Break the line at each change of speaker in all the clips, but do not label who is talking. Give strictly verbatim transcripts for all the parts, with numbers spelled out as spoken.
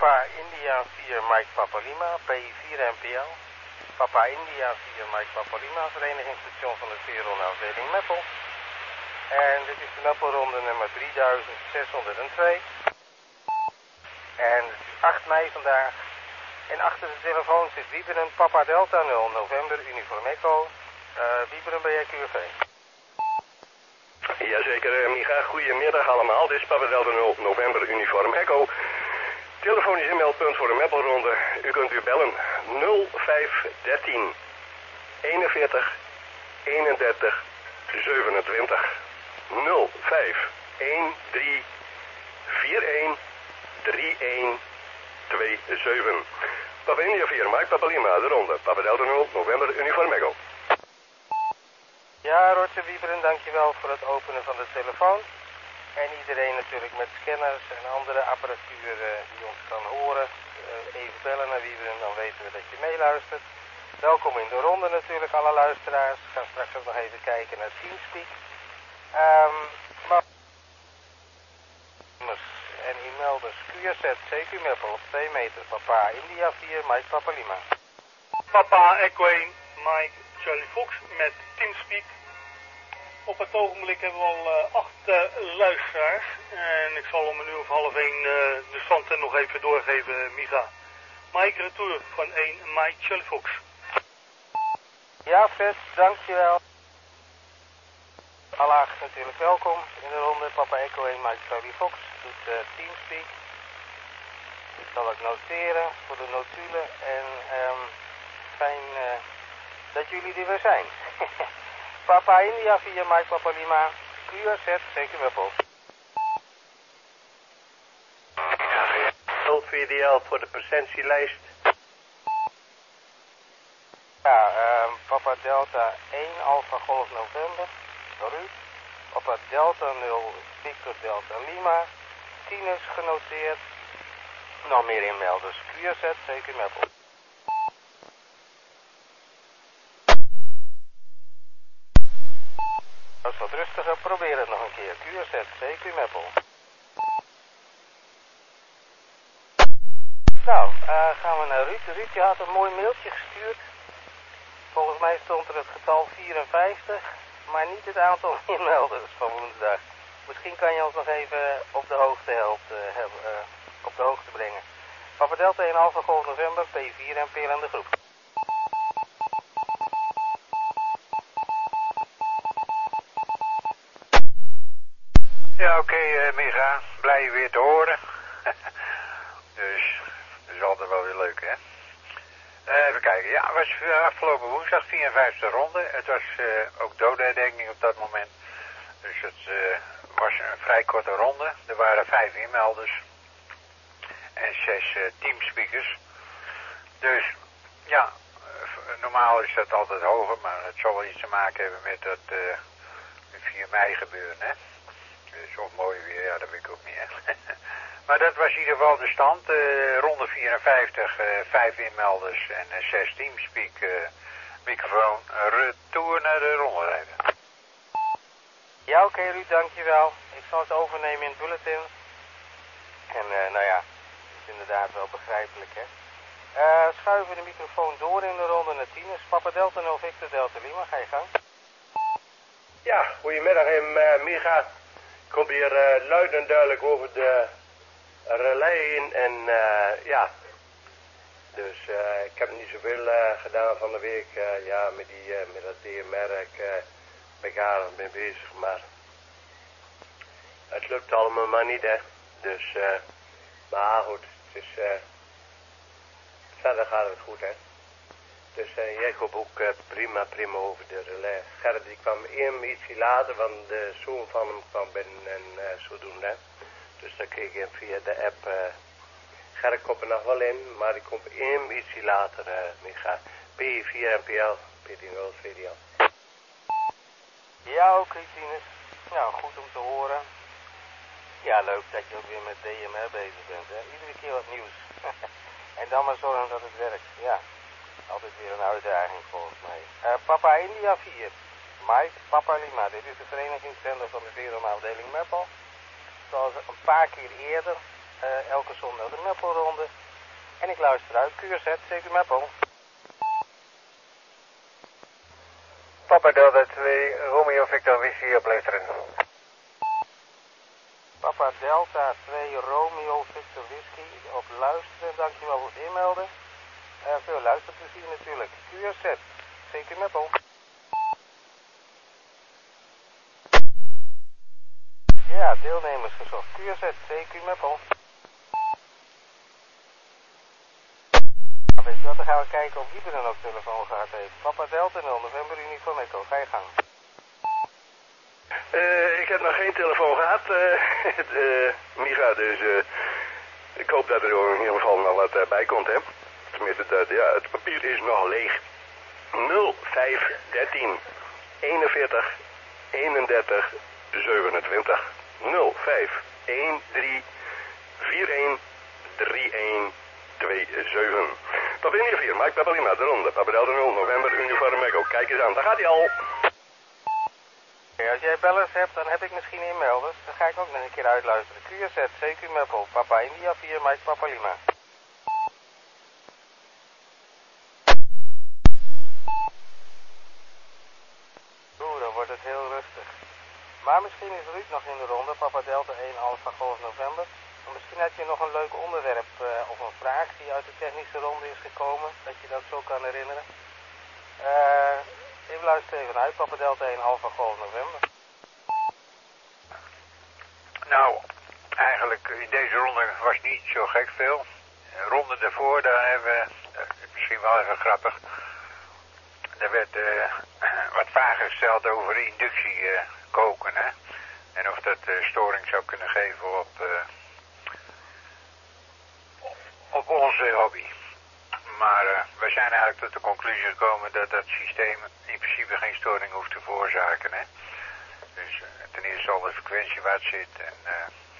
Papa India vier Mike Papa Lima, P vier M P L. Papa India vier Mike Papa Lima, verenigingsstation van de Veron-afdeling Meppel. En dit is de Meppelronde nummer drieduizend zeshonderdtwee. En het is acht mei vandaag. En achter de telefoon zit Wieberen, Papa Delta nul, November, Uniform Echo. Uh, Wieberen bij Q V.
Jazeker, Micha. Goedemiddag allemaal. Dit is Papa Delta nul, November, Uniform Echo. Telefonisch inmeldpunt voor de Meppelronde. U kunt u bellen nul vijf dertien eenenveertig eenendertig zevenentwintig. nul vijf een drie vier een drie een twee zeven. Papa India vier, Mike Papa Lima, de ronde. Papa Delta nul, November, Uniform Echo.
Ja, Roger Wieberen, dankjewel voor het openen van de telefoon. En iedereen natuurlijk met scanners en andere apparatuur uh, die ons kan horen. Uh, even bellen naar Wieberen, dan weten we dat je meeluistert. Welkom in de ronde natuurlijk, alle luisteraars. We gaan straks ook nog even kijken naar Teamspeak. Um, maar... En e-mailders Q S Z, C Q Meppel op twee meter. Papa India vier, Mike Papa Lima.
Papa Echo één, Mike Charlie Fox met Teamspeak. Op het ogenblik hebben we al uh, acht uh, luisteraars. En ik zal om een uur of half één uh, de stand nog even doorgeven, Micha. Mike Retour van één, Mike Charlie Fox.
Ja, Fred, dankjewel. Alle acht natuurlijk welkom in de ronde. Papa Echo één, Mike Charlie Fox doet uh, Teamspeak. Dit zal ik noteren voor de notulen. En um, fijn uh, dat jullie er weer zijn. Papa India via Mike Papa Lima, Q R Z, zeker Meppel.
L V D L voor de presentielijst.
Ja, uh, Papa Delta één, Alpha Golf November, Ruud. Papa Delta nul, Victor Delta Lima. tien is genoteerd. Nog meer inmelders, Q R Z, zeker Meppel. Dat is wat rustiger, probeer het nog een keer. Q R Z, C Q Meppel. Nou, uh, gaan we naar Ruud. Ruud, je had een mooi mailtje gestuurd. Volgens mij stond er het getal vierenvijftig, maar niet het aantal inmelders van woensdag. Misschien kan je ons nog even op de hoogte helpen, uh, uh, op de hoogte brengen. Papa Delta één Alpha Golf November, P vier en P L en de groep.
Ja, oké, okay, uh, Micha. Blij je weer te horen. Dus, dat is altijd wel weer leuk, hè? Uh, even kijken. Ja, het was afgelopen woensdag vierenvijftigste ronde. Het was uh, ook dodenherdenking op dat moment. Dus het uh, was een vrij korte ronde. Er waren vijf inmelders. En zes uh, teamspeakers. Dus, ja, uh, normaal is dat altijd hoger. Maar het zal wel iets te maken hebben met dat uh, vier mei gebeuren, hè? Zo mooi weer, ja, dat weet ik ook niet echt. Maar dat was in ieder geval de stand. Uh, ronde vierenvijftig, uh, vijf inmelders en uh, zes teamspeak uh, microfoon. Uh, retour naar de ronde rijden.
Ja, oké okay, Ruud, dankjewel. Ik zal het overnemen in het bulletin. En uh, nou ja, dat is inderdaad wel begrijpelijk, hè. Uh, schuiven de microfoon door in de ronde naar tien. Is Papa Delta nul Victor Delta Lima, ga je gang.
Ja, goedemiddag in uh, Micha. Ik kom hier uh, luid en duidelijk over de relay heen en uh, ja, dus uh, ik heb niet zoveel uh, gedaan van de week, uh, ja, met, die, uh, met dat D M R, ik uh, ben daar mee bezig, maar het lukt allemaal maar niet, hè, dus, uh, maar goed, het is, uh, verder gaat het goed, hè. Dus uh, Jacob ook uh, prima, prima over de relais. Gerrit die kwam één ietsje later, want de zoon van hem kwam binnen en uh, zodoende. Dus dan kreeg ik hem via de app. Uh, Gerrit komt er nog wel in, maar die komt één ietsje later uh, mee gaan. P vier M P L, P nul V D L.
Ja, ook Christine. Nou, goed om te horen. Ja, leuk dat je ook weer met D M R bezig bent, hè. Iedere keer wat nieuws. En dan maar zorgen dat het werkt, ja. Altijd weer een uitdaging volgens mij. Uh, Papa India vier. Mike, Papa Lima. Dit is de verenigingszender van de Veron-afdeling Meppel. Zoals een paar keer eerder uh, elke zondag de Meppelronde. En ik luister uit Q R Z, C Q Meppel.
Papa Delta twee, Romeo Victor Whisky opluisteren.
Papa Delta twee, Romeo Victor Whisky op luisteren. Dankjewel voor het inmelden. Uh, veel luisterplezier natuurlijk. Q R Z, C Q Meppel. Ja, deelnemers gezocht. Q R Z, C Q Meppel. Nou, weet je wat, dan gaan we kijken of Ieder dan ook telefoon gehad heeft. Papa Delta nul, November Uniform Echo. Ga je gang.
Uh, ik heb nog geen telefoon gehad, uh, uh, Micha, dus uh, ik hoop dat er in ieder geval nog wat uh, bij komt, hè. Tenminste, dat, ja, het papier is nog leeg. nul vijf dertien eenenveertig eenendertig zevenentwintig nul vijf een drie vier een drie een twee zeven. Papa India vier, Mike Papa Lima, de ronde. Papa Delta nul, November Uniform Echo. Kijk eens aan, daar gaat hij al.
Okay, als jij bellers hebt, dan heb ik misschien inmelders. Dan ga ik ook nog een keer uitluisteren. Q R Z, C Q Meppel, Papa India vier, Mike Papa Lima. Oeh, dan wordt het heel rustig. Maar misschien is Ruud nog in de ronde, Papa Delta één, Alpha Golf November. En misschien heb je nog een leuk onderwerp uh, of een vraag die uit de technische ronde is gekomen, dat je dat zo kan herinneren. Uh, even luisteren even uit, Papa Delta één, Alpha Golf November.
Nou, eigenlijk in deze ronde was niet zo gek veel. De ronde daarvoor, daar hebben we, uh, misschien wel even grappig, er werd uh, wat vragen gesteld over inductie uh, koken, hè. En of dat uh, storing zou kunnen geven op, uh, op onze hobby. Maar uh, we zijn eigenlijk tot de conclusie gekomen dat dat systeem in principe geen storing hoeft te veroorzaken, hè. Dus uh, ten eerste al de frequentie waar het zit. En uh,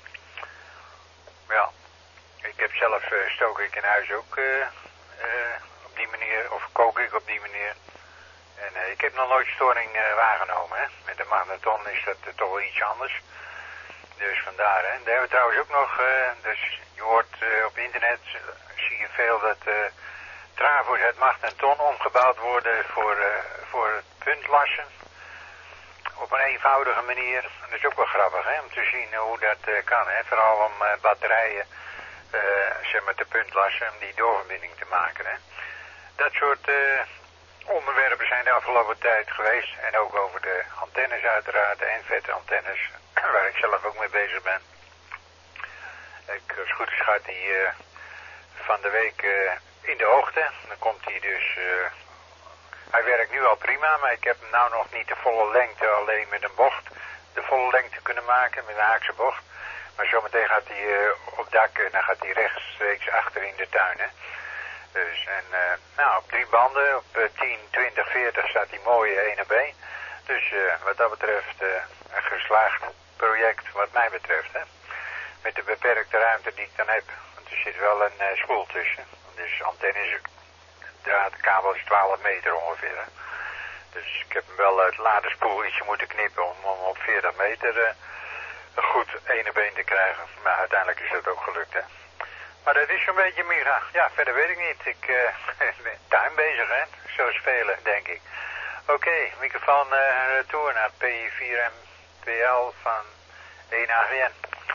ja, ik heb zelf uh, stook ik in huis ook uh, uh, op die manier, of kook ik op die manier. En uh, ik heb nog nooit storing uh, waargenomen, hè. Met de magneton is dat uh, toch wel iets anders. Dus vandaar, hè. Daar hebben we trouwens ook nog, uh, dus je hoort uh, op internet, uh, zie je veel dat uh, travo's uit magneton omgebouwd worden voor, uh, voor het puntlassen. Op een eenvoudige manier. Dat is ook wel grappig, hè, om te zien uh, hoe dat uh, kan, hè. Vooral om uh, batterijen, uh, zeg maar, te puntlassen, om die doorverbinding te maken, hè. Dat soort uh, onderwerpen zijn de afgelopen tijd geweest. En ook over de antennes uiteraard, de vette antennes, waar ik zelf ook mee bezig ben. Ik, als het goed is gaat die uh, van de week uh, in de hoogte. Dan komt hij dus, uh, hij werkt nu al prima, maar ik heb hem nou nog niet de volle lengte, alleen met een bocht, de volle lengte kunnen maken met een haakse bocht. Maar zometeen gaat hij uh, op dak en dan gaat hij rechtstreeks achter in de tuin, hè. Dus, en uh, nou, op drie banden, op uh, tien, twintig, veertig staat die mooie één op één. Dus uh, wat dat betreft uh, een geslaagd project wat mij betreft, hè. Met de beperkte ruimte die ik dan heb. Want er zit wel een uh, spoel tussen. Dus antenne is, draadkabel is twaalf meter ongeveer, hè. Dus ik heb hem wel uit het ladespoel ietsje moeten knippen om, om op veertig meter uh, goed één op één te krijgen. Maar uiteindelijk is dat ook gelukt, hè. Maar dat is zo'n beetje Mira. Ja, verder weet ik niet. Ik uh, ben tuin bezig, hè. Zoals velen, denk ik. Oké, okay, microfoon uh, retour naar P vier M P L van één A G N.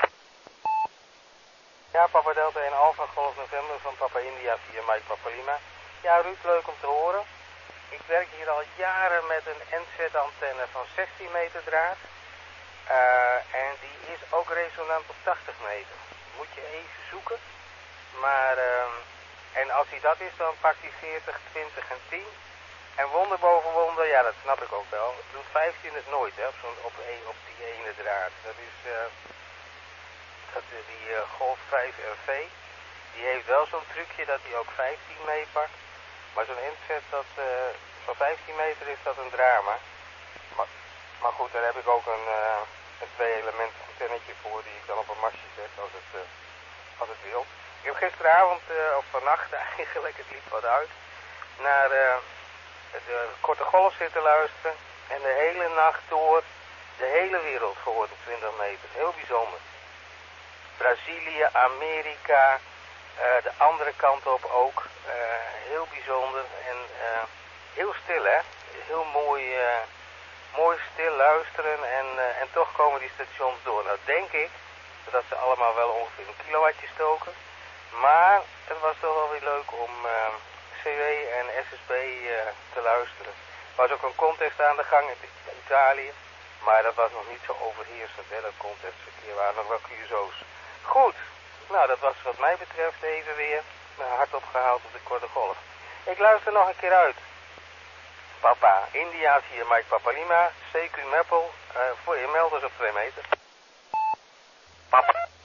Ja, Papa Delta één Alpha Golf November van Papa India vier Mike Papa Lima. Ja, Ruud, leuk om te horen. Ik werk hier al jaren met een N Z-antenne van zestien meter draad. Uh, en die is ook resonant op tachtig meter. Moet je even zoeken. Maar, uh, en als hij dat is, dan pakt hij veertig, twintig en tien. En wonder boven wonder, ja, dat snap ik ook wel. Doet vijftien het nooit, hè, op, zo'n, op, een, op die ene draad. Dat is, uh, dat, die uh, Golf vijf R V, die heeft wel zo'n trucje dat hij ook vijftien meepakt. Maar zo'n inzet, dat, uh, van vijftien meter is dat een drama. Maar, maar goed, daar heb ik ook een, uh, een twee-element antennetje voor die ik dan op een mastje zet als het, uh, als het wil. Ik heb gisteravond, uh, of vannacht eigenlijk, het liep wat uit, naar uh, de korte golf zitten luisteren. En de hele nacht door de hele wereld gehoord op twintig meter. Heel bijzonder. Brazilië, Amerika, uh, de andere kant op ook. Uh, heel bijzonder en uh, heel stil, hè. Heel mooi, uh, mooi stil luisteren en, uh, en toch komen die stations door. Nou denk ik dat ze allemaal wel ongeveer een kilowattje stoken. Maar het was toch wel weer leuk om uh, C W en S S B uh, te luisteren. Er was ook een contest aan de gang in Italië. Maar dat was nog niet zo overheersend, hè. Dat contestverkeer waren nog wel Q S O's. Goed, nou dat was wat mij betreft even weer mijn hart opgehaald op de korte golf. Ik luister nog een keer uit. Papa, India vier Mike Papa Lima, C Q Meppel, uh, voor je melders op twee meter. Papa.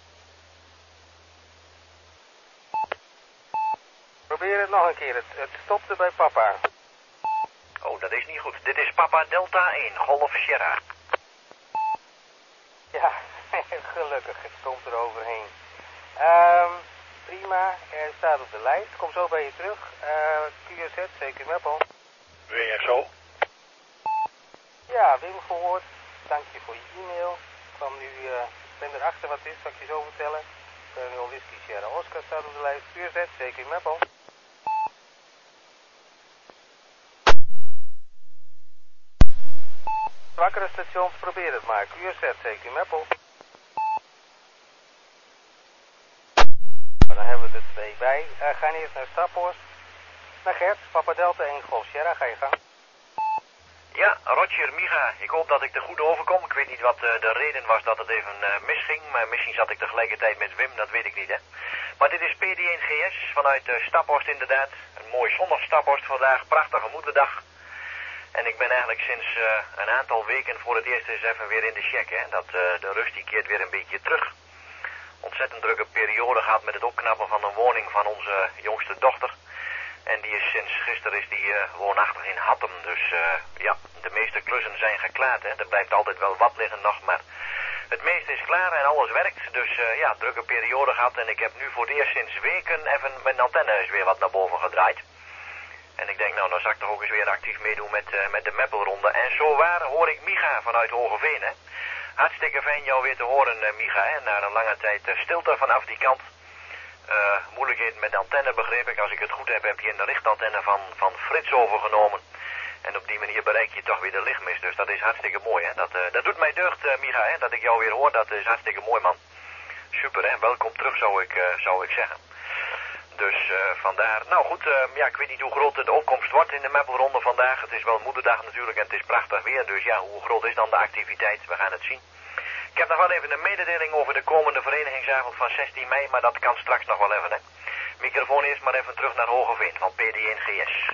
Probeer het nog een keer, het, het stopte bij papa.
Oh, dat is niet goed. Dit is Papa Delta één, Golf Sierra.
Ja, gelukkig, het komt er overheen. Um, prima, hij staat op de lijst. Kom zo bij je terug. Uh, Q S Z, C Q Meppel.
Weer zo?
Ja, Wim gehoord. Dank je voor je e-mail. Ik kwam nu, uh, ik ben erachter wat het is, zal ik je zo vertellen. Colonel Whisky Sierra Oscar staat op de lijst. Q S Z, C Q Meppel. Zwakkere stations, probeer het maar. Q S Z, C Q Meppel. Dan hebben we er twee bij. Uh, ga eerst naar Staphorst. Naar Gert, Papa Delta één Golf Sierra, ga je gang.
Ja, Roger, Micha. Ik hoop dat ik er goed overkom. Ik weet niet wat uh, de reden was dat het even uh, misging, maar misschien zat ik tegelijkertijd met Wim, dat weet ik niet, hè. Maar dit is P D één G S vanuit uh, Staphorst inderdaad. Een mooi zonnig Staphorst vandaag, prachtige moederdag. En ik ben eigenlijk sinds uh, een aantal weken voor het eerst eens even weer in de check, hè. Dat, uh, de rust die keert weer een beetje terug. Ontzettend drukke periode gehad met het opknappen van een woning van onze jongste dochter. En die is sinds gisteren is die uh, woonachtig in Hattem. Dus uh, ja, de meeste klussen zijn geklaard, hè. Er blijft altijd wel wat liggen nog, maar het meeste is klaar en alles werkt. Dus uh, ja, drukke periode gehad. En ik heb nu voor het eerst sinds weken even mijn antenne eens weer wat naar boven gedraaid. En ik denk, nou, dan zal ik toch ook eens weer actief meedoen met, uh, met de Meppelronde. En zo waar hoor ik Micha vanuit Hogeveen, hè. Hartstikke fijn jou weer te horen, uh, Micha, hè. Na een lange tijd uh, stilte vanaf die kant. Uh, moeilijkheden met de antenne begreep ik. Als ik het goed heb, heb je een richtantenne van, van Frits overgenomen. En op die manier bereik je toch weer de lichtmis. Dus dat is hartstikke mooi, hè. Dat, uh, dat doet mij deugd, uh, Micha, hè. Dat ik jou weer hoor, dat is hartstikke mooi, man. Super, hè. Welkom terug, zou ik, uh, zou ik zeggen. Dus uh, vandaar, nou goed, uh, ja, ik weet niet hoe groot de opkomst wordt in de Meppelronde vandaag. Het is wel moederdag natuurlijk en het is prachtig weer. Dus ja, hoe groot is dan de activiteit? We gaan het zien. Ik heb nog wel even een mededeling over de komende verenigingsavond van zestien mei, maar dat kan straks nog wel even, hè. Microfoon eerst maar even terug naar Hogeveen van P D één G S.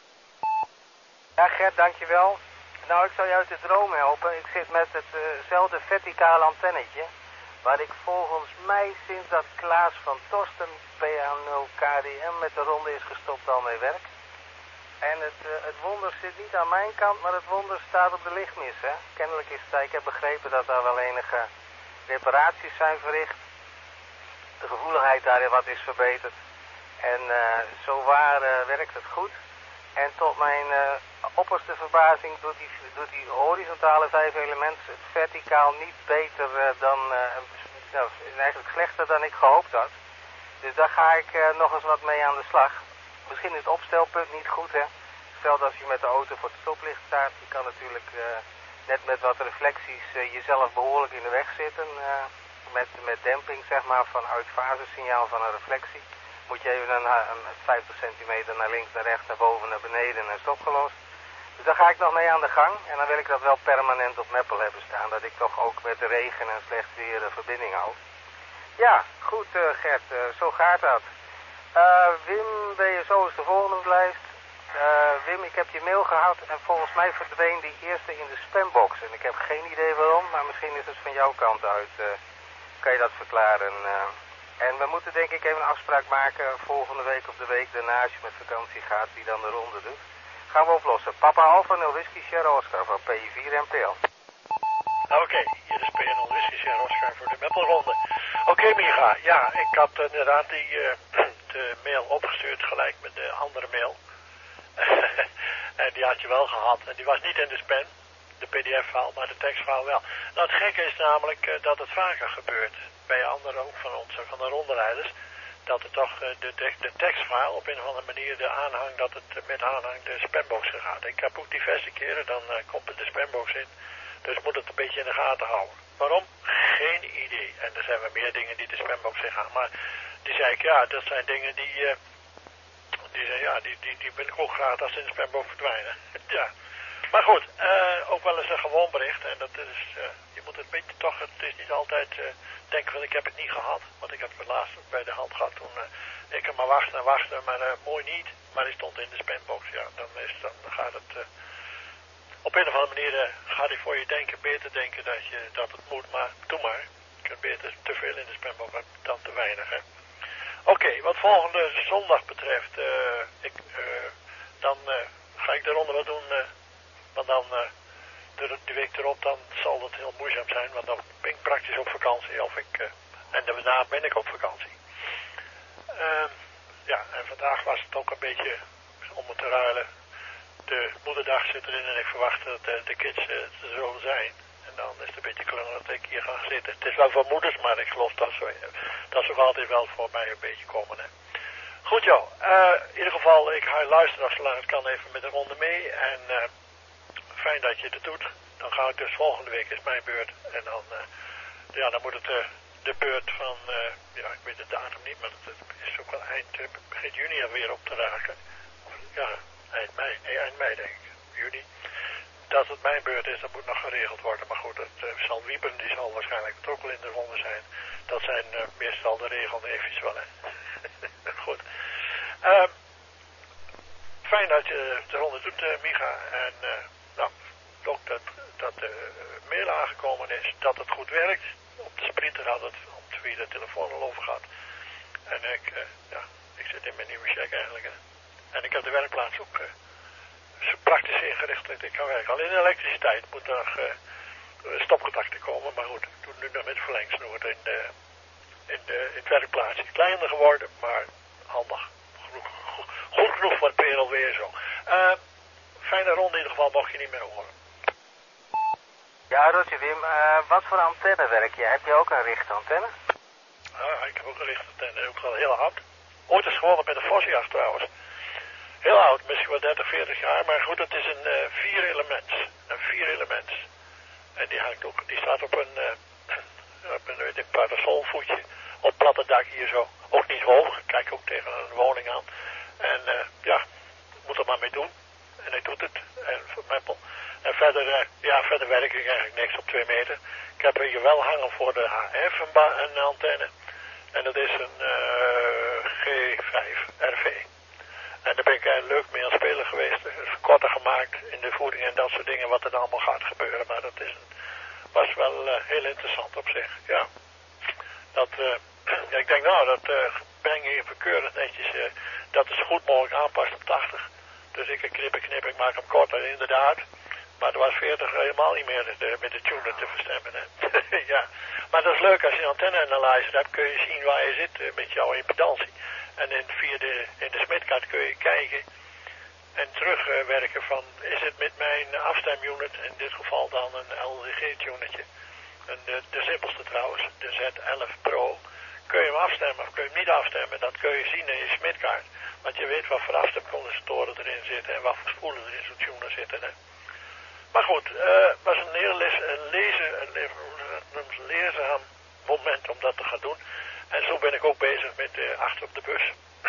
Ja, Gert, dankjewel. Nou, ik zal je uit de droom helpen. Ik zit met hetzelfde uh verticale antennetje, waar ik volgens mij sinds dat Klaas van Torsten P A nul K D M met de ronde is gestopt al mee werk. En het, uh, het wonder zit niet aan mijn kant, maar het wonder staat op de lichtmis, hè. Kennelijk is het, ik heb begrepen dat daar wel enige reparaties zijn verricht. De gevoeligheid daar wat is verbeterd. En uh, zo waar uh, werkt het goed. En tot mijn uh, opperste verbazing doet die, doet die horizontale vijf elementen het verticaal niet beter uh, dan, uh, nou, eigenlijk slechter dan ik gehoopt had. Dus daar ga ik uh, nog eens wat mee aan de slag. Misschien is het opstelpunt niet goed, hè. Stel dat als je met de auto voor het stoplicht staat, je kan natuurlijk uh, net met wat reflecties uh, jezelf behoorlijk in de weg zitten. Uh, met, met demping, zeg maar, van uitfasesignaal van een reflectie. Moet je even een, een vijftig centimeter naar links, naar rechts, naar boven, naar beneden en is het opgelost. Dus daar ga ik nog mee aan de gang. En dan wil ik dat wel permanent op Meppel hebben staan. Dat ik toch ook met de regen en slecht weer uh, verbinding hou. Ja, goed uh, Gert, uh, zo gaat dat. Uh, Wim, B S O is de volgende op de lijst. Uh, Wim, ik heb je mail gehad en volgens mij verdween die eerste in de spambox. En ik heb geen idee waarom, maar misschien is het van jouw kant uit. Uh, kan je dat verklaren? Uh, en we moeten denk ik even een afspraak maken volgende week of de week daarna als je met vakantie gaat, die dan de ronde doet. Gaan we oplossen. Papa Alpha nul Whisky Sierra Oscar van P vier M P L.
Oké, okay, hier is P nul Whisky Sierra Oscar voor de Meppelronde. Oké, okay, Micha, ja, ik had uh, inderdaad die uh, de mail opgestuurd gelijk met de andere mail. En die had je wel gehad. En die was niet in de spam, de P D F-file, maar de tekstfile wel. Nou, het gekke is namelijk uh, dat het vaker gebeurt. bij anderen ook van ons, van de rondrijders, dat er toch uh, de, de, de tekstfile op een of andere manier de aanhang, dat het uh, met aanhang de spambox gaat. Ik heb ook diverse keren, dan uh, komt er de spambox in. Dus moet het een beetje in de gaten houden. Waarom? Geen idee. En er zijn wel meer dingen die de spambox in gaan. Maar die zei ik, ja, dat zijn dingen die, uh, die, zijn, ja, die, die, die wil ik ook graag als ze in de spambox verdwijnen. Ja. Maar goed, uh, ook wel eens een gewoon bericht. En dat is, uh, je moet het beetje toch, het is niet altijd uh, denken van ik heb het niet gehad. Want ik heb het laatst bij de hand gehad toen uh, ik er maar wachten en wachten, maar uh, mooi niet. Maar die stond in de spambox, ja, dan, is, dan gaat het... Uh, op een of andere manier uh, gaat hij voor je denken, beter denken dat, je, dat het moet, maar doe maar. Je kunt beter te veel in de spambox dan te weinig, hè. Oké, okay, wat volgende zondag betreft, uh, ik, uh, dan uh, ga ik de ronde wat doen... Uh, Want dan, uh, de, de week erop, dan zal het heel moeizaam zijn, want dan ben ik praktisch op vakantie. Of ik, uh, en daarna ben ik op vakantie. Uh, ja, en vandaag was het ook een beetje om het te ruilen. De moederdag zit erin en ik verwacht dat uh, de kids uh, er zullen zijn. En dan is het een beetje klungelig dat ik hier ga zitten. Het is wel voor moeders, maar ik geloof dat ze, dat ze ook altijd wel voor mij een beetje komen. Hè. Goed joh, uh, in ieder geval, ik ga luisteren als zolang het kan even met de ronde mee. En... Uh, Fijn dat je het doet. Dan ga ik dus volgende week, is mijn beurt. En dan, uh, ja, dan moet het uh, de beurt van, uh, ja, ik weet de datum niet, maar het, het is ook wel eind, uh, begin juni alweer op te raken. Ja, eind mei, nee, eind mei denk ik, juni. Dat het mijn beurt is, dat moet nog geregeld worden. Maar goed, het uh, zal Wieben, die zal waarschijnlijk ook wel in de ronde zijn. Dat zijn uh, meestal de regelneefjes wel, hè. Goed. Uh, fijn dat je de ronde doet, uh, Micha. En... Uh, Nou, ook dat, dat de mail aangekomen is, dat het goed werkt. Op de sprinter had het, om wie de telefoon al over gaat. En ik, uh, ja, ik zit in mijn nieuwe check eigenlijk. Hè. En ik heb de werkplaats ook uh, zo praktisch ingericht dat ik kan werken. Alleen de elektriciteit moet er nog uh, stopcontacten komen. Maar goed, ik doe het nu nog met verlengsnoer in, de, in, de, in het werkplaatsje. Kleiner geworden, maar handig. Goed, goed, goed genoeg voor het wereld weer zo. Uh, Fijne ronde in ieder geval, mocht je niet meer horen.
Ja, Roger Wim, uh, wat voor antenne werk je? Heb je ook een richtantenne?
Ja, ik heb ook een richtantenne, ook al heel oud. Ooit is gewonnen met een Vosjacht trouwens. Heel oud, misschien wel dertig, veertig jaar, maar goed, het is een uh, vier elements. Een vier elements. En die hangt ook, die staat op een, uh, op een, weet ik, parasolvoetje, op platte dak hier zo. Ook niet hoog, kijk ook tegen een woning aan. En uh, ja, moet er maar mee doen. En hij doet het. En, en verder, uh, ja, verder werk ik eigenlijk niks op twee meter. Ik heb hier wel hangen voor de H F een, een antenne. En dat is een uh, G vijf R V. En daar ben ik eigenlijk leuk mee aan het spelen geweest. Het is korter gemaakt in de voeding en dat soort dingen wat er dan allemaal gaat gebeuren. Maar dat is een, was wel uh, heel interessant op zich. Ja. Dat, uh, ja, ik denk nou, dat uh, breng je even keurig netjes. Uh, dat is goed mogelijk aanpast op tachtig. Dus ik knip, ik knip, ik maak hem korter, inderdaad. Maar er was veertig helemaal niet meer de, met de tuner te verstemmen. Hè. Ja. Maar dat is leuk, als je een antenne-analyzer hebt, kun je zien waar je zit uh, met jouw impedantie. En in, via de, in de smitkaart kun je kijken en terugwerken uh, van, is het met mijn afstemunit, in dit geval dan een L D G-tunetje. De, de simpelste trouwens, de Z elf Pro. Kun je hem afstemmen of kun je hem niet afstemmen, dat kun je zien in je smitkaart. Want je weet wat voor afstemcondensatoren erin zitten en wat voor spoelen er in zo'n tuner zitten. Hè. Maar goed, het uh, was een heel les, een lezen, een, een leerzaam moment om dat te gaan doen. En zo ben ik ook bezig met uh, achter op de bus.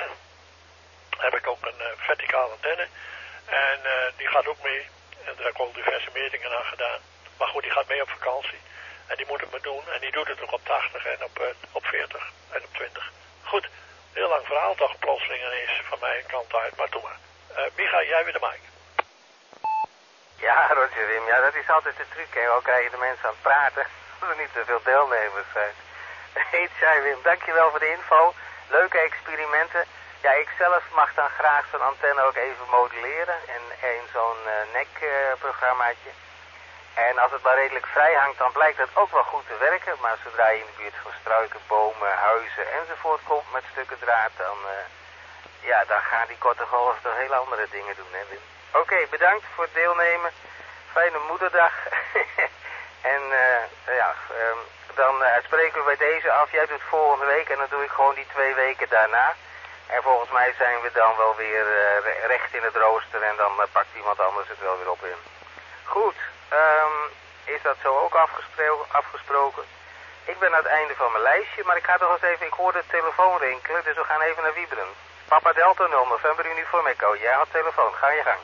Heb ik ook een uh, verticale antenne. En uh, die gaat ook mee. En daar heb ik ook diverse metingen aan gedaan. Maar goed, die gaat mee op vakantie. En die moet het maar doen. En die doet het ook op tachtig en op, uh, op veertig en op twintig. Goed. Heel lang verhaal toch, plotseling ineens van mijn kant uit, maar doe maar. Uh, Micha, jij weer de mic.
Ja, Roger Wim, ja, dat is altijd de truc, hè. Ook krijg je de mensen aan het praten, als er niet te veel deelnemers zijn. Heet jij Wim, dankjewel voor de info. Leuke experimenten. Ja, ik zelf mag dan graag zo'n antenne ook even modelleren en in zo'n uh, nekprogrammaatje. Uh, En als het maar redelijk vrij hangt, dan blijkt dat ook wel goed te werken. Maar zodra je in de buurt van struiken, bomen, huizen enzovoort komt met stukken draad, dan, uh, ja, dan gaan die korte golven toch hele andere dingen doen, hè Wim. Oké, okay, bedankt voor het deelnemen. Fijne moederdag. En uh, ja, um, dan uh, spreken we bij deze af. Jij doet volgende week en dan doe ik gewoon die twee weken daarna. En volgens mij zijn we dan wel weer uh, recht in het rooster en dan uh, pakt iemand anders het wel weer op in. Goed, um, is dat zo ook afgespro afgesproken? Ik ben aan het einde van mijn lijstje, maar ik ga toch eens even, ik hoor de telefoon rinkelen, dus we gaan even naar Wieberen. Papa Delta nul, November Uniform Echo. Jij had telefoon, ga je gang.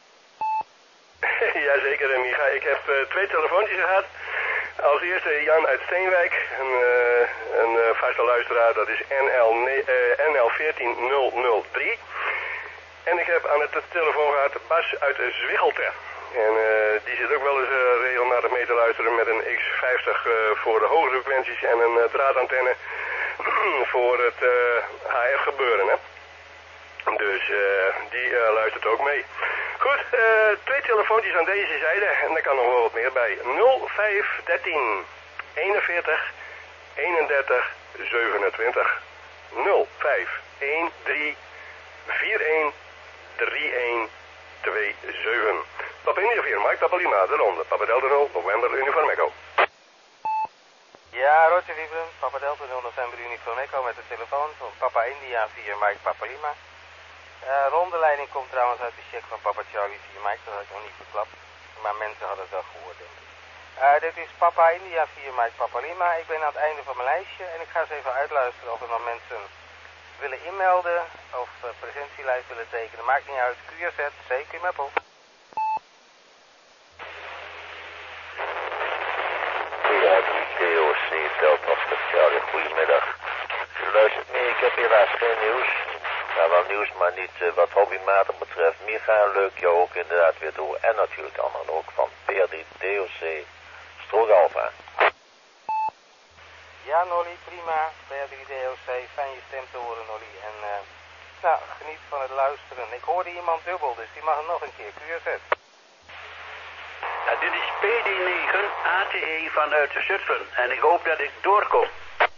Jazeker, Micha. Ik heb uh, twee telefoontjes gehad. Als eerste Jan uit Steenwijk, een, uh, een uh, vaste luisteraar, dat is N L, uh, N L veertien nul nul drie. En ik heb aan de telefoon gehad Bas uit Zwiggelte. En uh, die zit ook wel eens uh, regelmatig mee te luisteren met een X vijftig uh, voor de hoge frequenties en een uh, draadantenne voor het uh, H F gebeuren, hè. Dus uh, die uh, luistert ook mee. Goed, uh, twee telefoontjes aan deze zijde en daar kan nog wel wat meer bij. nul vijf dertien eenenveertig eenendertig zevenentwintig. nul vijf een drie vier een drie een twee zeven. Papa India vier, Mike Papa Lima, de ronde. Papa Delta nul, November Uniform Echo.
Ja, Roger Wiebren, Papa Delta nul, November Uniform Echo met de telefoon van Papa India vier, Mike Papa Lima. Uh, rondeleiding komt trouwens uit de check van Papa Charlie vier, Mike, dat had ik nog niet verklapt. Maar mensen hadden het wel gehoord, denk ik. Uh, dit is Papa India vier, Mike Papa Lima. Ik ben aan het einde van mijn lijstje en ik ga eens even uitluisteren of er nog mensen willen inmelden of uh, presentielijst willen tekenen. Maakt niet uit, Q R Z, C Q Meppel.
Ja, D O C, Veldmaster Charlie, goedemiddag. U luistert mee, ik heb helaas geen nieuws. Nou, wel nieuws, maar niet uh, wat hobbymatig betreft. Micha, leuk jou ook inderdaad weer toe. En natuurlijk anderen ook van P R drie D O C, Stroog Alpha.
Ja, Nolly, prima. P R drie D O C, fijn je stem te horen, Nolly. En uh, nou, geniet van het luisteren. Ik hoorde iemand dubbel, dus die mag het nog een keer. Q R Z.
Ja, dit is P D negen A T E vanuit Zutphen en ik hoop dat ik doorkom.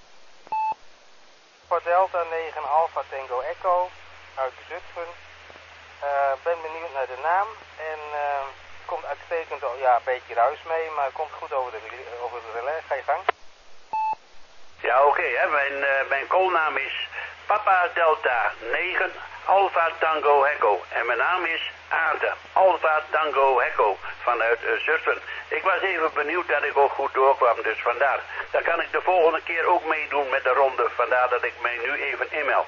Voor Delta negen Alpha Tango Echo uit Zutphen. Uh, ben benieuwd naar de naam en uh, komt uitstekend, ja, een beetje ruis mee, maar komt goed over de, over de relais. Ga je gang.
Ja, oké, okay, mijn, uh, mijn callnaam is Papa Delta negen Alpha Tango Echo en mijn naam is Aarde Alpha Tango Echo vanuit uh, Zutphen. Ik was even benieuwd dat ik ook goed doorkwam, dus vandaar. Dan kan ik de volgende keer ook meedoen met de ronde, vandaar dat ik mij nu even inmeld.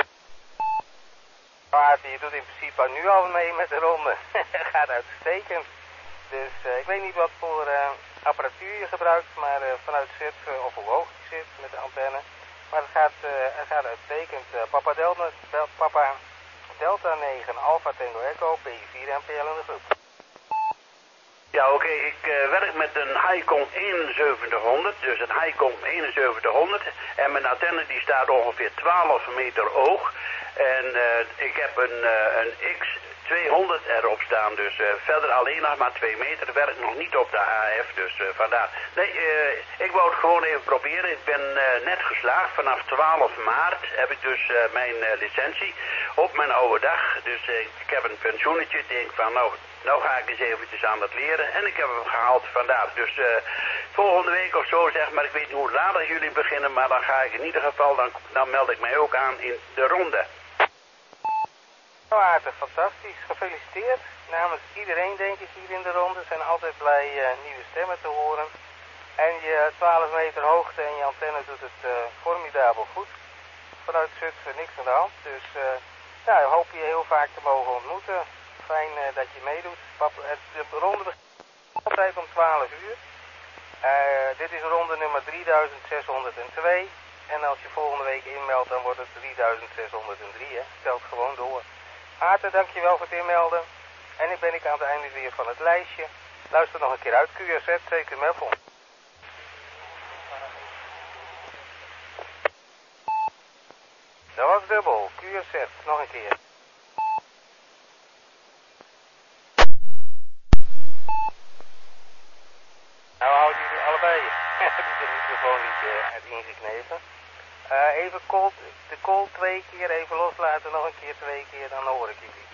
Aarde, je doet in principe nu al mee met de ronde. Gaat uitstekend. Dus uh, ik weet niet wat voor uh, apparatuur je gebruikt, maar uh, vanuit Zutphen of hoe hoog je zit met de antenne. Maar het gaat, uh, het gaat uitstekend. Uh, Papa Delta, Del, Papa Delta negen Alpha Tango Echo, P vier en P L in de groep.
Ja, oké, okay. ik uh, werk met een Highcom eenenzeventighonderd, dus een Highcom eenenzeventighonderd. En mijn antenne die staat ongeveer twaalf meter hoog. En uh, ik heb een, uh, een X tweehonderd erop staan, dus uh, verder alleen nog maar twee meter. Werkt nog niet op de A F, dus uh, vandaar. Nee, uh, ik wou het gewoon even proberen. Ik ben uh, net geslaagd. Vanaf twaalf maart heb ik dus uh, mijn uh, licentie op mijn oude dag. Dus uh, ik heb een pensioenetje. Ik denk van, nou, nou ga ik eens eventjes aan het leren. En ik heb hem gehaald vandaar. Dus uh, volgende week of zo, zeg maar, ik weet niet hoe later jullie beginnen, maar dan ga ik in ieder geval, dan, dan meld ik mij ook aan in de ronde.
Nou, Aardig, fantastisch. Gefeliciteerd. Namens iedereen, denk ik, hier in de ronde. Zijn altijd blij uh, nieuwe stemmen te horen. En je twaalf meter hoogte en je antenne doet het uh, formidabel goed. Vanuit Zutphen niks aan de hand. Dus uh, ja, hoop je heel vaak te mogen ontmoeten. Fijn uh, dat je meedoet. Pap, het, de ronde begint altijd om twaalf uur. Uh, dit is ronde nummer drieduizend zeshonderdtwee. En als je volgende week inmeldt, dan wordt het drieduizend zeshonderddrie. Hè. Telt gewoon door. Aarte, dankjewel voor het inmelden. En ik ben ik aan het einde weer van het lijstje. Luister nog een keer uit. Q R Z, zeker Meppel. Dat was dubbel. Q R Z, nog een keer. Nou houden jullie allebei de microfoon niet uh, ingeknepen. Uh, even call, de call twee keer, even loslaten, nog een keer twee keer, dan hoor ik jullie.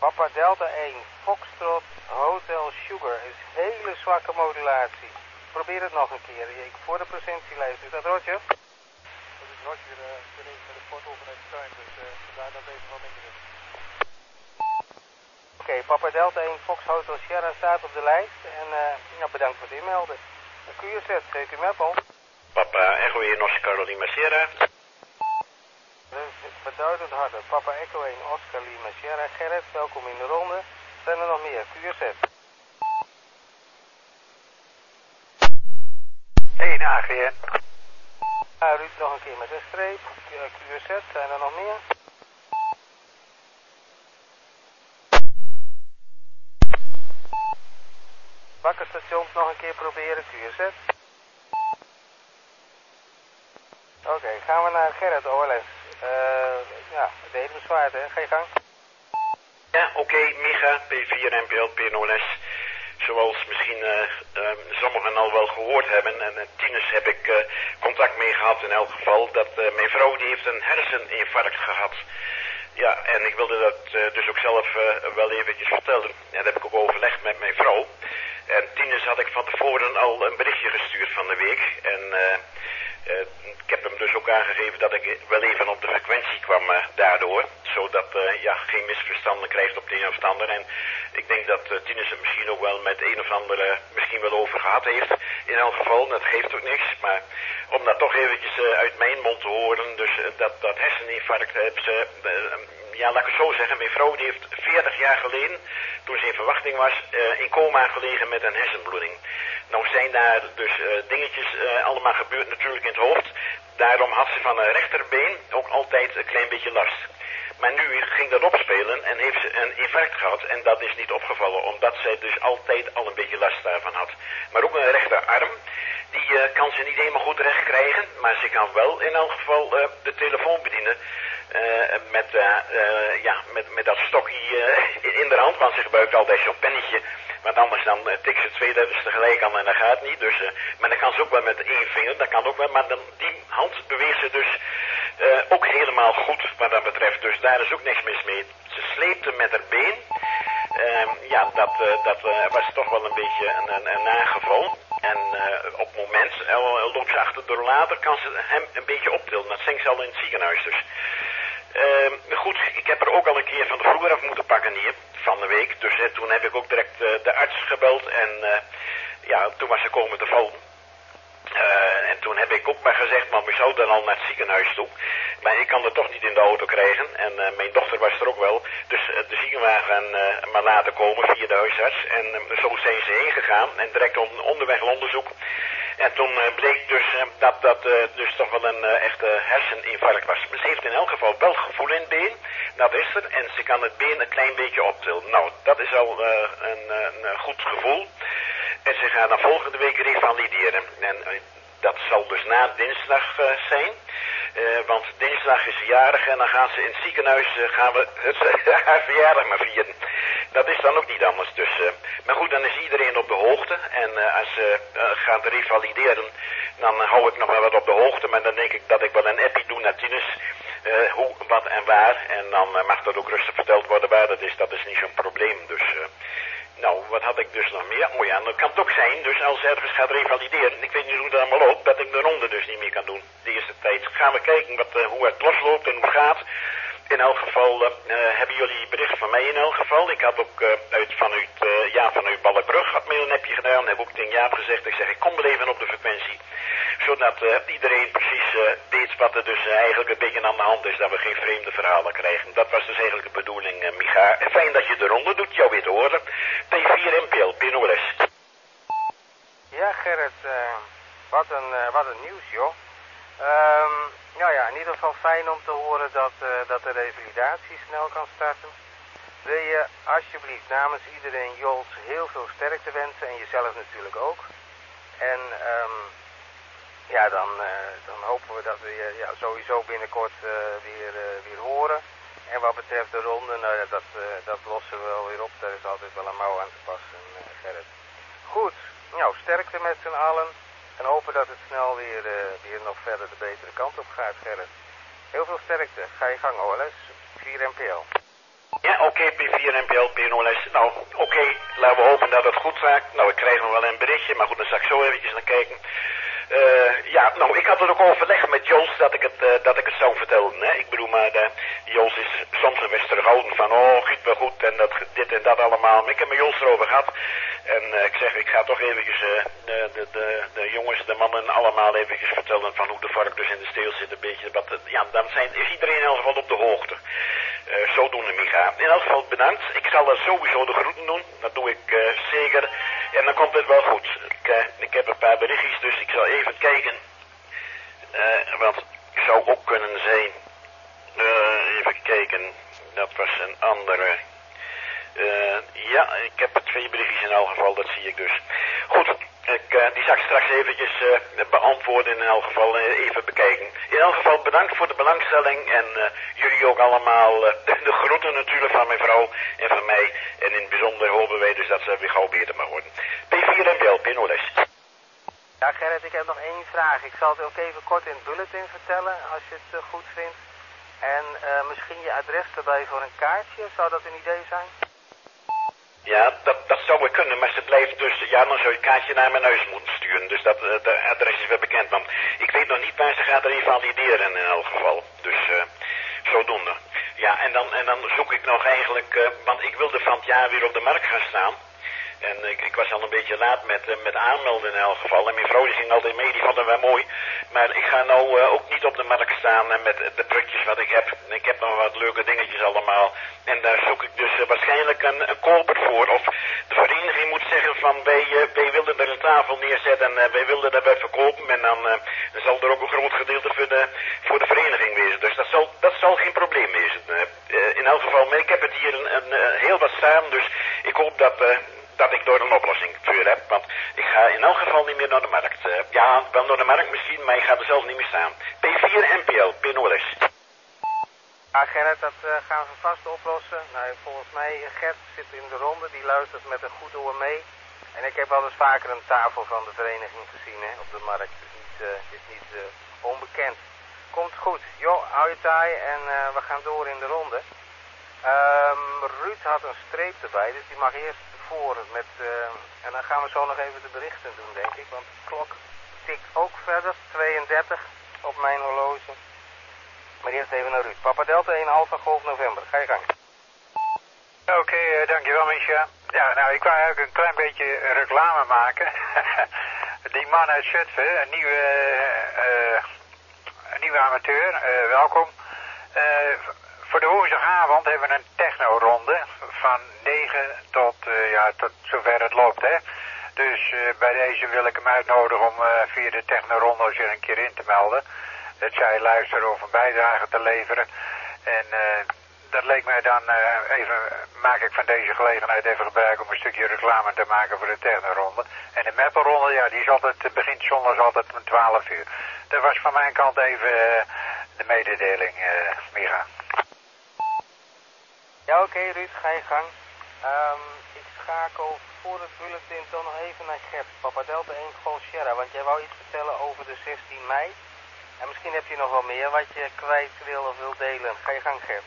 Papa Delta één, Foxtrot, Hotel Sugar is hele zwakke modulatie. Probeer het nog een keer. Ik voor de presentielijst. Is dat Roger?
Dat is Roger, uh, ik ben even met de sportoverheid tuin, dus uh, vandaar dat even wat minder is.
Oké, okay, Papa Delta één, Fox Hotel Sierra staat op de lijst. En uh, ja, bedankt voor het inmelden. Q Z, geeft u hem op.
Papa Echo één, Oscar Lima Sierra.
Beduidend harder. Papa Echo één, Oscar Lima Sierra. Gerrit, welkom in de ronde. Zijn er nog meer? Q Z.
één A G N.
Uh, Ruud nog een keer met een streep. Q Z, zijn er nog meer? Bakkerstations nog een keer proberen, Q Z. Oké, okay, gaan we naar Gerrit, O L S. Uh, ja, de hele bezwaard, hè? Ga je gang.
Ja, oké, okay, Micha, P vier N P L, P N O L S. Zoals misschien uh, uh, sommigen al wel gehoord hebben, en uh, tieners heb ik uh, contact mee gehad in elk geval, dat uh, mijn vrouw die heeft een herseninfarct gehad. Ja, en ik wilde dat uh, dus ook zelf uh, wel eventjes vertellen. En dat heb ik ook overlegd met mijn vrouw. En tieners had ik van tevoren al een berichtje gestuurd van de week. En uh, uh, ik heb hem dus ook aangegeven dat ik wel even op de frequentie kwam uh, daardoor. Zodat uh, ja, geen misverstanden krijgt op de een of de ander. En ik denk dat uh, tieners het misschien ook wel met een of ander uh, misschien wel over gehad heeft. In elk geval, dat geeft ook niks. Maar om dat toch eventjes uh, uit mijn mond te horen. Dus uh, dat, dat herseninfarct hebben ze... Uh, Ja, laat ik het zo zeggen, mijn vrouw die heeft veertig jaar geleden, toen ze in verwachting was, uh, in coma gelegen met een hersenbloeding. Nou zijn daar dus uh, dingetjes uh, allemaal gebeurd natuurlijk in het hoofd. Daarom had ze van haar rechterbeen ook altijd een klein beetje last. Maar nu ging dat opspelen en heeft ze een infarct gehad en dat is niet opgevallen, omdat zij dus altijd al een beetje last daarvan had. Maar ook een rechterarm, die uh, kan ze niet helemaal goed recht krijgen, maar ze kan wel in elk geval uh, de telefoon bedienen. Uh, met, uh, uh, ja, met, met dat stokje uh, in de hand, want ze gebruikt altijd zo'n pennetje. Want anders dan uh, tikt ze twee letters tegelijk aan en dat gaat niet. Dus, uh, maar dan kan ze ook wel met één vinger, dat kan ook wel. Maar dan, die hand beweegt ze dus uh, ook helemaal goed wat dat betreft. Dus daar is ook niks mis mee. Ze sleepte met haar been. Uh, ja, dat, uh, dat uh, was toch wel een beetje een, een, een nageval. En uh, op het moment, uh, loopt ze achter de rollator, kan ze hem een beetje optillen. Dat zingt ze al in het ziekenhuis dus. Uh, goed, ik heb er ook al een keer van de vroeger af moeten pakken hier, van de week. Dus uh, toen heb ik ook direct uh, de arts gebeld en uh, ja, toen was ze komen te vallen. Uh, en toen heb ik ook maar gezegd, maar we zouden dan al naar het ziekenhuis toe. Maar ik kan er toch niet in de auto krijgen. En uh, mijn dochter was er ook wel. Dus uh, de ziekenwagen uh, maar laten komen via de huisarts. En uh, zo zijn ze heen gegaan. En direct on onderweg onderzoek. En toen uh, bleek dus uh, dat dat uh, dus toch wel een uh, echte herseninfarct was. Maar ze heeft in elk geval wel gevoel in het been. Dat is er. En ze kan het been een klein beetje optillen. Nou, dat is al uh, een, een, een goed gevoel. En ze gaan dan volgende week revalideren. En uh, dat zal dus na dinsdag uh, zijn. Uh, want dinsdag is ze jarig en dan gaan ze in het ziekenhuis, uh, gaan we het, haar verjaardag maar vieren. Dat is dan ook niet anders. Dus, uh, maar goed, dan is iedereen op de hoogte. En uh, als ze uh, gaat revalideren, dan uh, hou ik nog wel wat op de hoogte. Maar dan denk ik dat ik wel een appie doe naar Tinus. Uh, hoe, wat en waar. En dan uh, mag dat ook rustig verteld worden waar dat is. Dat is niet zo'n probleem. Dus... Uh, Nou, wat had ik dus nog meer? Oh ja, dat kan het ook zijn, dus als ergens gaat revalideren, ik weet niet hoe dat allemaal loopt, dat ik de ronde dus niet meer kan doen, de eerste tijd. Gaan we kijken wat, uh, hoe het losloopt en hoe het gaat. In elk geval uh, uh, hebben jullie bericht van mij in elk geval. Ik had ook uh, uit, vanuit, uh, ja, vanuit Ballenbrug had mij een appje gedaan, heb ook tegen Jaap gezegd, ik zeg ik kom wel even op de frequentie. Zodat uh, iedereen precies uh, weet wat er dus uh, eigenlijk een beetje aan de hand is, dat we geen vreemde verhalen krijgen. Dat was dus eigenlijk de bedoeling, uh, Micha. Fijn dat je de ronde doet, jou weer te horen. P vier N P L, P N O L S.
Ja, Gerrit, uh, wat, een, uh, wat een nieuws, joh. Um, nou ja, in ieder geval fijn om te horen dat, uh, dat de revalidatie snel kan starten. Wil je alsjeblieft namens iedereen Jols heel veel sterkte wensen en jezelf natuurlijk ook. En um, ja, dan, uh, dan hopen we dat we je ja, sowieso binnenkort uh, weer, uh, weer horen. En wat betreft de ronde, nou ja, dat, uh, dat lossen we wel weer op. Daar is altijd wel een mouw aan te passen, uh, Gerrit. Goed, nou sterkte met z'n allen. En hopen dat het snel weer, uh, weer nog verder de betere kant op gaat, Gerrit. Heel veel sterkte. Ga je gang, O L S. vier N P L.
Ja, oké, okay, P vier N P L, P nul S. Nou, oké, okay, laten we hopen dat het goed raakt. Nou, ik krijg nog wel een berichtje, maar goed, dan zal ik zo eventjes naar kijken. Uh, ja, nou, ik had het ook overlegd met Joost dat ik het, uh, dat ik het zou vertellen. Hè. Ik bedoel, maar uh, Joost is soms een beetje terughoudend van, oh, goed, wel goed, en dat, dit en dat allemaal. Maar ik heb met Joost erover gehad. En uh, ik zeg, ik ga toch eventjes uh, de, de, de, de jongens, de mannen allemaal eventjes vertellen van hoe de vark dus in de steel zit. Een beetje, wat, ja, dan zijn, is iedereen in elk geval op de hoogte. Uh, zodoende, Micha. In elk geval bedankt. Ik zal er sowieso de groeten doen. Dat doe ik uh, zeker. En dan komt het wel goed. Ik, uh, ik heb een paar berichtjes, dus ik zal even kijken. Uh, wat zou ook kunnen zijn. Uh, even kijken. Dat was een andere. Uh, ja, ik heb twee berichtjes in elk geval, dat zie ik dus. Goed, ik, uh, die zal ik straks eventjes uh, beantwoorden in elk geval, uh, even bekijken. In elk geval bedankt voor de belangstelling en uh, jullie ook allemaal uh, de, de groeten natuurlijk van mijn vrouw en van mij. En in het bijzonder hopen wij dus dat ze weer gauw beter mag worden. P vier N P L, P nul S.
Ja, Gerrit, ik heb nog één vraag. Ik zal het ook even kort in het bulletin vertellen, als je het uh, goed vindt. En uh, misschien je adres erbij voor een kaartje, zou dat een idee zijn?
Ja, dat, dat zou wel kunnen, maar ze blijft dus, ja, dan zou je het kaartje naar mijn huis moeten sturen. Dus dat, uh, de adres is wel bekend, want ik weet nog niet waar ze gaat erin valideren in elk geval. Dus, uh, zodoende. Ja, en dan, en dan zoek ik nog eigenlijk, uh, want ik wilde van het jaar weer op de markt gaan staan. En ik, ik was al een beetje laat met, uh, met aanmelden in elk geval. En mijn vrouw die ging altijd mee, die vond het wel mooi. Maar ik ga nou uh, ook niet op de markt staan uh, met de prutjes wat ik heb. Ik heb nog wat leuke dingetjes allemaal. En daar zoek ik dus uh, waarschijnlijk een, een koper voor. Of de vereniging moet zeggen van wij, uh, wij wilden er een tafel neerzetten en uh, wij wilden dat verkopen. En dan, uh, dan zal er ook een groot gedeelte voor de, voor de vereniging wezen. Dus dat zal, dat zal geen probleem wezen. Uh, uh, in elk geval, maar ik heb het hier een, een, uh, heel wat staan. Dus ik hoop dat... Uh, dat ik door een oplossing voor heb, want ik ga in elk geval niet meer naar de markt. Uh, ja, wel naar de markt misschien, maar ik ga er zelf niet meer staan. P vier N P L, P nul S.
Ja, Gerrit, dat uh, gaan we vast oplossen. Nou, volgens mij, Gert zit in de ronde, die luistert met een goed oor mee. En ik heb wel eens vaker een tafel van de vereniging gezien, hè, op de markt. Het is niet, uh, is niet uh, onbekend. Komt goed. Jo, hou je taai en uh, we gaan door in de ronde. Um, Ruud had een streep erbij, dus die mag eerst voor met, uh, en dan gaan we zo nog even de berichten doen, denk ik, want de klok tikt ook verder, tweeëndertig op mijn horloge. Maar eerst even naar Ruud. Papa Delta één Alpha Golf November, ga je gang.
Oké, okay, uh, dankjewel Misha. Ja, nou, ik wou eigenlijk een klein beetje reclame maken. Die man uit Zutphen, een nieuwe, uh, een nieuwe amateur, uh, welkom. Uh, Voor de woensdagavond hebben we een techno-ronde van negen tot, uh, ja, tot zover het loopt, hè. Dus uh, bij deze wil ik hem uitnodigen om uh, via de techno-ronde zich een keer in te melden. Dat zij luisteren of een bijdrage te leveren. En uh, dat leek mij dan uh, even, maak ik van deze gelegenheid even gebruik om een stukje reclame te maken voor de techno-ronde. En de Meppel-ronde, ja, die is altijd, begint zondags altijd om twaalf uur. Dat was van mijn kant even uh, de mededeling, uh, Micha.
Ja, oké, okay, Ruud, ga je gang. Um, ik schakel voor het bulletin toch nog even naar Gert. Papa Delta één Golf Sierra, want jij wou iets vertellen over de zestien mei. En misschien heb je nog wel meer wat je kwijt wil of wil delen. Ga je gang, Gert.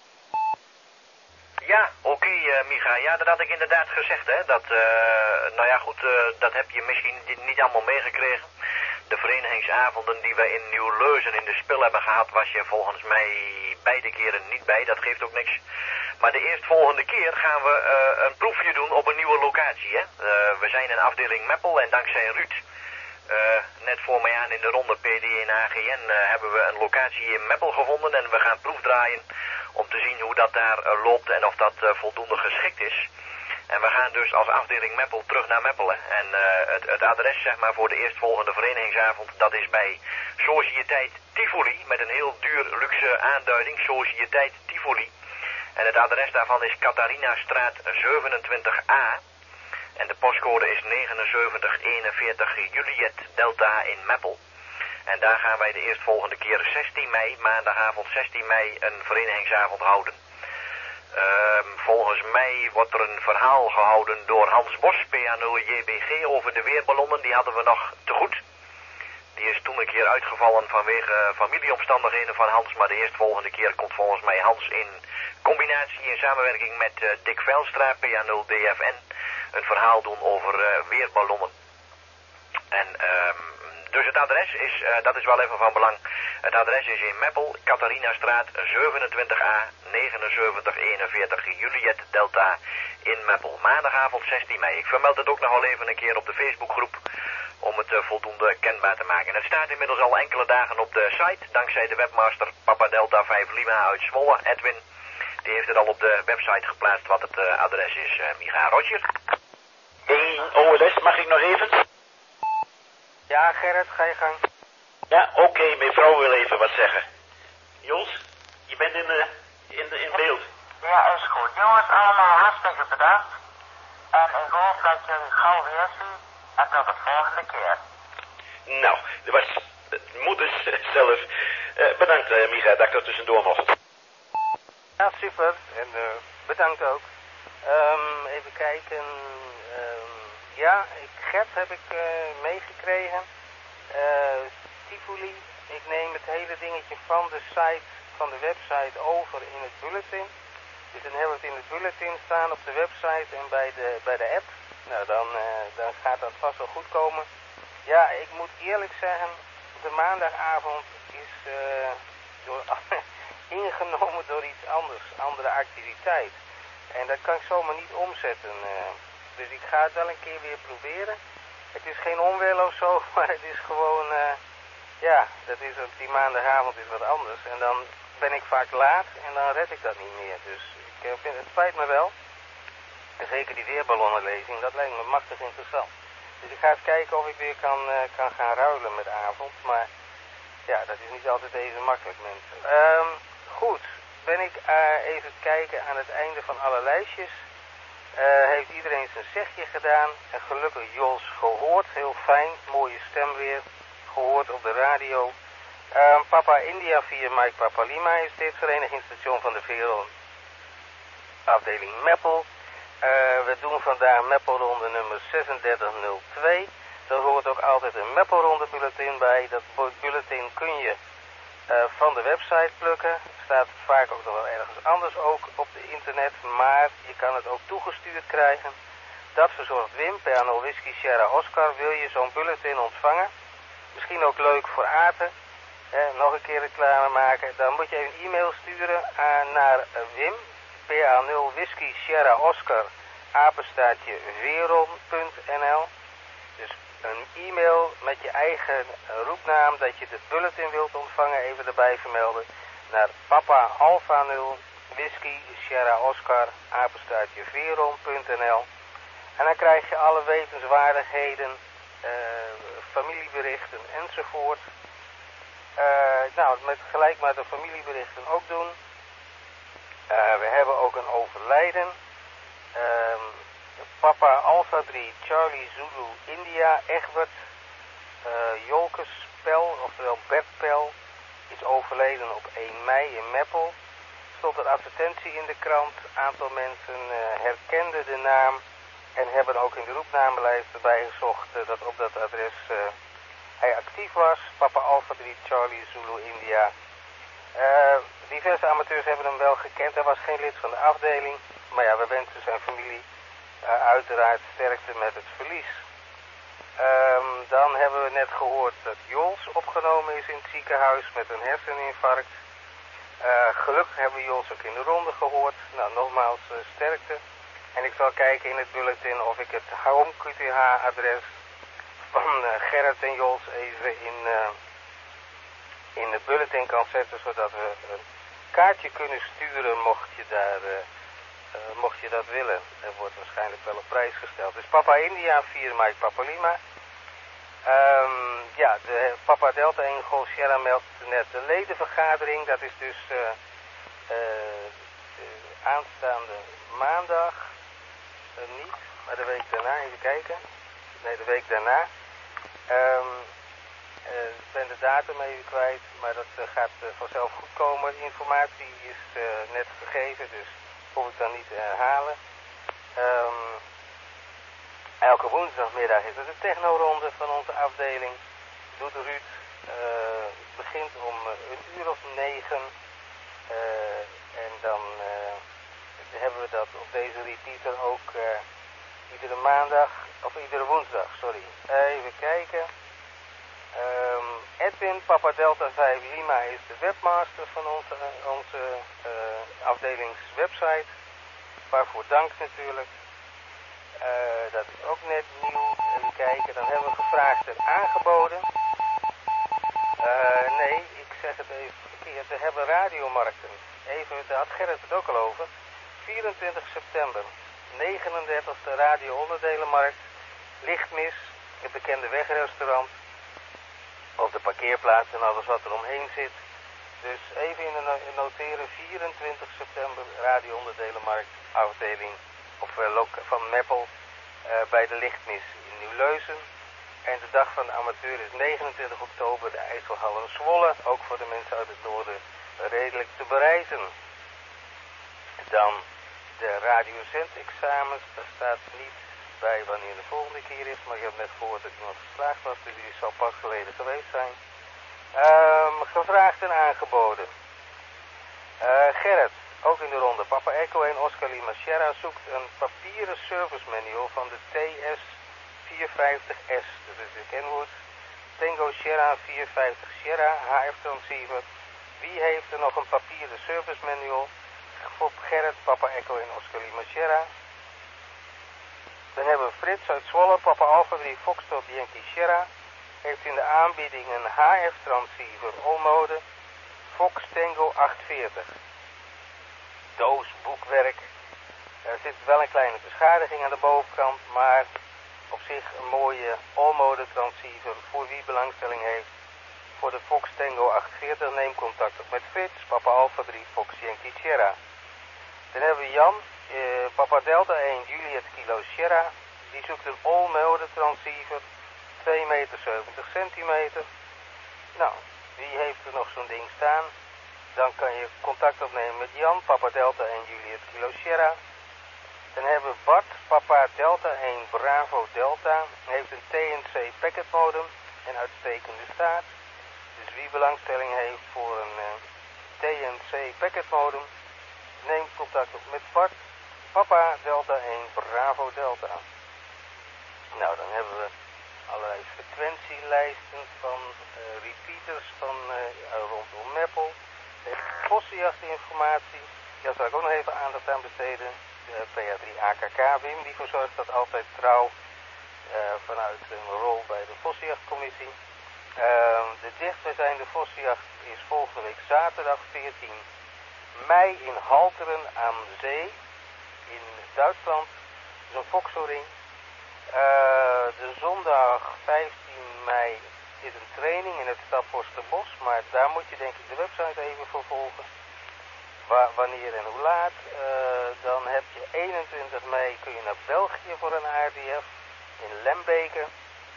Ja, oké, okay, uh, Micha. Ja, dat had ik inderdaad gezegd, hè. Dat, uh, nou ja, goed, uh, dat heb je misschien niet allemaal meegekregen. De verenigingsavonden die wij in Nieuw-Leuzen in de Spil hebben gehad, was je volgens mij beide keren niet bij. Dat geeft ook niks. Maar de eerstvolgende keer gaan we uh, een proefje doen op een nieuwe locatie, hè. Uh, we zijn in afdeling Meppel en dankzij Ruud, uh, net voor mij aan in de ronde P D en A G N, uh, hebben we een locatie in Meppel gevonden en we gaan proefdraaien om te zien hoe dat daar uh, loopt en of dat uh, voldoende geschikt is. En we gaan dus als afdeling Meppel terug naar Meppelen. En uh, het, het adres, zeg maar, voor de eerstvolgende verenigingsavond, dat is bij Sociëteit Tivoli, met een heel duur luxe aanduiding, Sociëteit Tivoli. En het adres daarvan is Catharinastraat zevenentwintig A. En de postcode is negenenzeventig eenenveertig Juliet Delta in Meppel. En daar gaan wij de eerstvolgende keer zestien mei, maandagavond zestien mei, een verenigingsavond houden. Uh, volgens mij wordt er een verhaal gehouden door Hans Bos, P A nul J B G, over de weerballonnen. Die hadden we nog te goed. Die is toen een keer uitgevallen vanwege uh, familieomstandigheden van Hans. Maar de eerstvolgende keer komt volgens mij Hans in combinatie in samenwerking met uh, Dick Velstra, P A nul D F N, een verhaal doen over uh, weerballonnen. En um, dus het adres is, uh, dat is wel even van belang. Het adres is in Meppel, Catharinastraat zevenentwintig A, negenenzeventig eenenveertig, Juliet Delta in Meppel. Maandagavond zestien mei. Ik vermeld het ook nog wel even een keer op de Facebookgroep om het uh, voldoende kenbaar te maken. Het staat inmiddels al enkele dagen op de site, dankzij de webmaster Papa Delta vijf Lima uit Zwolle, Edwin. Die heeft het al op de website geplaatst wat het uh, adres is, uh, Micha. Roger.
één O L S, mag ik nog even?
Ja, Gerrit, ga je gang.
Ja, oké, okay, mevrouw wil even wat zeggen. Jos, je bent in, de, in, de, in beeld.
Ja, is goed. Jongens, allemaal hartstikke bedankt. En ik hoop dat jullie gauw weer zien. En tot de volgende keer.
Nou, dat was het moeders zelf. Uh, bedankt, uh, Micha, dat ik er tussendoor mocht.
Ja, super. En uh, bedankt ook. Um, even kijken. Um, ja, ik, Gert heb ik uh, meegekregen. Uh, Tivoli. Ik neem het hele dingetje van de site, van de website over in het bulletin. Dus dan hebben we het in het bulletin staan op de website en bij de, bij de app. Nou, dan, uh, dan gaat dat vast wel goed komen. Ja, ik moet eerlijk zeggen, de maandagavond is uh, door, ingenomen door iets anders, andere activiteit. En dat kan ik zomaar niet omzetten. Uh, dus ik ga het wel een keer weer proberen. Het is geen onwil of zo, maar het is gewoon, uh, ja, dat is op die maandagavond is wat anders. En dan ben ik vaak laat en dan red ik dat niet meer. Dus ik uh, vind, het spijt me wel. En zeker die weerballonnenlezing, dat lijkt me machtig interessant. Dus ik ga eens kijken of ik weer kan, uh, kan gaan ruilen met avond. Maar ja, dat is niet altijd even makkelijk, mensen. Um, goed, ben ik uh, even kijken aan het einde van alle lijstjes. Uh, heeft iedereen zijn zegje gedaan. En gelukkig Jos gehoord. Heel fijn, mooie stem weer. Gehoord op de radio. Uh, Papa India via Mike Papa Lima is dit. Verenigingsstation van de V R O. Afdeling Meppel. Uh, we doen vandaag Meppelronde nummer zesendertig nul twee. Daar hoort ook altijd een Meppelronde bulletin bij. Dat bulletin kun je uh, van de website plukken. Staat vaak ook nog wel ergens anders ook op de internet. Maar je kan het ook toegestuurd krijgen. Dat verzorgt Wim, P A nul Whisky Sierra Oscar. Wil je zo'n bulletin ontvangen? Misschien ook leuk voor Aten. Eh, nog een keer reclame maken. Dan moet je een e-mail sturen aan, naar uh, Wim. P A nul Whisky Sierra Oscar, apenstaartje veron punt n l. Dus een e-mail met je eigen roepnaam dat je de bulletin wilt ontvangen, even erbij vermelden. Naar Papa Alpha nul Whisky Sierra Oscar, apenstaartje veron punt n l. En dan krijg je alle wetenswaardigheden, uh, familieberichten enzovoort. Uh, nou, met gelijk maar de familieberichten ook doen. Uh, we hebben ook een overlijden. Uh, Papa Alpha drie Charlie Zulu India Egbert uh, Jolkes Pel, oftewel Bert Pel, is overleden op één mei in Meppel. Stond een advertentie in de krant. Een aantal mensen uh, herkenden de naam en hebben ook in de roepnamenlijst erbij gezocht uh, dat op dat adres uh, hij actief was. Papa Alpha drie Charlie Zulu India. Uh, diverse amateurs hebben hem wel gekend. Hij was geen lid van de afdeling. Maar ja, we wensen zijn familie uh, uiteraard sterkte met het verlies. Um, dan hebben we net gehoord dat Jols opgenomen is in het ziekenhuis met een herseninfarct. Uh, gelukkig hebben we Jols ook in de ronde gehoord. Nou, nogmaals uh, sterkte. En ik zal kijken in het bulletin of ik het Home Q T H-adres van uh, Gerrit en Jols even in... Uh, in de bulletin kan zetten, zodat we een kaartje kunnen sturen mocht je, daar, uh, uh, mocht je dat willen. Er wordt waarschijnlijk wel op prijs gesteld. Dus Papa India, vier Mike Papa Lima. Um, ja, de Papa Delta één Golf Sierra meldt net de ledenvergadering. Dat is dus uh, uh, de aanstaande maandag. Uh, niet, maar de week daarna, even kijken. Nee, de week daarna. Um, Uh, ik ben de datum even kwijt, maar dat uh, gaat uh, vanzelf goed komen. De informatie is uh, net gegeven, dus hoef ik dan niet te herhalen. Um, elke woensdagmiddag is het de technoronde van onze afdeling. doet Ruud. Uh, het begint om uh, een uur of negen. Uh, en dan uh, hebben we dat op deze repeater ook uh, iedere maandag, of iedere woensdag, sorry. Even kijken. Um, Edwin, Papa Delta vijf Lima is de webmaster van onze, onze uh, afdelingswebsite. Waarvoor dank natuurlijk. Uh, dat is ook net nieuw. Even kijken, dan hebben we gevraagd en aangeboden. Uh, nee, ik zeg het even verkeerd. We hebben radiomarkten. Even, daar had Gerrit het ook al over. vierentwintig september, negenendertigste radio-onderdelenmarkt. Lichtmis, het bekende wegrestaurant. Op de parkeerplaats en alles wat er omheen zit. Dus even in de noteren, vierentwintig september, radio-onderdelenmarkt, afdeling of, uh, van Meppel uh, bij de Lichtmis in Nieuw-Leuzen. En de dag van de amateur is negenentwintig oktober, de IJsselhal in Zwolle. Ook voor de mensen uit het noorden redelijk te bereizen. Dan de radiozendexamens, daar staat niet bij wanneer de volgende keer is, maar ik heb net gehoord dat iemand geslaagd was, dus die zal pas geleden geweest zijn. Um, gevraagd en aangeboden. Uh, Gerrit, ook in de ronde. Papa Echo en Oscar Lima Sierra zoekt een papieren service manual van de T S vierhonderdvijftig S, dat is de Kenwood. Tango Sierra vierhonderdvijftig Sierra, H F transceiver. Wie heeft er nog een papieren service manual voor Gerrit, Papa Echo en Oscar Lima Sierra? Dan hebben we Frits uit Zwolle, Papa Alpha drie Foxtrot Yankee Sierra. Heeft in de aanbieding een H F transceiver all-mode Fox Tango achthonderdveertig. Doos, boekwerk. Er zit wel een kleine beschadiging aan de bovenkant, maar op zich een mooie all-mode transceiver voor wie belangstelling heeft. Voor de Fox Tango achthonderdveertig neem contact op met Frits, Papa Alpha drie Fox Yankee Sierra. Dan hebben we Jan, eh, Papa Delta één Juliet Kilo Sierra. Die zoekt een all-mode transceiver, twee meter zeventig centimeter. Nou, wie heeft er nog zo'n ding staan? Dan kan je contact opnemen met Jan, Papa Delta één Juliet Kilo Sierra. Dan hebben we Bart, Papa Delta één Bravo Delta. Heeft een T N C packet modem en uitstekende staat. Dus wie belangstelling heeft voor een uh, T N C packet modem, neem contact op met Bart, Papa Delta één Bravo Delta. Nou, dan hebben we allerlei frequentielijsten van uh, repeaters van uh, rondom Meppel. Vossenjachtinformatie, daar zal ik ook nog even aandacht aan besteden. De P A drie A K K, Wim, die verzorgt dat altijd trouw uh, vanuit een rol bij de Vossenjachtcommissie. Uh, de dichtstbijzijnde Vossenjacht is volgende week zaterdag veertien mei in Halteren aan zee in Duitsland. Dat is een Vokselring. Uh, de zondag vijftien mei is een training in het Staphorsterbos, maar daar moet je denk ik de website even voor volgen. Wa wanneer en hoe laat. Uh, dan heb je eenentwintig mei kun je naar België voor een R D F in Lembeke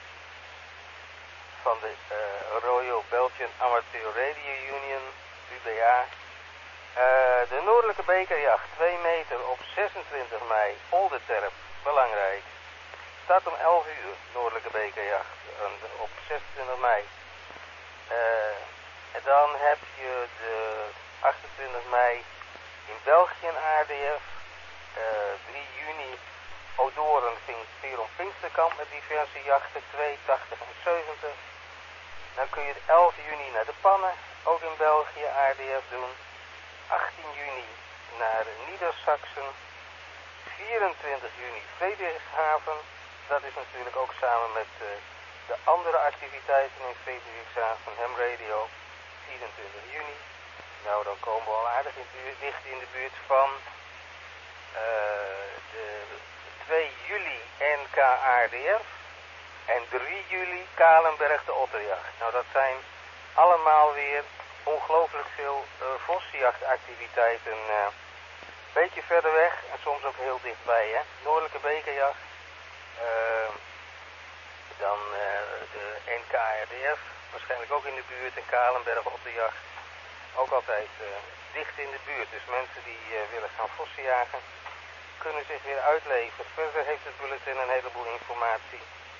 van de uh, Royal Belgian Amateur Radio Union, U B A. Uh, de Noordelijke Bekerjacht, twee meter op zesentwintig mei, Oldeterp, belangrijk. Start om elf uur, Noordelijke Bekerjacht, op zesentwintig mei. Uh, en dan heb je de achtentwintig mei in België een A R D F. Uh, drie juni Odoren Veron Pinksterkamp met diverse jachten, twee, tachtig en zeventig. Dan kun je de elf juni naar de Pannen, ook in België A R D F doen. achttien juni naar Niedersachsen. vierentwintig juni Friedrichshaven. Dat is natuurlijk ook samen met uh, de andere activiteiten in Friedrichshaven, Ham Radio, vierentwintig juni. Nou, dan komen we al aardig in buurt, dicht in de buurt van uh, de twee juli N K A R D F en drie juli Kalenberg de Otterjacht. Nou, dat zijn allemaal weer ongelooflijk veel uh, vossenjachtactiviteiten. Een uh, beetje verder weg en soms ook heel dichtbij, hè. Noordelijke Bekerjacht. Uh, dan uh, de N K A R D F, waarschijnlijk ook in de buurt. En Kalenberg op de jacht. Ook altijd uh, dicht in de buurt. Dus mensen die uh, willen gaan vossenjagen, kunnen zich weer uitleveren. Verder heeft het bulletin een heleboel informatie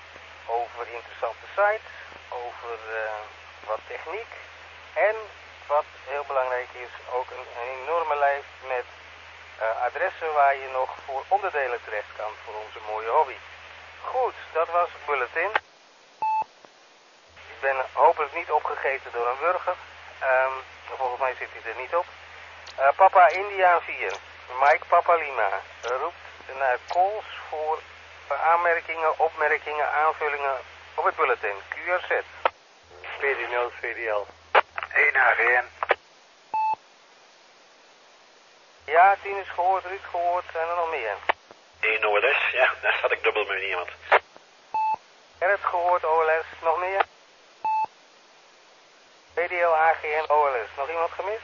over interessante sites, over uh, wat techniek en wat heel belangrijk is, ook een, een enorme lijst met uh, adressen waar je nog voor onderdelen terecht kan voor onze mooie hobby. Goed, dat was het bulletin. Ik ben hopelijk niet opgegeten door een burger. Um, volgens mij zit hij er niet op. Uh, Papa India vier, Mike Papa Lima, roept naar calls voor aanmerkingen, opmerkingen, aanvullingen op het bulletin. Q R Z.
P D nul V D L.
één A G N.
Ja, tien is gehoord, Ruud gehoord, zijn er nog meer?
één O L S, ja, daar zat ik dubbel met iemand.
Gerrit gehoord, O L S, nog meer? V D L, A G N, O L S, nog iemand gemist?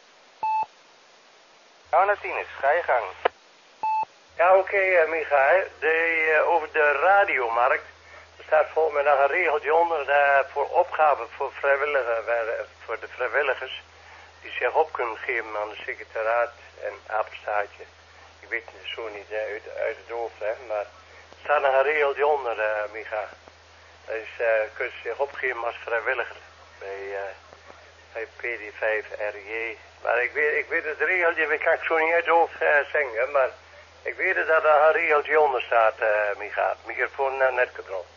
Nou, naar Tienes, ga je gang.
Ja, oké, okay, uh, Micha, hè. De, uh, over de radiomarkt. Er staat volgens mij nog een regeltje onder uh, voor opgaven voor, vrijwilliger, uh, voor de vrijwilligers. Die zich op kunnen geven aan de secretariaat en apenstaartje. Ik weet het zo niet uh, uit, uit het hoofd, hè, maar er staat nog een regeltje onder, uh, Micha. Dus uh, kun je zich opgeven als vrijwilliger bij, uh, bij P D vijf R J. Maar ik weet, ik weet het regeltje, ik kan ik zo niet uit het hoofd uh, zeggen, maar ik weet dat er een regeltje onder staat, uh, Micha. Microfoon naar netcontrol.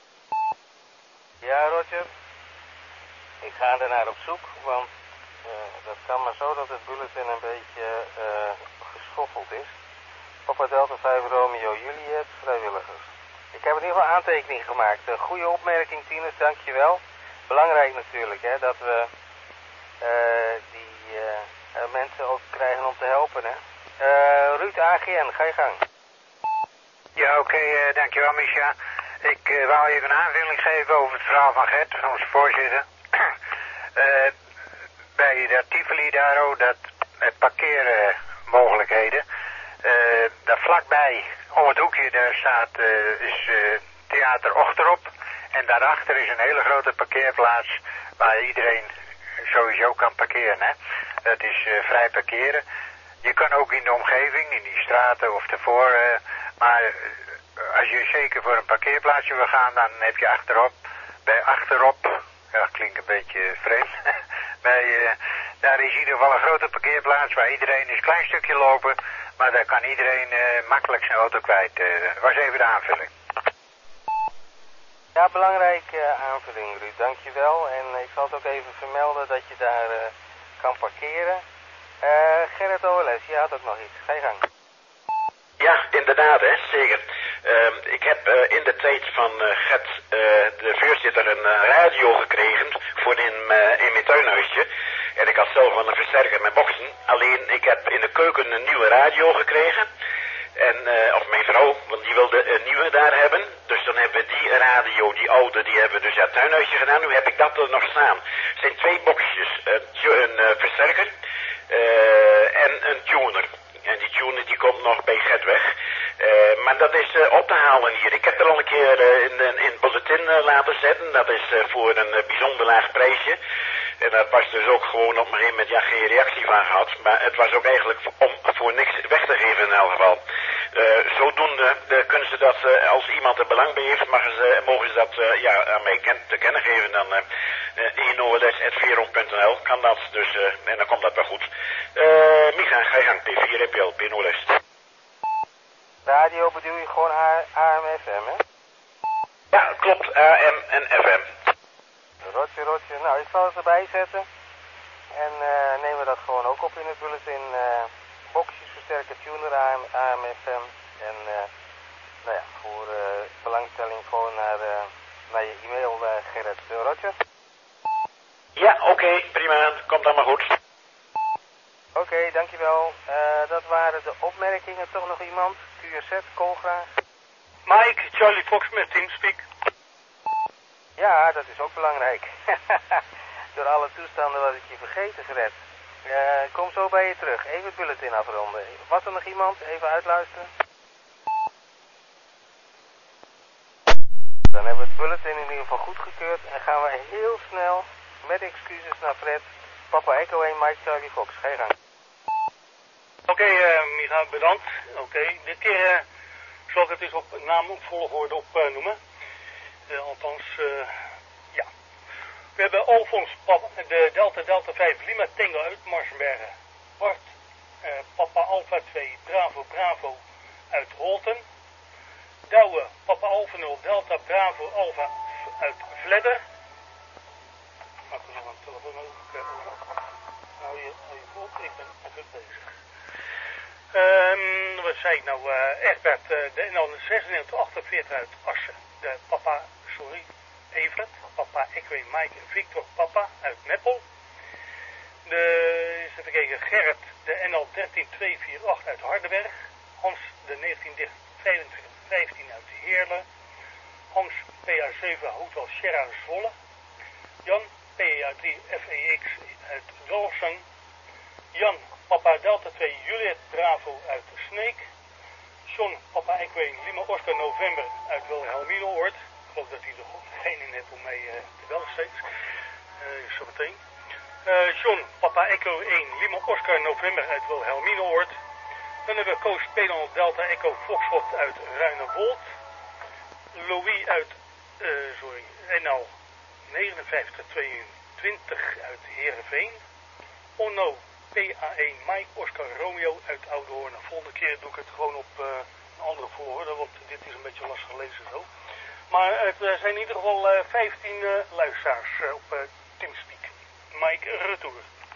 Ja, Roger. Ik ga er naar op zoek, want uh, dat kan maar zo dat het bulletin een beetje uh, geschoffeld is. Papa Delta vijf Romeo Juliet, vrijwilligers. Ik heb in ieder geval aantekeningen gemaakt. Uh, goede opmerking, Tines, dankjewel. Belangrijk natuurlijk, hè, dat we uh, die uh, uh, mensen ook krijgen om te helpen, hè. Uh, Ruud A G N, ga je gang.
Ja, oké, okay, uh, dankjewel, Misha. Ik uh, wou even een aanvulling geven over het verhaal van Gert, onze voorzitter. uh, bij dat Tivoli daar ook, dat uh, parkeermogelijkheden. Uh, daar vlakbij, om het hoekje, daar staat uh, is, uh, Theater Ochterop. En daarachter is een hele grote parkeerplaats waar iedereen sowieso kan parkeren. Hè? Dat is uh, vrij parkeren. Je kan ook in de omgeving, in die straten of ervoor, uh, maar uh, als je zeker voor een parkeerplaatsje wil gaan, dan heb je achterop, bij achterop, ja, klinkt een beetje vreemd, bij, uh, daar is in ieder geval een grote parkeerplaats waar iedereen een klein stukje lopen, maar daar kan iedereen uh, makkelijk zijn auto kwijt. Uh, dat was even de aanvulling.
Ja, belangrijke uh, aanvulling, Ruud, dankjewel. En ik zal het ook even vermelden dat je daar uh, kan parkeren. Uh, Gerrit O L S, je had ook nog iets. Ga je gang.
Ja, inderdaad, hè, zeker. Uh, ik heb uh, in de tijd van uh, Gert, uh, de voorzitter, een uh, radio gekregen voor in, uh, in mijn tuinhuisje. En ik had zelf wel een versterker met boxen. Alleen, ik heb in de keuken een nieuwe radio gekregen. En, uh, of mijn vrouw, want die wilde een nieuwe daar hebben. Dus dan hebben we die radio, die oude, die hebben we dus uit het tuinhuisje gedaan. Nu heb ik dat er nog staan. Het zijn twee boxjes. Uh, een uh, versterker uh, en een tuner. En die tuner die komt nog bij Gert weg. Uh, maar dat is uh, op te halen hier. Ik heb er al een keer uh, in, in het bulletin uh, laten zetten. Dat is uh, voor een uh, bijzonder laag prijsje. En daar was dus ook gewoon op een gegeven moment ja, geen reactie van gehad. Maar het was ook eigenlijk om voor niks weg te geven in elk geval. Uh, zodoende uh, kunnen ze dat, uh, als iemand er belang bij heeft, mogen ze, mogen ze dat uh, ja, aan mij ken, te kennen geven. Dan uh, uh, één O L S at veron punt n l kan dat. Dus, uh, en dan komt dat wel goed. Uh, Micha, ga je gang. P vier N P L, P nul S.
Radio bedoel je gewoon A M F M, hè?
Ja, klopt. A M en F M.
Rotje, rotje. Nou, ik zal het erbij zetten. En uh, nemen we dat gewoon ook op in het bulletin. Uh, boxjes versterken, tuner, A M F M. En uh, nou ja, voor uh, belangstelling gewoon naar, uh, naar je e-mail, uh, Gerrit. Uh, Rotje?
Ja, oké, okay, prima. Komt allemaal goed.
Oké, okay, dankjewel. Uh, dat waren de opmerkingen. Toch nog iemand? Q R Z, call graag.
Mike, Charlie Fox met Teamspeak.
Ja, dat is ook belangrijk. Door alle toestanden was ik je vergeten, gered. Uh, kom zo bij je terug. Even het bulletin afronden. Was er nog iemand? Even uitluisteren. Dan hebben we het bulletin in ieder geval goedgekeurd. En gaan we heel snel, met excuses naar Fred, Papa Echo één, Mike Charlie Fox. Ga je gang.
Oké, okay, uh, Micha, bedankt. Oké, okay. Dit keer uh, zal ik het eens op naam op volgorde opnoemen. Uh, Uh, althans, uh, ja. We hebben Alfons, papa, de Delta Delta vijf Lima Tango uit Marsbergen. Bart, uh, Papa Alpha twee Bravo Bravo uit Holten. Douwe, Papa Alpha nul Delta Bravo Alpha uit Vledder. Mag ik nog een telefoon over? Nou, je, je voelt, ik ben even bezig. Um, wat zei ik nou? Uh, Egbert, uh, de N L zesennegentig achtenveertig uit Assen. De papa, sorry, Evert. Papa, Ekwee, Mike en Victor, papa uit Meppel. De, eens even kijken, Gerrit, de N L dertien tweehonderdachtenveertig uit Hardenberg. Hans, de negentien vijfentwintig vijftien uit Heerlen. Hans, P A zeven Hotel Sierra Zwolle. Jan, P A drie F E X uit Dalfsen. Jan, Papa Delta twee Juliet Bravo uit Sneek. John, Papa Ekwee Lima Oscar November uit Wilhelminoord. Ik geloof dat hij er geen in heeft om mee uh, te bellen steeds. Uh, zo meteen. Uh, John, Papa Echo één Lima Oscar November uit Wilhelminoord. Dan hebben we Koos Pedal Delta Echo Foxtrot uit Ruinewold. Louis uit, uh, sorry, N L negenenvijftig tweeëntwintig uit Heerenveen. Onno, P A één Mike Oscar Romeo uit Oudehoorn. De volgende keer doe ik het gewoon op uh, een andere volgorde, want dit is een beetje lastig gelezen zo. Maar het uh, zijn in ieder geval uh, vijftien uh, luisteraars uh, op uh, Teamspeak. Mike, retour.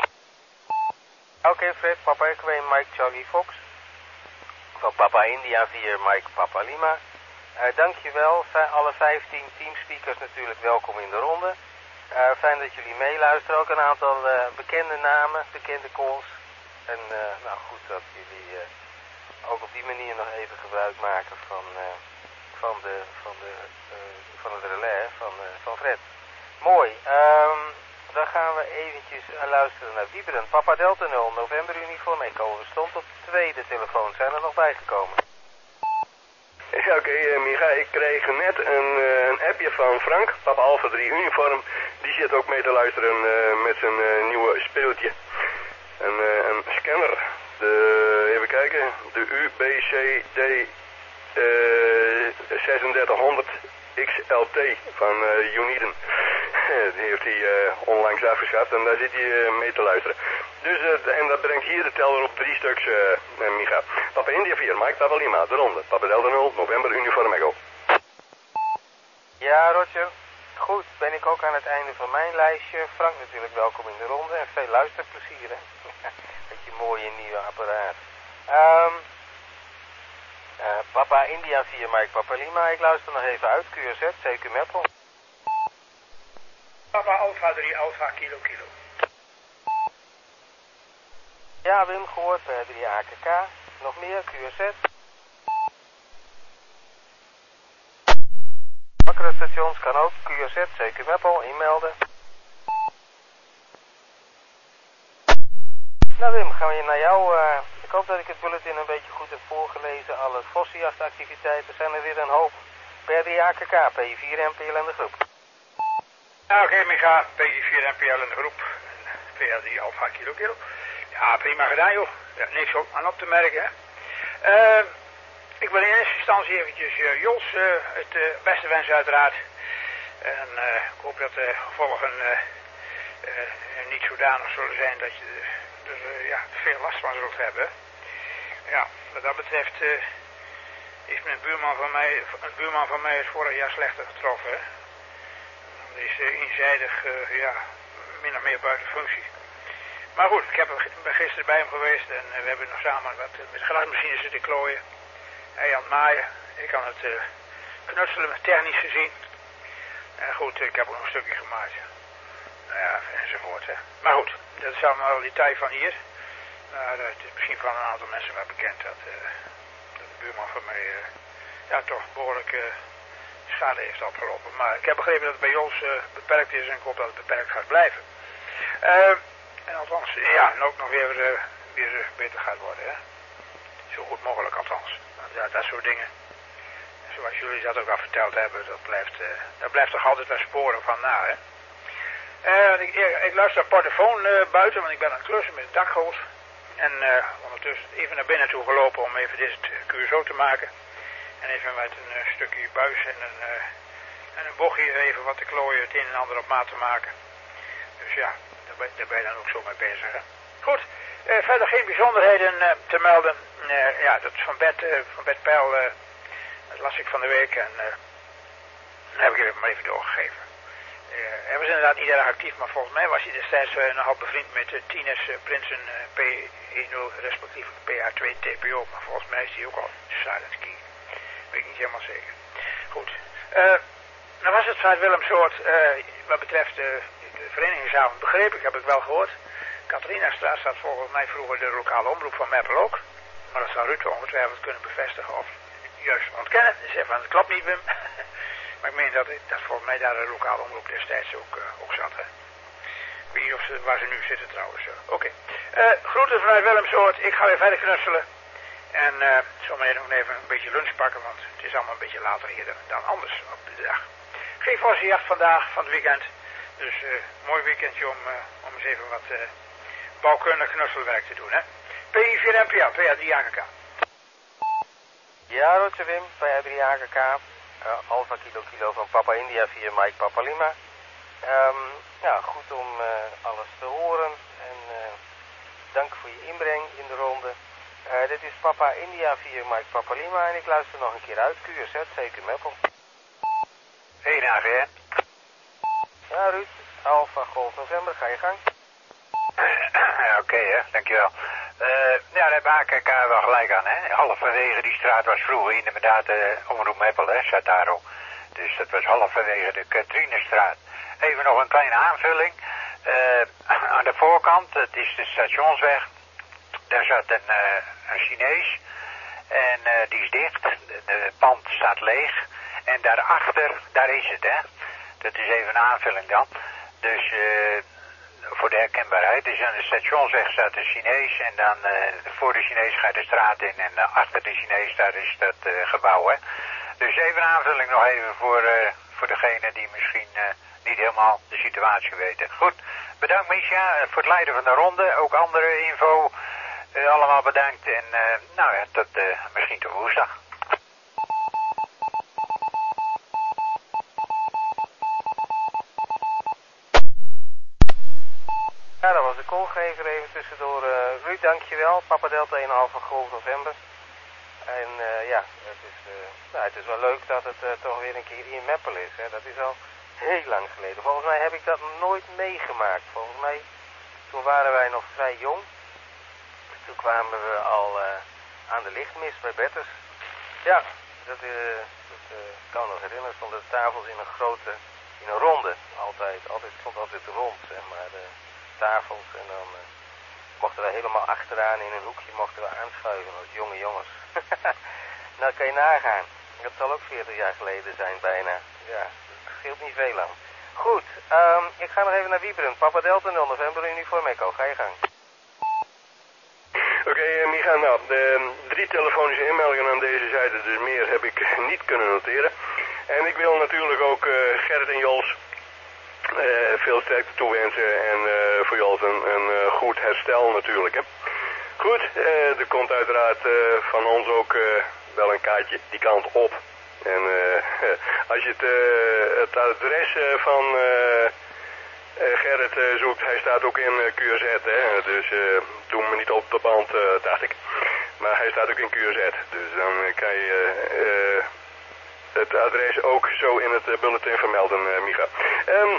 Oké okay, Fred, Papa Ekwee, Mike Charlie Fox. Van Papa India vier, Mike Papa Lima. Uh, dankjewel, alle vijftien teamspeakers natuurlijk welkom in de ronde. Uh, fijn dat jullie meeluisteren, ook een aantal uh, bekende namen, bekende calls. En uh, nou goed dat jullie uh, ook op die manier nog even gebruik maken van, uh, van, de, van, de, uh, van het relais van, uh, van Fred. Mooi, um, dan gaan we eventjes uh, luisteren naar Wieberen. Papa Delta nul, November Uniform Echo. Stond op de tweede telefoon, zijn er nog bijgekomen?
Ja, oké, okay, uh, Micha, ik kreeg net een, uh, een appje van Frank, Papa Alpha drie Uniform. Die zit ook mee te luisteren uh, met zijn uh, nieuwe speeltje. Een, uh, een scanner, de, even kijken, de U B C D uh, zesenzestighonderd X L T van uh, Uniden. Die heeft hij uh, onlangs afgeschaft en daar zit hij uh, mee te luisteren. Dus, uh, en dat brengt hier de teller op drie stuks, uh, uh, Micha. Papa India vier, Mike Papa Lima, de ronde. Papa Delta nul, November Uniform Echo.
Ja, Roger. Goed, ben ik ook aan het einde van mijn lijstje. Frank natuurlijk welkom in de ronde en veel luisterplezier, hè. Met je mooie nieuwe apparaat. Um, uh, Papa India vier, Mike Papa Lima. Ik luister nog even uit, Q R Z, C Q Meppel.
Papa Alpha drie, Alpha Kilo Kilo.
Ja, Wim, gehoord, uh, drie A K K. Nog meer, Q R Z. Wakkere stations kan ook, Q R Z, C Q Meppel, inmelden. Nou Wim, gaan we naar jou. Uh, ik hoop dat ik het bulletin een beetje goed heb voorgelezen. Alle fossiachtactiviteiten zijn er weer een hoop. P drie A K K, P vier M P L en de groep.
Ja, oké, okay, Micha, P vier M P L in de groep. P drie Alpha Kilo Kilo. Ja, prima gedaan, joh. Ja, niks op, aan op te merken, hè. Uh, ik wil in eerste instantie eventjes uh, Jos uh, het uh, beste wensen uiteraard. En uh, ik hoop dat de gevolgen uh, uh, niet zodanig zullen zijn dat je er uh, ja, veel last van zult hebben. Ja, wat dat betreft uh, is een buurman van mij, een buurman van mij is vorig jaar slechter getroffen, hè. Die is uh, eenzijdig, uh, ja, min of meer buiten functie. Maar goed, ik heb, ben gisteren bij hem geweest en uh, we hebben nog samen wat uh, met de glasmachine zitten klooien. Hij aan het maaien, ik aan het uh, knutselen, technisch gezien. En goed, ik heb ook nog een stukje gemaakt. Nou ja, enzovoort. Hè. Maar goed, dat is allemaal wel detail van hier. Maar uh, het is misschien van een aantal mensen wel bekend dat, uh, dat de buurman van mij uh, ja, toch behoorlijk uh, schade heeft opgelopen. Maar ik heb begrepen dat het bij ons uh, beperkt is en ik hoop dat het beperkt gaat blijven. Uh, en althans, ja, en ook nog weer, uh, weer uh, beter gaat worden, hè. Zo goed mogelijk althans. Ja, dat soort dingen. Zoals jullie dat ook al verteld hebben, dat blijft, uh, dat blijft toch altijd wel sporen van na, hè. Uh, ik, ik, ik luister op portofoon uh, buiten, want ik ben aan het klussen met het dakgoot. En uh, ondertussen even naar binnen toe gelopen om even dit Q S O te maken. En even met een uh, stukje buis en een, uh,
En een bochtje even wat te klooien, het een en ander op maat te maken. Dus ja, daar ben, daar ben je dan ook zo mee bezig. Hè? Goed, uh, verder geen bijzonderheden uh, te melden. Uh, ja, dat van Bert, uh, van Bert Peil, uh, dat las ik van de week en uh, dat heb ik er maar even doorgegeven. Uh, hij was inderdaad niet erg actief, maar volgens mij was hij destijds uh, nogal bevriend met uh, Tines uh, Prinsen uh, P nul respectievelijk P A twee T P O. Maar volgens mij is hij ook al silent key. Weet ik niet helemaal zeker. Goed. Uh, dan was het vanuit Willemsoord, uh, wat betreft uh, de verenigingsavond, begreep ik, heb ik wel gehoord. Catharinastraat staat volgens mij vroeger de lokale omroep van Meppel ook. Maar dat zou Ruud ongetwijfeld kunnen bevestigen of juist ontkennen. Dus even, dat klopt niet, Wim. Maar ik meen dat, dat volgens mij daar de lokale omroep destijds ook, uh, ook zat. Hè. Ik weet niet of ze, waar ze nu zitten trouwens. Uh. Oké. Okay. Uh, groeten vanuit Willemsoord. Ik ga weer verder knutselen. En uh, zometeen nog even een beetje lunch pakken, want het is allemaal een beetje later hier dan anders op de dag. Geen forse jacht vandaag, van het weekend. Dus uh, mooi weekendje om, uh, om eens even wat uh, bouwkundig knutselwerk te doen, hè. P I vier M P A, P A drie A K K.
Ja, Roger Wim, P A drie A K K. Uh, Alpha Kilo Kilo van Papa India via Mike Papa Lima. Um, ja, goed om uh, alles te horen. En uh, dank voor je inbreng in de ronde. Uh, dit is Papa India via Mike Papa Lima. En ik luister nog een keer uit. Q R Z, zeker Meppel.
Hey, dagen, hè?
Ja, Ruud. Alpha Golf November, ga je gang.
Oké, okay, hè, dankjewel. Uh, ja, daar maak ik uh, wel gelijk aan, hè. Halverwege die straat was vroeger inderdaad uh, Omroep Meppel, hè, zat daar ook. Dus dat was halverwege de Katrinestraat. Even nog een kleine aanvulling. Uh, aan de voorkant, het is de stationsweg. Daar zat een, uh, een Chinees. En uh, die is dicht. De, de pand staat leeg. En daarachter, daar is het, hè. Dat is even een aanvulling dan. Dus uh, voor de herkenbaarheid. Dus aan de stationsweg staat de Chinees. En dan uh, voor de Chinees gaat de straat in. En uh, achter de Chinees, daar is dat uh, gebouw, hè. Dus even een aanvulling nog even voor, uh, voor degene die misschien uh, niet helemaal de situatie weten. Goed, bedankt Misha voor het leiden van de ronde. Ook andere info. Uh, allemaal bedankt. En uh, nou ja, tot uh, misschien tot woensdag.
Ja, dat was de callgever even tussendoor. Uh, Ruud, dankjewel. Papa Delta één half van Golf November. En uh, ja, het is, uh, nou, het is wel leuk dat het uh, toch weer een keer hier in Meppel is. Hè. Dat is al heel lang geleden. Volgens mij heb ik dat nooit meegemaakt. Volgens mij, toen waren wij nog vrij jong. Toen kwamen we al uh, aan de lichtmist bij Betters. Ja, dat, uh, dat uh, kan ik nog herinneren. Stonden de tafels in een grote, in een ronde. Altijd, altijd stond altijd rond, zeg maar. Uh, tafels en dan uh, mochten we helemaal achteraan in een hoekje mochten we aanschuiven als jonge jongens. Nou kan je nagaan. Dat zal ook veertig jaar geleden zijn bijna. Ja, dat scheelt niet veel aan. Goed, um, ik ga nog even naar Wieberen. Papa Delta nul November uniform Echo. Ga je gang.
Oké, okay, uh, Micha, nou, de drie telefonische inmeldingen aan deze zijde, dus meer heb ik niet kunnen noteren. En ik wil natuurlijk ook uh, Gerrit en Jos Uh, veel sterkte toewensen en uh, voor Jos een, een uh, goed herstel natuurlijk. Hè. Goed, uh, er komt uiteraard uh, van ons ook uh, wel een kaartje die kant op. En uh, als je het, uh, het adres uh, van uh, uh, Gerrit uh, zoekt, hij staat ook in uh, Q R Z. Hè. Dus uh, doe me niet op de band, uh, dacht ik. Maar hij staat ook in Q R Z. Dus dan uh, kan je uh, het adres ook zo in het uh, bulletin vermelden, uh, Micha. Um,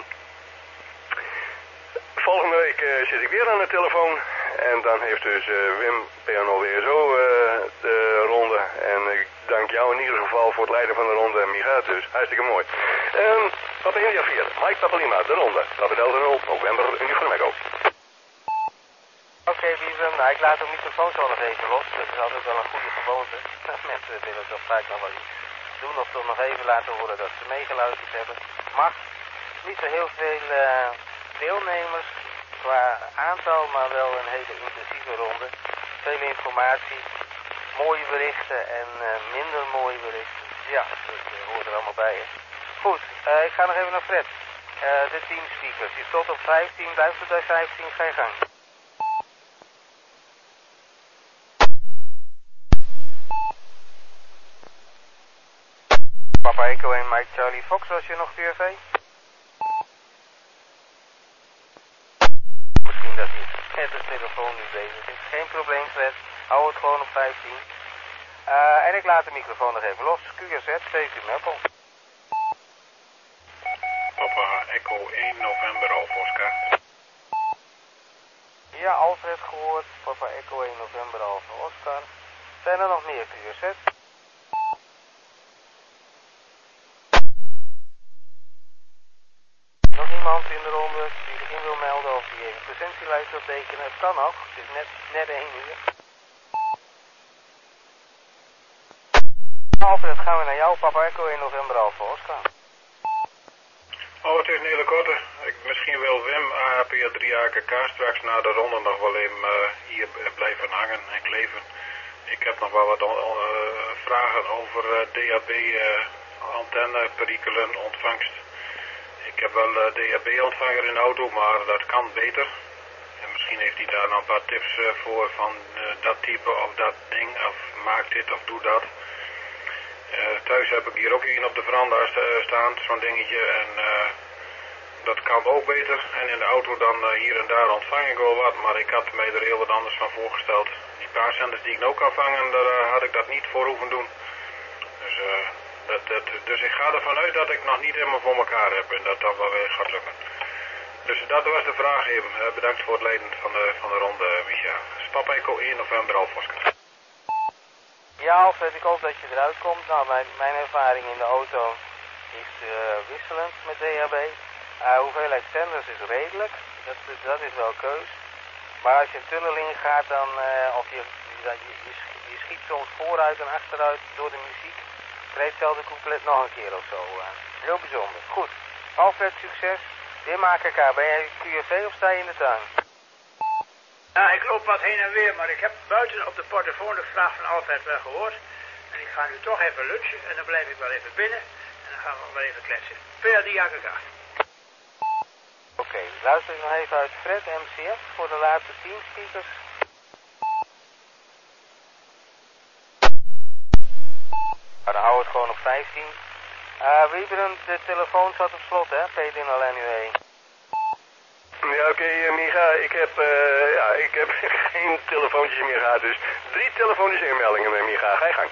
Volgende week uh, zit ik weer aan de telefoon en dan heeft dus uh, Wim Piano weer zo uh, de ronde. En ik dank jou in ieder geval voor het leiden van de ronde, Micha, dus hartstikke mooi. Um, Papa India vier, Mike Papa Lima, de ronde, Papa Delta nul, November, Uniform Echo. Oké,
okay, Wiesem, nou ik laat de microfoon zo nog even los, dat is altijd wel een goede gewoonte. Mensen willen toch vaak nog wel iets doen of toch nog even laten horen dat ze meegeluisterd hebben. Mag, niet zo heel veel... Uh, deelnemers qua aantal, maar wel een hele intensieve ronde. Veel informatie, mooie berichten en uh, minder mooie berichten. Ja, dat uh, hoort er allemaal bij. Hè. Goed, uh, ik ga nog even naar Fred. Uh, de teamspeakers, die stond op vijftien, blijft het bij vijftien, ga je gang. Papa Echo en Mike Charlie Fox, was je nog Q R V? Misschien dat hij met de telefoon nu bezig is. Geen probleem, Fred. Hou het gewoon op vijftien. Uh, en ik laat de microfoon nog even los. Q R Z, Steve Meppel.
Papa Echo één november Alfa Oscar.
Ja, Alfred gehoord. Papa Echo één november Alfa Oscar. Zijn er nog meer Q R Z? Nog iemand in de ronde die zich in wil melden of die even presentielijst wil tekenen? Het kan ook. Het is net, net één uur. Alfred, gaan we naar jou. Papa Echo één november Alfa Oscar.
Oh, het is een hele korte. Ik, misschien wil Wim A P drie A K K straks na de ronde nog wel even uh, hier blijven hangen en kleven. Ik heb nog wel wat uh, vragen over uh, D A B uh, antenne, perikelen, ontvangst. Ik heb wel uh, D A B ontvanger in de auto, maar dat kan beter. En misschien heeft hij daar nog een paar tips uh, voor van uh, dat type of dat ding, of maak dit of doe dat. Uh, thuis heb ik hier ook een op de veranda staan, zo'n dingetje, en uh, dat kan ook beter. En in de auto dan uh, hier en daar ontvang ik wel wat, maar ik had mij er heel wat anders van voorgesteld. Die paar zenders die ik nou kan vangen, daar uh, had ik dat niet voor hoeven doen. Dus, uh, dat, dat, dus ik ga ervan uit dat ik nog niet helemaal voor elkaar heb en dat dat wel weer gaat lukken. Dus dat was de vraag even. Uh, bedankt voor het leiden van de, van de ronde, Micha. Papa Echo één november Alfa Oscar.
Ja, Alfred, ik hoop dat je eruit komt. Nou, mijn, mijn ervaring in de auto is uh, wisselend met D A B. Uh, hoeveelheid zenders is redelijk, dat, dat is wel keus. Maar als je een tunnel ingaat, dan, uh, of je, je, je, je schiet soms vooruit en achteruit door de muziek, treedt zelfs de couplet nog een keer of zo aan. Heel bijzonder. Goed, Alfred, succes. Wim A K K, ben jij Q R C of sta je in de tuin?
Ja, ik loop wat heen en weer, maar ik heb buiten op de portofoon de vraag van Alfred wel gehoord. En ik ga nu toch even lunchen en dan blijf ik wel even binnen. En dan gaan we wel even kletsen. P R D A K K.
Oké, okay, luister ik nog even uit Fred, M C F, voor de laatste tien speakers. Maar dan houden we het gewoon op vijftien. Uh, Wieberen, de telefoon zat op slot, hè? Peter in L N U E.
Ja, oké, okay, Micha, ik heb, uh, ja, ik heb geen telefoontjes meer gehad, dus drie telefonische inmeldingen met Micha. Ga je gang.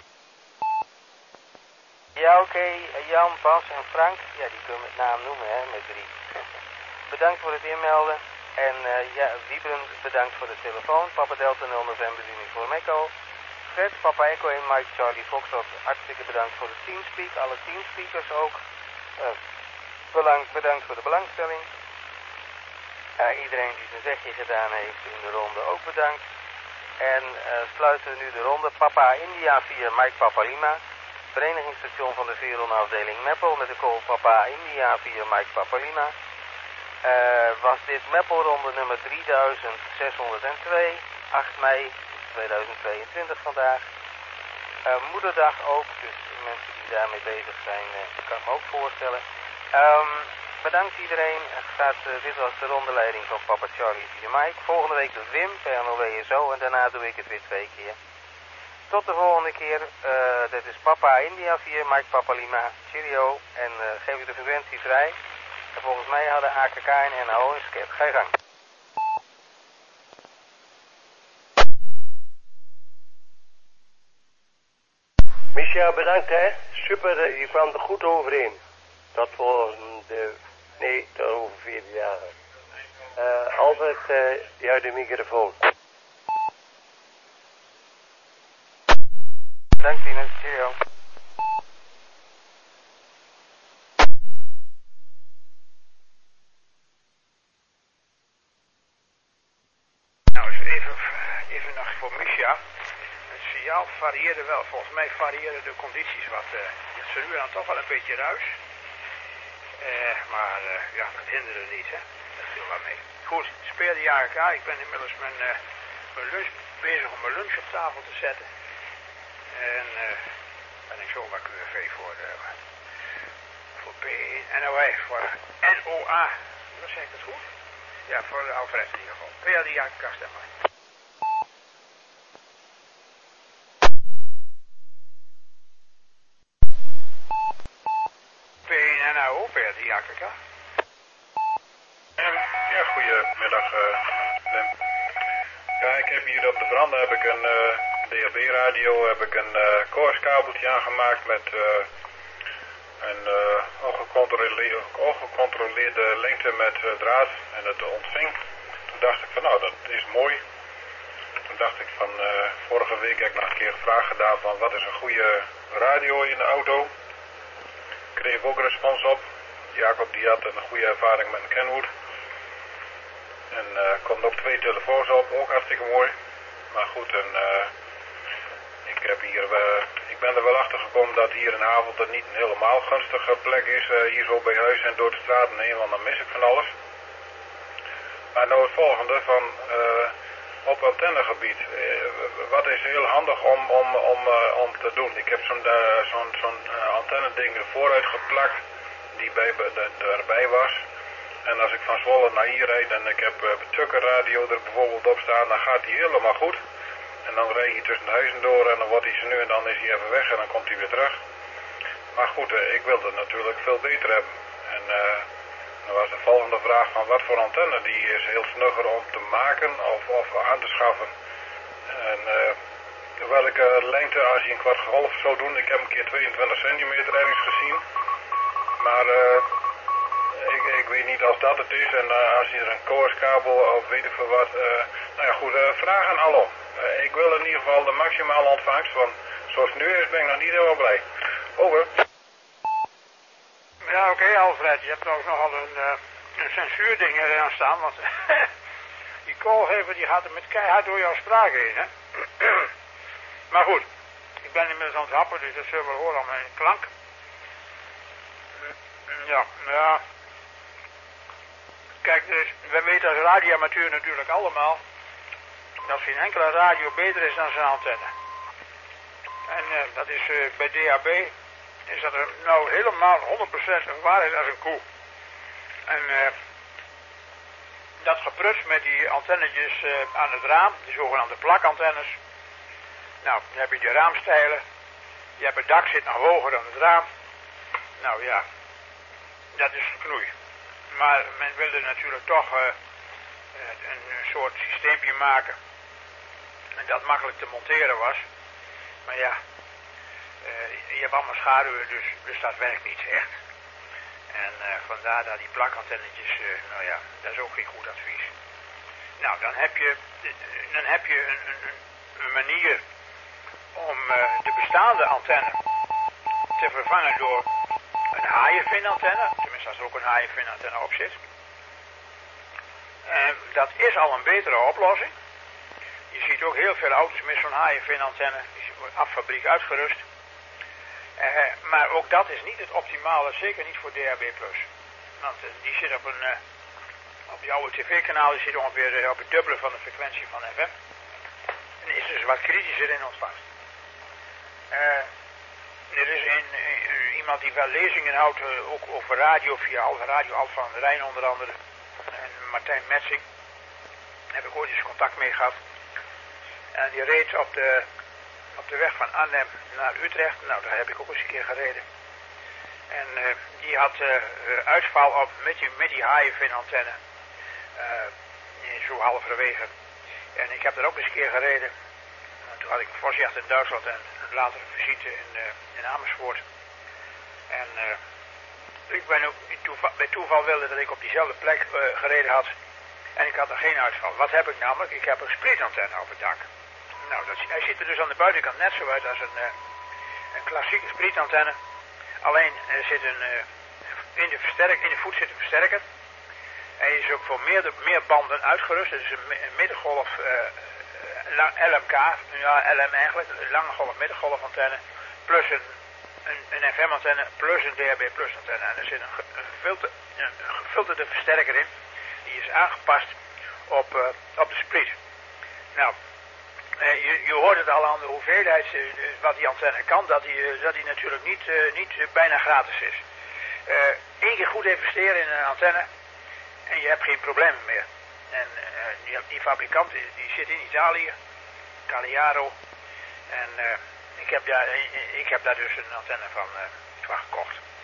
Ja, oké, okay. Jan, Bas en Frank, ja, die kunnen we met naam noemen, hè, met drie. Bedankt voor het inmelden. En uh, ja, Wieberen, bedankt voor de telefoon. Papa Delta nul november Uniform Echo. Fred, Papa Echo en Mike Charlie Fox, hartstikke bedankt voor de teamspeak. Alle teamspeakers ook. Uh, belang, bedankt voor de belangstelling. Uh, iedereen die zijn zegje gedaan heeft in de ronde ook bedankt. En uh, sluiten we nu de ronde. Papa India via Mike Papa Lima. Verenigingsstation van de Veron afdeling Meppel met de call Papa India via Mike Papa Lima. Uh, was dit Meppelronde nummer drieduizend zeshonderdtwee, acht mei tweeduizend tweeëntwintig vandaag. Uh, moederdag ook, dus mensen die daarmee bezig zijn, uh, kan ik me ook voorstellen. Um, bedankt iedereen. Gaat, uh, dit was de rondeleiding van Papa Charlie via Mike. Volgende week doet Wim, P N O W en zo, en daarna doe ik het weer twee keer. Tot de volgende keer. Uh, dit is Papa India via Mike Papa Lima. Cheerio. En uh, geef ik de frequentie vrij. En volgens mij hadden A K K en N H O een sket. Ga je gang.
Micha, bedankt hè. Super, je kwam er goed overheen. Tot volgende... Nee, tot over vier jaar. Uh, Albert, uh, jou de microfoon.
Bedankt, Tine. Cheerio.
Nou, even, even nog voor Micha. Het signaal varieerde wel. Volgens mij variëren de condities wat. Uh, het is er nu dan toch wel een beetje ruis. Uh, maar uh, ja, dat hinderde niet, hè. Dat viel wel mee. Goed, speer de A K K. Ik ben inmiddels mijn, uh, mijn lunch bezig om mijn lunch op tafel te zetten. En uh, ben ik zomaar Q R V voor, uh, voor P N O A, voor N O A. Dat zeg ik het goed? Ja, voor de Alfred in ieder geval. P R D A K K stem maar. P R drie A K K.
Ja, goedemiddag, uh, Wim. Ja, ik heb hier op de veranda heb ik een uh, D A B-radio, heb ik een uh, koorskabeltje aangemaakt met uh, een uh, ongecontroleerde, ongecontroleerde lengte met uh, draad en het ontving. Toen dacht ik van nou, dat is mooi. Toen dacht ik van uh, vorige week heb ik nog een keer gevraagd gedaan van wat is een goede radio in de auto. Kreeg ik ook respons op. Jacob die had een goede ervaring met een Kenwood. En er uh, komt ook twee telefoons op, ook hartstikke mooi. Maar goed, en, uh, ik, heb hier, uh, ik ben er wel achter gekomen dat hier in Havelte niet een helemaal gunstige plek is. Uh, hier zo bij huis en door de straten heen, want dan mis ik van alles. Maar nou het volgende van uh, op antennegebied. Uh, wat is heel handig om, om, om, uh, om te doen? Ik heb zo'n uh, zo'n zo'n uh, antenneding er vooruit geplakt die bij, de, erbij was. En als ik van Zwolle naar hier rijd en ik heb uh, Tukker radio er bijvoorbeeld op staan, dan gaat hij helemaal goed. En dan rijd hij tussen de huizen door en dan wordt hij ze nu en dan is hij even weg en dan komt hij weer terug. Maar goed, uh, ik wil het natuurlijk veel beter hebben. En uh, dan was de volgende vraag van wat voor antenne, die is heel snugger om te maken of, of aan te schaffen. En uh, welke lengte, als je een kwart golf zou doen, ik heb een keer tweeëntwintig centimeter ergens gezien. Maar uh, ik, ik weet niet als dat het is en uh, als je er een koorskabel of weet ik veel wat. Uh, nou ja goed, uh, vraag aan alom. Uh, ik wil in ieder geval de maximale ontvangst, want zoals het nu is ben ik nog niet helemaal blij. Over.
Ja, oké, okay, Alfred. Je hebt trouwens nogal een, uh, een censuurding eraan staan, want die koolgever die gaat er met keihard door jouw spraak heen, hè. Maar goed, ik ben inmiddels aan het happen, dus dat zullen we horen aan mijn klank. Ja, ja. Kijk, dus, we weten als radioamateur natuurlijk allemaal dat geen enkele radio beter is dan zijn antenne. En uh, dat is uh, bij D A B is dat er nou helemaal honderd procent een waarheid als een koe. En uh, dat gepruts met die antennetjes uh, aan het raam, de zogenaamde plakantennes. Nou, dan heb je de raamstijlen. Je hebt het dak zit nog hoger dan het raam. Nou ja, dat is knoei. Maar men wilde natuurlijk toch uh, een, een soort systeempje maken. En dat makkelijk te monteren was. Maar ja, uh, je hebt allemaal schaduwen, dus, dus dat werkt niet echt. En uh, vandaar dat die plakantennetjes, uh, nou ja, dat is ook geen goed advies. Nou, dan heb je, dan heb je een, een, een manier om uh, de bestaande antenne te vervangen door een haaienvin-antenne. Tenminste, als er ook een haaienvin-antenne op zit. En dat is al een betere oplossing. Je ziet ook heel veel auto's met zo'n haaienvin-antenne. Die wordt af fabriek uitgerust. Uh, maar ook dat is niet het optimale, zeker niet voor D A B plus. Want uh, die zit op een, uh, op die oude tv-kanaal, die zit ongeveer uh, op het dubbele van de frequentie van F M. En is dus wat kritischer in ontvangst. Uh, er is een, een, iemand die wel lezingen houdt, uh, ook over radio, via Radio Alpha aan de Rijn onder andere. En Martijn Metsing, daar heb ik ooit eens contact mee gehad. En die reed op de, op de weg van Arnhem naar Utrecht. Nou, daar heb ik ook eens een keer gereden. En uh, die had uh, uitval op met die, met die haaienvin-antenne. Uh, zo halverwege. En ik heb daar ook eens een keer gereden. En toen had ik een vosjacht in Duitsland en later een visite in, uh, in Amersfoort. En uh, ik ben ook toeval, bij toeval wilde dat ik op diezelfde plek uh, gereden had. En ik had er geen uitval. Wat heb ik namelijk? Ik heb een splietantenne op het dak. Nou, dat, hij ziet er dus aan de buitenkant net zo uit als een, uh, een klassieke splietantenne. Alleen er zit een, uh, in, de versterk, in de voet zit een versterker. Hij is ook voor meer, meer banden uitgerust. Het is een, een middengolf uh, L M K, ja L M eigenlijk, een lange golf middengolf antenne. Plus een, een, een F M-antenne, plus een D A B plus antenne. En er zit een, een, gefilter, een gefilterde versterker in. Die is aangepast op, uh, op de split. Nou, uh, je, je hoort het al aan de hoeveelheid uh, wat die antenne kan, dat die, uh, dat die natuurlijk niet, uh, niet uh, bijna gratis is. Eén uh, keer goed investeren in een antenne en je hebt geen problemen meer. En uh, die, die fabrikant die, die zit in Italië, Italiaro. En uh, ik, heb daar, ik heb daar dus een antenne van, uh, van gekocht.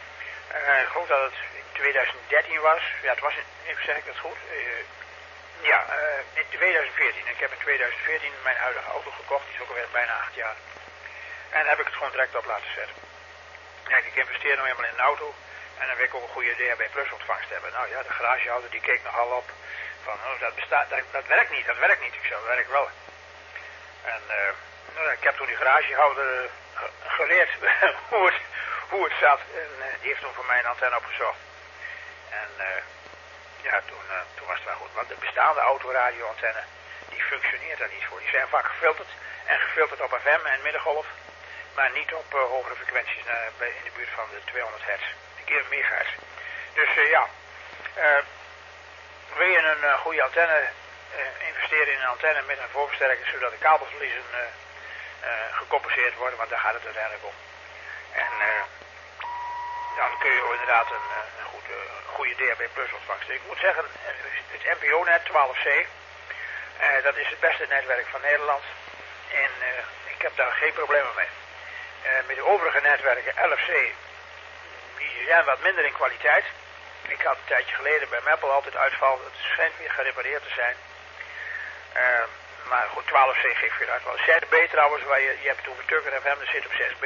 Uh, ik geloof dat het in twintig dertien was. Ja, het was, in, even zeg ik het goed. Uh, ja, uh, in twintig veertien. Ik heb in twintig veertien mijn huidige auto gekocht. Die is ook alweer bijna acht jaar. En dan heb ik het gewoon direct op laten zetten. Kijk, ik investeer nou eenmaal in een auto. En dan wil ik ook een goede D H B Plus ontvangst hebben. Nou ja, de garagehouder die keek nogal op. Van, oh, dat bestaat, dat, dat werkt niet, dat werkt niet. Ik zei, dat werkt wel. En uh, nou, ik heb toen die garagehouder uh, geleerd hoe, het, hoe het zat. En uh, die heeft toen voor mij een antenne opgezocht. En uh, ja, toen, uh, toen was het wel goed. Want de bestaande autoradioantenne, die functioneert daar niet voor. Die zijn vaak gefilterd. En gefilterd op F M en middengolf. Maar niet op uh, hogere frequenties uh, bij, in de buurt van de tweehonderd hertz. Een keer megahertz. Dus uh, ja, uh, wil je een uh, goede antenne uh, investeren in een antenne met een voorversterker, zodat de kabelverliezen uh, uh, gecompenseerd worden, want daar gaat het uiteindelijk om. En uh, dan kun je inderdaad een, een goed, uh, goede D H B Plus ontvangst. Ik moet zeggen, het N P O-net twaalf C, uh, dat is het beste netwerk van Nederland. En uh, ik heb daar geen problemen mee. Uh, met de overige netwerken, elf C, die zijn wat minder in kwaliteit. Ik had een tijdje geleden bij Meppel altijd uitval. Het schijnt weer gerepareerd te zijn. Uh, maar goed, twaalf C geeft weer uitval. zes B trouwens, waar je, je hebt het over Tukker F M, dat zit op zes B.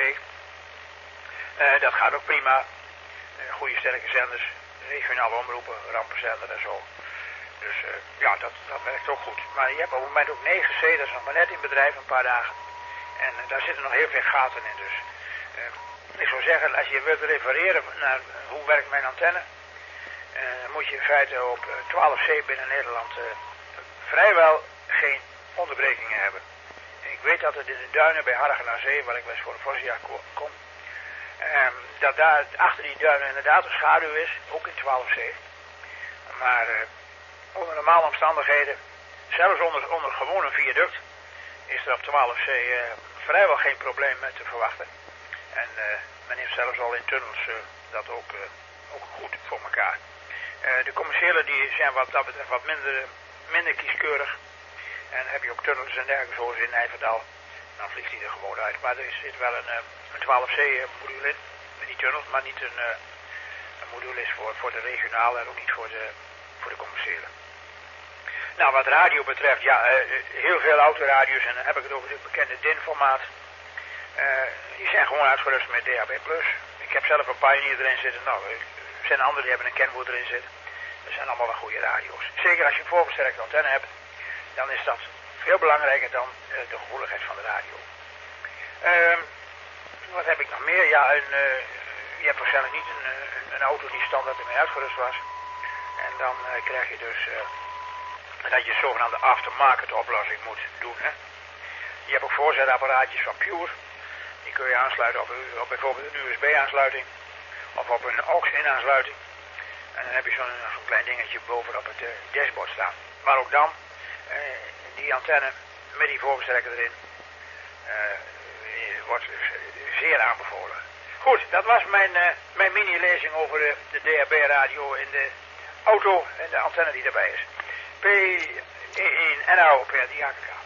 Uh, dat gaat ook prima. Uh, goede sterke zenders, regionale omroepen, rampenzender en zo. Dus uh, ja, dat, dat werkt ook goed. Maar je hebt op het moment ook negen C, dat is nog maar net in bedrijf, een paar dagen. En uh, daar zitten nog heel veel gaten in. Dus uh, ik zou zeggen, als je wilt refereren naar uh, hoe werkt mijn antenne, uh, dan moet je in feite op uh, twaalf C binnen Nederland uh, vrijwel geen onderbrekingen hebben. En ik weet dat het in de duinen bij Hargen aan Zee, waar ik wel eens voor een Forsia kom, uh, dat daar achter die duinen inderdaad een schaduw is, ook in twaalf C. Maar uh, onder normale omstandigheden, zelfs onder, onder gewoon een viaduct, is er op twaalf C uh, vrijwel geen probleem te verwachten. En uh, men heeft zelfs al in tunnels uh, dat ook, uh, ook goed voor elkaar. Uh, de commerciële die zijn wat dat betreft wat minder, minder kieskeurig. En dan heb je ook tunnels en dergelijke zoals in Nijverdal. Dan vliegt die er gewoon uit. Maar er zit wel een, uh, een twaalf C uh, module in. Met die tunnels, maar niet een, uh, een module is voor, voor de regionale en ook niet voor de, voor de commerciële. Nou, wat radio betreft, ja, uh, heel veel autoradio's, en dan heb ik het over het bekende D I N-formaat. Uh, die zijn gewoon uitgerust met D H B plus. Ik heb zelf een Pioneer erin zitten. Nou, er zijn anderen die hebben een Kenwood erin zitten. Dat zijn allemaal wel goede radio's. Zeker als je een voorversterkte antenne hebt, dan is dat veel belangrijker dan uh, de gevoeligheid van de radio. Uh, wat heb ik nog meer? Ja, een, uh, je hebt waarschijnlijk niet een, een, een auto die standaard ermee uitgerust was. En dan uh, krijg je dus uh, dat je een zogenaamde aftermarket oplossing moet doen. Hè? Je hebt ook voorzetapparaatjes van Pure. Die kun je aansluiten op, op bijvoorbeeld een U S B-aansluiting of op een A U X-in aansluiting. En dan heb je zo'n zo klein dingetje bovenop het uh, dashboard staan. Maar ook dan, uh, die antenne met die voorversterker erin, uh, wordt zeer aanbevolen. Goed, dat was mijn, uh, mijn mini-lezing over de, de D H B-radio in de auto en de antenne die daarbij is. P één N A O P R D H K K.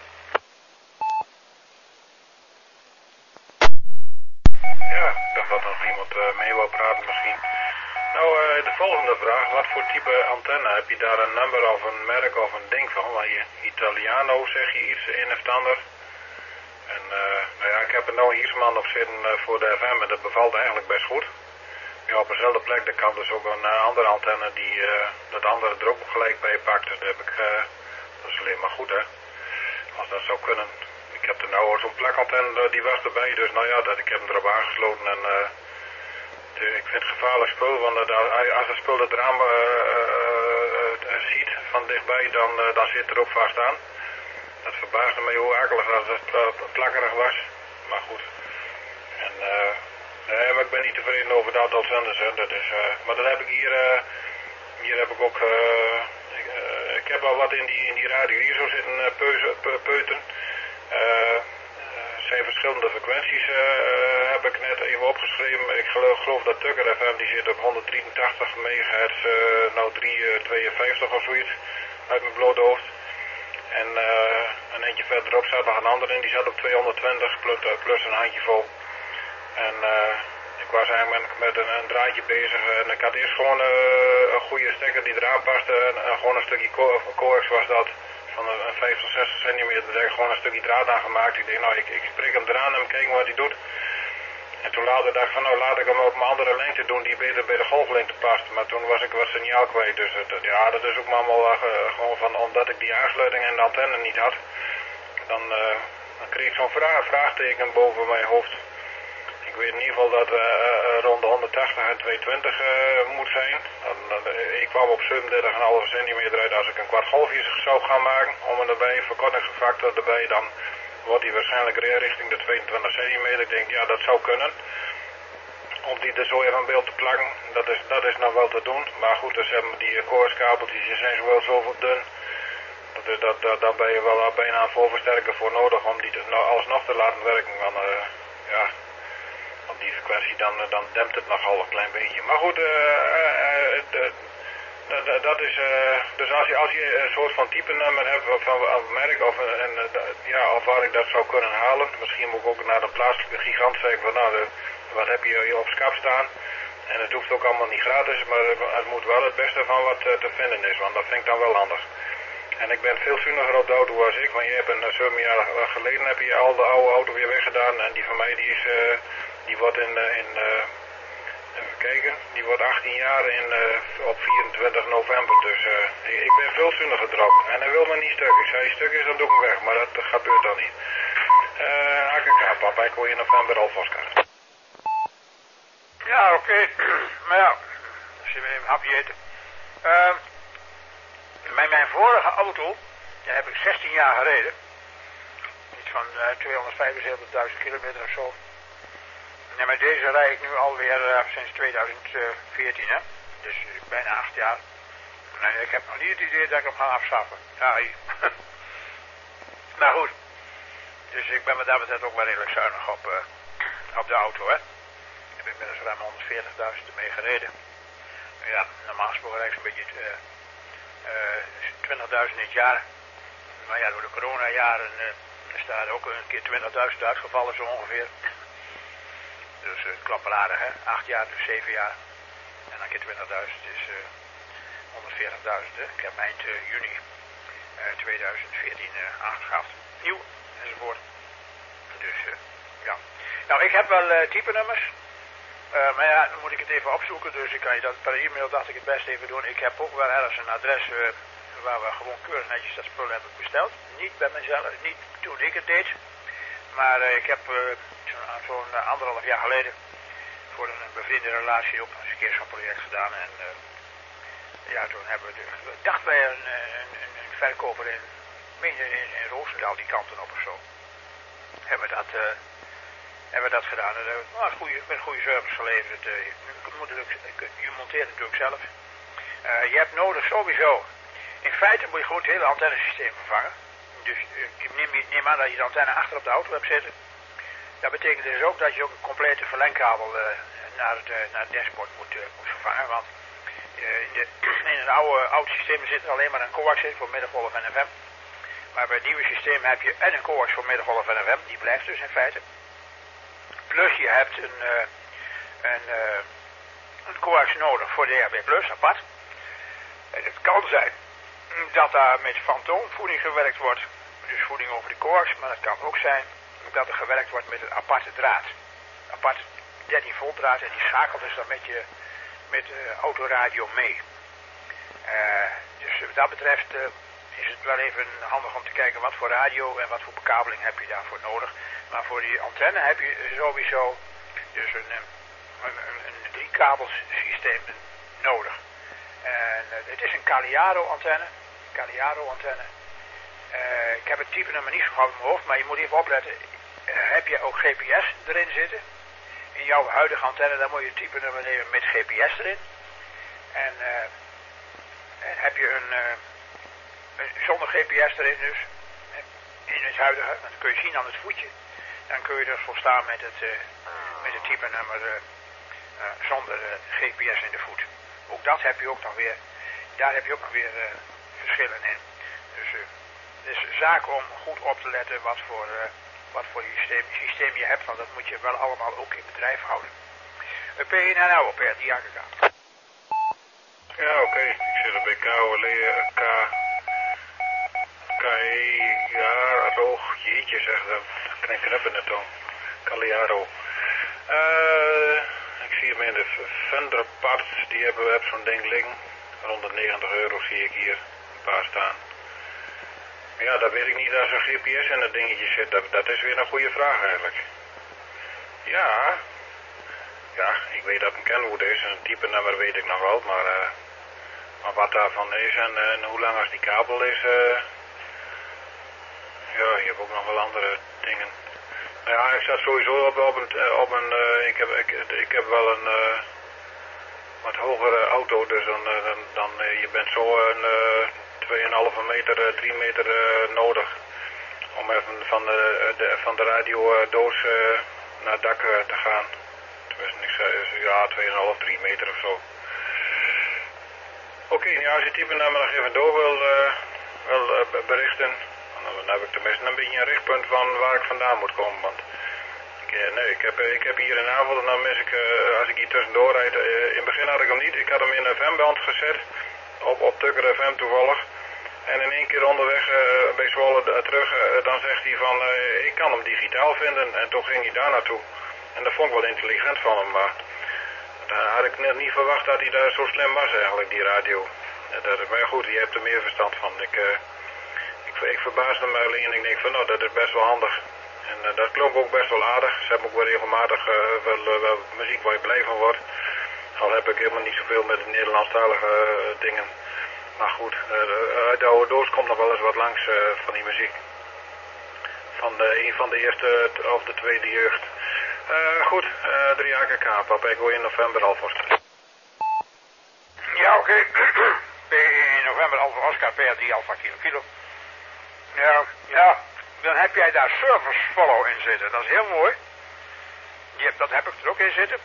Ja, ik dacht dat er nog iemand uh, mee wil praten misschien. Nou, uh, de volgende vraag. Wat voor type antenne? Heb je daar een nummer of een merk of een ding van? Want je Italiano zeg je iets, een of het ander. En uh, nou ja, ik heb er nou een Iersman op zitten uh, voor de F M en dat bevalt eigenlijk best goed. Ja, op dezelfde plek, daar kan dus ook een uh, andere antenne die uh, dat andere er ook gelijk bij pakt. Dus dat heb ik, uh, dat is alleen maar goed hè. Als dat zou kunnen. Ik heb er nou zo'n plekantenne, die was erbij, dus nou ja, dat, ik heb hem erop aangesloten en uh, de, ik vind het gevaarlijk spul, want uh, als het spul het raam uh, uh, uh, ziet van dichtbij, dan, uh, dan zit er ook vast aan. Dat verbaasde me hoe akelig als het uh, plakkerig was, maar goed. En uh, nee, maar ik ben niet tevreden over dat aantal zenders, hè. Dat is, uh, maar dat heb ik hier, uh, hier heb ik ook, uh, ik, uh, ik heb al wat in die, in die radio hier zo zitten uh, peuze, pe, peuteren. Uh, zijn verschillende frequenties uh, uh, heb ik net even opgeschreven. Ik geloof, geloof dat Tukker F M die zit op honderddrieëntachtig megahertz, uh, nou drie tweeënvijftig of zoiets uit mijn blote hoofd. En uh, een eentje verderop zat nog een ander in, die zat op tweehonderdtwintig plus, uh, plus een handjevol. En uh, ik ik was eigenlijk met, met een, een draadje bezig en ik had eerst gewoon uh, een goede stekker die eraan paste en, en gewoon een stukje co coax was dat, van een, een vijftig, zestig centimeter, daar gewoon een stukje draad aan gemaakt. Ik denk nou, ik, ik prik hem eraan en kijken wat hij doet. En toen later dacht ik van nou, laat ik hem op een andere lengte doen die beter bij de golflengte past. Maar toen was ik wat signaal kwijt, dus het, ja, dat is ook maar allemaal uh, gewoon van, omdat ik die aansluiting en de antenne niet had, dan, uh, dan kreeg ik zo'n vraag, vraagteken boven mijn hoofd. Ik weet in ieder geval dat we uh, uh, rond de honderdtachtig en tweehonderdtwintig uh, moet zijn. Dan, uh, ik kwam op zevenendertig komma vijf centimeter uit. Als ik een kwart golfje zou gaan maken, om er erbij, verkortingsfactor erbij, dan wordt die waarschijnlijk richting de tweeëntwintig centimeter. Ik denk, ja, dat zou kunnen. Om die er zo even aan beeld te plakken, dat is, dat is nog wel te doen. Maar goed, dus hebben die koorskabeltjes, die zijn zowel zoveel dun. Dat, dat, dat, daar ben je wel bijna een voorversterker voor nodig om die te, nou, alsnog te laten werken. Want, uh, ja... op die frequentie, dan, dan dempt het nogal een klein beetje. Maar goed, uh, uh, uh, uh, dat is, uh, dus als je, als je een soort van type nummer hebt van een merk of, en, uh, ja, of waar ik dat zou kunnen halen, misschien moet ik ook naar de plaatselijke gigant zeggen van nou, de, wat heb je hier op schap staan? En het hoeft ook allemaal niet gratis, maar het moet wel het beste van wat uh, te vinden is, want dat vind ik dan wel handig. En ik ben veel zuiniger op de auto als ik, want je hebt een zeven jaar geleden heb je al de oude auto weer weggedaan en die van mij die is... Uh, Die wordt in, in uh, even kijken, die wordt achttien jaar in, uh, op vierentwintig november. Dus uh, ik ben veel zuiniger erop. En hij wil me niet stuk. Ik zei, stuk is, dan doe ik hem weg. Maar dat gebeurt dan niet. Uh, A K K, papa, ik wil in november al vastkaart.
Ja, oké. Okay. Maar ja, als je weer een hapje eten. Uh, met mijn vorige auto, daar heb ik zestien jaar gereden. Iets van uh, tweehonderdvijfenzeventigduizend kilometer of zo. En met deze rijd ik nu alweer uh, sinds tweeduizend veertien, hè. Dus bijna acht jaar. En ik heb nog niet het idee dat ik hem ga afschaffen. Ja, maar goed. Dus ik ben met dat betreft ook wel redelijk zuinig op, uh, op de auto, hè. Ik heb inmiddels ruim honderdveertigduizend ermee gereden. Ja, normaal gesproken rijd ik zo'n beetje uh, uh, twintigduizend in het jaar. Maar ja, door de coronajaren uh, is daar ook een keer twintigduizend uitgevallen zo ongeveer. Dus uh, klapperadig, hè. acht jaar, dus zeven jaar. En dan keer twintigduizend is uh, honderdveertigduizend. Hè. Ik heb eind uh, juni uh, tweeduizend veertien uh, aangeschaft. Nieuw, enzovoort. Dus, uh, ja. Nou, ik heb wel uh, type nummers. Uh, maar ja, dan moet ik het even opzoeken. Dus ik kan je dat per e-mail, dacht ik het best even doen. Ik heb ook wel ergens een adres uh, waar we gewoon keurig netjes dat spul hebben besteld. Niet bij mezelf, niet toen ik het deed. Maar uh, ik heb... Uh, zo'n zo uh, anderhalf jaar geleden voor een, een bevriende relatie ook eens een keer zo'n project gedaan. En uh, ja, toen hebben we, de, we dachten wij een, een, een, een verkoper in, in, in, in Roosendaal, die kanten op of zo. Hebben we dat, uh, hebben we dat gedaan. En, uh, nou, goeie, met goede service geleverd. Uh, je, moet het, je monteert het natuurlijk zelf. Uh, je hebt nodig sowieso, in feite moet je gewoon het hele antennesysteem vervangen. Dus uh, ik neem, neem aan dat je de antenne achter op de auto hebt zitten. Dat betekent dus ook dat je ook een complete verlengkabel uh, naar, het, uh, naar het dashboard moet, uh, moet vervangen. Want uh, in, de, in een oude, oude systeem zit er alleen maar een coax in voor middengolf en F M. Maar bij het nieuwe systeem heb je en een coax voor middengolf en F M. Die blijft dus in feite. Plus je hebt een, uh, een, uh, een coax nodig voor D A B plus apart. En het kan zijn dat daar met fantoomvoeding gewerkt wordt. Dus voeding over de coax. Maar het kan ook zijn dat er gewerkt wordt met een aparte draad. Apart dertien volt draad en die schakelt dus dan met je met uh, autoradio mee. Uh, dus wat dat betreft uh, is het wel even handig om te kijken wat voor radio en wat voor bekabeling heb je daarvoor nodig. Maar voor die antenne heb je sowieso dus een, een, een, een driekabelsysteem nodig. En uh, het is een Caliaro antenne. Caliaro antenne. Uh, ik heb het type nummer niet zo gauw in mijn hoofd, maar je moet even opletten. Uh, heb je ook G P S erin zitten? In jouw huidige antenne, dan moet je het type nummer nemen met G P S erin. En, uh, en heb je een, uh, een zonder G P S erin dus, in het huidige, dan kun je zien aan het voetje. Dan kun je er volstaan met het, uh, met het type nummer uh, uh, zonder uh, G P S in de voet. Ook dat heb je ook nog weer, daar heb je ook nog weer uh, verschillen in. Dus uh, het is een zaak om goed op te letten wat voor, uh, wat voor systeem, systeem je hebt, want dat moet je wel allemaal ook in bedrijf houden. P één N L op P R drie A K K.
Ja, oké. Okay. Ik zit er bij K O L E K... K E... Ja, roog. Jeetje zeg, dat kan ik knippen net dan. Caliaro. Uh, ik zie hem in de Venderpart. Die hebben, hebben zo'n ding liggen. Rond de negentig euro zie ik hier een paar staan. Ja, dat weet ik niet als er G P S in dat dingetje zit. Dat, dat is weer een goede vraag eigenlijk. Ja. Ja, ik weet dat het een Kenwood is. Een type nummer weet ik nog wel. Maar, uh, maar wat daarvan is en, en hoe lang als die kabel is... Uh, ja, je hebt ook nog wel andere dingen. Nou ja, ik zat sowieso op, op een... Op een uh, ik, heb, ik, ik heb wel een... Uh, wat hogere auto, dus dan, uh, dan, dan uh, je bent zo een... Uh, twee komma vijf meter, drie meter uh, nodig om even van de, de, van de radiodoos uh, naar het dak uh, te gaan. Tenminste, ik zei, ja, twee komma vijf, drie meter of zo. Oké, okay, ja, als je type naar me nog even door wil, uh, wil uh, berichten, dan heb ik tenminste een beetje een richtpunt van waar ik vandaan moet komen. Want ik, uh, nee, ik heb, ik heb hier een avond en dan mis ik, uh, als ik hier tussendoor rijd, uh, in het begin had ik hem niet. Ik had hem in een F M-band gezet, op, op Tukker F M toevallig. En in één keer onderweg uh, bij Zwolle uh, terug, uh, dan zegt hij van, uh, ik kan hem digitaal vinden. En toen ging hij daar naartoe. En dat vond ik wel intelligent van hem, maar daar had ik net niet verwacht dat hij daar zo slim was eigenlijk, die radio. Uh, dat, maar goed, je hebt er meer verstand van. Ik, uh, ik, ik verbaasde me alleen en ik denk van, nou, dat is best wel handig. En uh, dat klonk ook best wel aardig. Ze hebben ook wel regelmatig uh, wel, uh, wel muziek waar je blij van wordt. Al heb ik helemaal niet zoveel met de Nederlandstalige uh, dingen. Maar goed, uh, uit de oude doos komt nog wel eens wat langs uh, van die muziek. Van de, een van de eerste of de tweede jeugd. Uh, goed, uh, drie A K K, papa, ik wil in november alvast.
Ja, oké. Okay. In november Alfa Oscar, P R drie Alfa Kilo Kilo. Ja, ja, dan heb jij daar service follow in zitten. Dat is heel mooi. Die heb, dat heb ik er ook in zitten.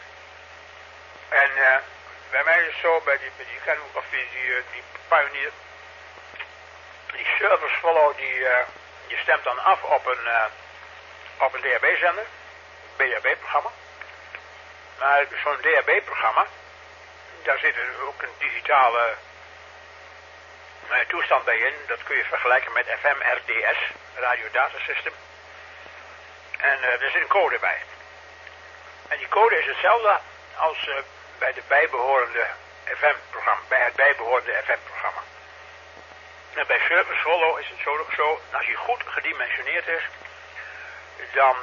En uh, bij mij is het zo, bij die, bij die, of die, die, die Pioneer, die service follow, die, uh, die stemt dan af op een, uh, op een D H B-zender, B H B-programma. Maar zo'n D H B-programma, daar zit er ook een digitale uh, toestand bij in. Dat kun je vergelijken met F M R D S, Radio Data System. En uh, er zit een code bij. En die code is hetzelfde als uh, bij de bijbehorende F M-programma, bij het bijbehorende F M-programma. En bij Service Follow is het zo ook zo, als die goed gedimensioneerd is, dan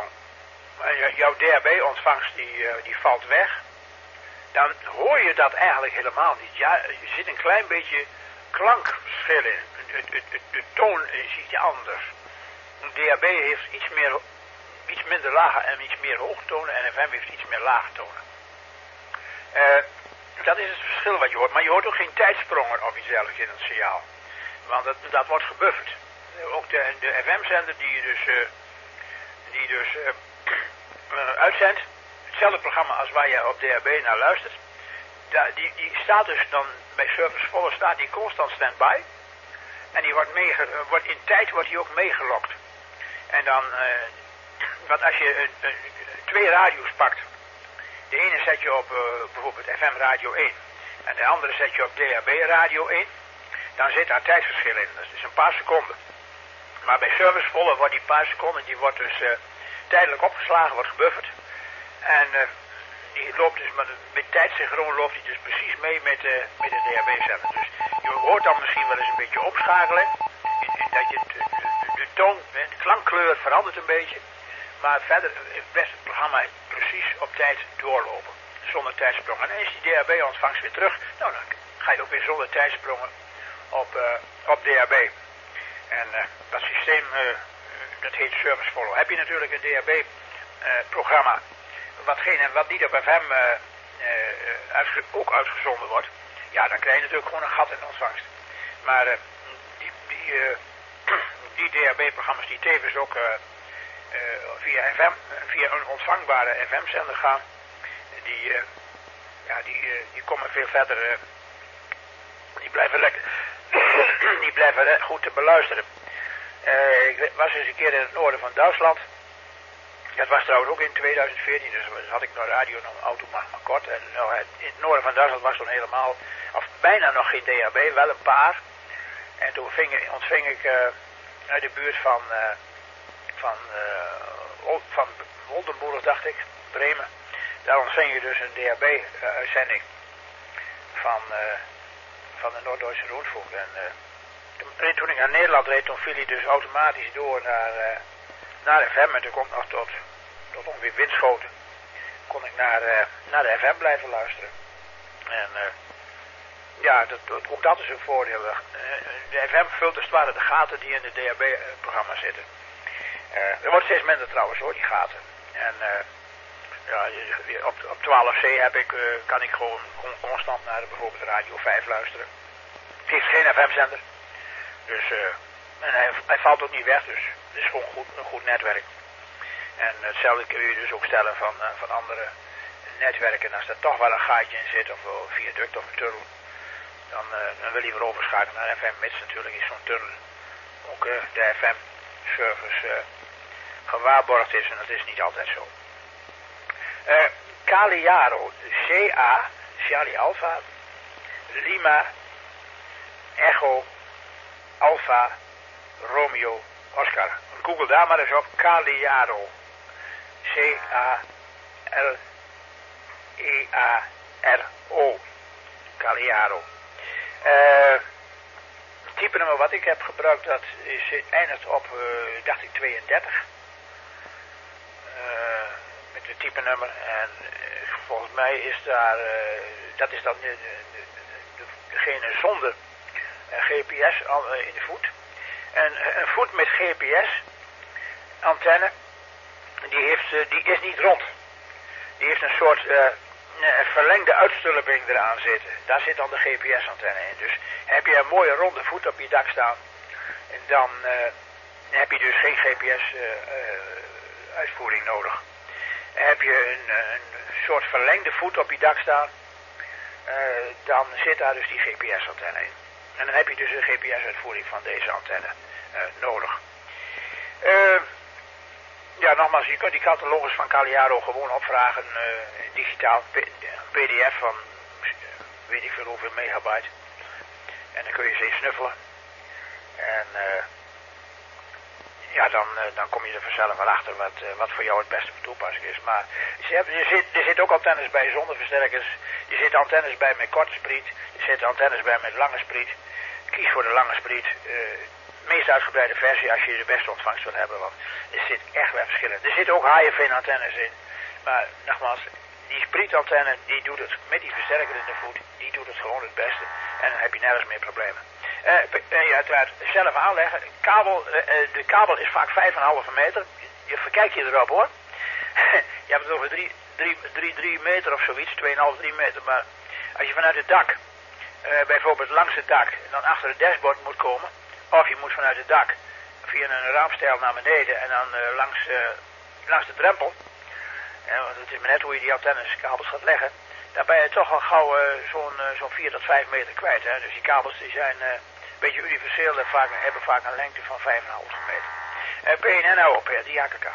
uh, jouw D H B-ontvangst die, uh, die valt weg, dan hoor je dat eigenlijk helemaal niet. Ja, er zit een klein beetje klankverschil in. De, de, de, de toon is iets anders. D H B heeft iets, meer, iets minder lage en iets meer hoogtonen en F M heeft iets meer lage tonen. Uh, dat is het verschil wat je hoort. Maar je hoort ook geen tijdsprongen of iets dergelijks in het signaal. Want dat, dat wordt gebufferd. Uh, ook de, de F M-zender die je dus, uh, die dus uh, uh, uitzendt, hetzelfde programma als waar je op D H B naar luistert, da, die, die staat dus dan bij Service Follow staat die constant standby. En die wordt, meege, uh, wordt in tijd wordt die ook meegelokt. En dan, uh, want als je uh, uh, twee radio's pakt, de ene zet je op uh, bijvoorbeeld F M radio één en de andere zet je op D H B radio één. Dan zit daar tijdsverschil in. Dat is een paar seconden. Maar bij Service Follow wordt die paar seconden, die wordt dus uh, tijdelijk opgeslagen, wordt gebufferd. En uh, die loopt dus met, met tijdsynchroon loopt die dus precies mee met, uh, met de D H B-zender. Dus je hoort dan misschien wel eens een beetje opschakelen. In, in dat je de, de, de toon, de klankkleur verandert een beetje. Maar verder blijft het programma precies op tijd doorlopen. Zonder tijdsprongen. En dan is die D H B-ontvangst weer terug. Nou, dan ga je ook weer zonder tijdsprongen op, uh, op D H B. En uh, dat systeem, uh, dat heet Service Follow. Heb je natuurlijk een D H B-programma, uh, wat, geen, wat niet op F M uh, uh, uitge ook uitgezonden wordt, ja, dan krijg je natuurlijk gewoon een gat in ontvangst. Maar uh, die, die, uh, die D H B-programma's die tevens ook uh, uh, via F M, via een ontvangbare F M-zender gaan, die, uh, ja, die, uh, die komen veel verder, uh, die blijven lekker, die blijven goed te beluisteren. Uh, ik was eens een keer in het noorden van Duitsland Dat was trouwens ook in tweeduizend veertien, dus had ik nog radio nog auto maar, maar kort. En nou, in het noorden van Duitsland was toen helemaal, of bijna nog geen D A B, wel een paar. En toen ving, ontving ik uh, uit de buurt van, uh, van, uh, van Oldenburg, dacht ik, Bremen. Daar ontving je dus een D A B-uitzending van, uh, van de Noord-Duitse Rundfunk. En uh, toen ik naar Nederland reed, toen viel hij dus automatisch door naar, uh, naar F M. En toen kon ik nog tot, tot ongeveer Winschoten, kon ik naar, uh, naar de F M blijven luisteren. En uh, ja, dat, dat, ook dat is een voordeel. Uh, de F M vult dus het ware de gaten die in de D A B-programma's zitten. Uh, er wordt steeds minder trouwens hoor, die gaten. En uh, ja, op, op twaalf C heb ik, uh, kan ik gewoon constant naar bijvoorbeeld Radio vijf luisteren. Het heeft geen F M-zender. Dus, uh, en hij, hij valt ook niet weg, dus het is gewoon goed, een goed netwerk. En hetzelfde kun je dus ook stellen van, uh, van andere netwerken. Als er toch wel een gaatje in zit, of een viaduct of een tunnel, dan, uh, dan wil je weer overschakelen naar F M, mits natuurlijk is zo'n tunnel ook uh, de F M-service uh, gewaarborgd is, en dat is niet altijd zo. Uh, Cagliaro, C A, Charlie Alpha, Lima, Echo, Alpha, Romeo, Oscar. Google daar maar eens op, Cagliaro, C A L E A R O, Cagliaro. Uh, het type nummer wat ik heb gebruikt, dat is, eindigt op, uh, dacht ik, tweeëndertig. Uh, met het type nummer. En uh, volgens mij is daar, uh, dat is dan de, de, de, degene zonder uh, G P S uh, in de voet. En een voet met G P S antenne, die, heeft, uh, die is niet rond. Die heeft een soort uh, een verlengde uitstulping eraan zitten. Daar zit dan de G P S-antenne in. Dus heb je een mooie ronde voet op je dak staan, en dan uh, heb je dus geen G P S-uitvoering uh, uh, nodig. Heb je een, een soort verlengde voet op je dak staan, uh, dan zit daar dus die G P S-antenne in. En dan heb je dus een G P S-uitvoering van deze antenne uh, nodig. Uh, ja, nogmaals, je kunt die catalogus van Cagliaro gewoon opvragen, uh, digitaal, P D F van uh, weet ik veel hoeveel megabyte. En dan kun je ze eens snuffelen. En uh, ja, dan, uh, dan kom je er vanzelf wel achter wat, uh, wat voor jou het beste toepassing is. Maar je hebt, er, zit, er zit ook antennes bij zonder versterkers. Er zitten antennes bij met korte spriet. Er zitten antennes bij met lange spriet. Kies voor de lange spriet. Uh, de meest uitgebreide versie als je de beste ontvangst wil hebben. Want er zit echt wel verschillen. Er zitten ook H F N-antennes in. Maar nogmaals, die sprietantenne, die doet het met die versterker in de voet. Die doet het gewoon het beste. En dan heb je nergens meer problemen. Uh, en je uiteraard zelf aanleggen. Kabel, uh, de kabel is vaak vijf komma vijf meter. Je verkijk je erop hoor. Je hebt het over drie meter of zoiets. twee komma vijf, drie meter. Maar als je vanuit het dak, uh, bijvoorbeeld langs het dak, en dan achter het dashboard moet komen. Of je moet vanuit het dak via een raamstijl naar beneden en dan uh, langs, uh, langs de drempel. Uh, want het is maar net hoe je die antennes kabels gaat leggen. Dan ben je toch al gauw uh, zo'n uh, zo'n vier tot vijf meter kwijt. Hè? Dus die kabels die zijn uh, een beetje universeel en vaak, hebben vaak een lengte van vijf komma vijf meter. Uh, P N N O P, die A K K.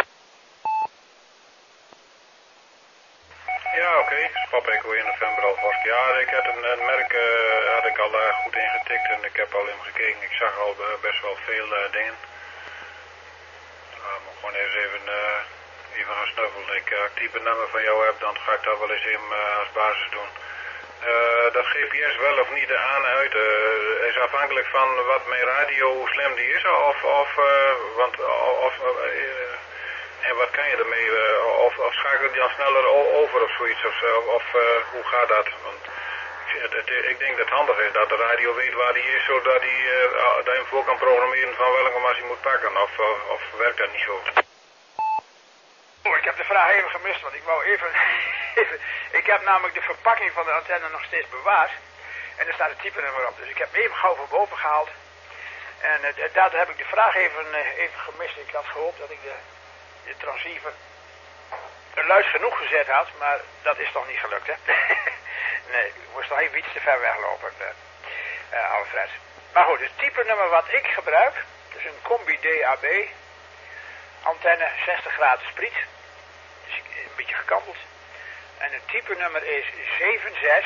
Ja, oké. Okay. Spapeko in november alvast. Ja, ik had een, een merk uh, had ik al uh, goed ingetikt en ik heb al in gekeken. Ik zag al uh, best wel veel uh, dingen. Uh, moet gewoon eens even, uh, even gaan snuffelen. Ik, uh, als ik type nummer van jou heb, dan ga ik dat wel eens even uh, als basis doen. Uh, dat G P S wel of niet aan en uit uh, is afhankelijk van wat mijn radio, hoe slim die is. Of, of, uh, want, of uh, uh, en wat kan je ermee, uh, of, of schakelt die dan sneller over of zoiets, of, of uh, hoe gaat dat? Want het, het, ik denk dat het handig is dat de radio weet waar die is, zodat hij uh, dat je hem voor kan programmeren van welke mas hij moet pakken, of, of, of werkt dat niet zo?
Oh, ik heb de vraag even gemist, want ik wou even, even... Ik heb namelijk de verpakking van de antenne nog steeds bewaard. En er staat het type nummer op, dus ik heb hem even gauw van boven gehaald. En uh, daardoor heb ik de vraag even, uh, even gemist. Ik had gehoopt dat ik de... de transceiver er luid genoeg gezet had, maar dat is toch niet gelukt, hè? Nee, ik moest nog even iets te ver weglopen, uh, uh, Alfred. Maar goed, het type nummer wat ik gebruik, dus een combi D A B, antenne zestig graden spriet. Dus een beetje gekanteld. En het type nummer is zeven zes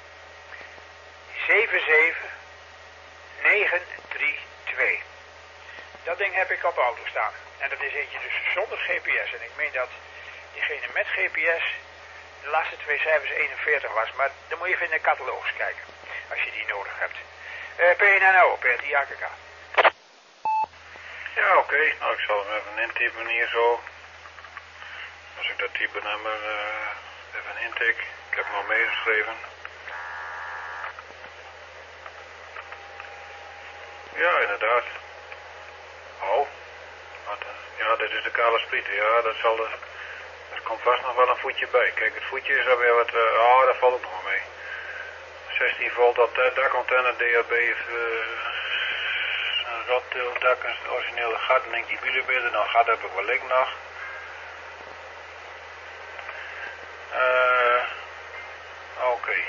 zeven zeven negen drie twee. Dat ding heb ik op de auto staan. En dat is eentje dus zonder G P S. En ik meen dat diegene met G P S de laatste twee cijfers eenenveertig was. Maar dan moet je even in de catalogus kijken. Als je die nodig hebt. Uh, P N N O, P R T A K K.
Ja, oké. Okay. Nou, ik zal hem even intypen hier zo. Als ik dat type nummer uh, even intik. Ik heb hem al meegeschreven. Ja, inderdaad. Oh. Wat, uh, ja, dit is de kale spriet. Ja, dat zal de... Er komt vast nog wel een voetje bij. Kijk, het voetje is alweer wat... Uh, oh, dat valt ook nog wel mee. zestien volt dakantenne, D H B, uh, een rotdeeldak, een originele gat, en ik die wielerbidden, dan gat heb ik wel ik nog. Uh, Oké. Okay.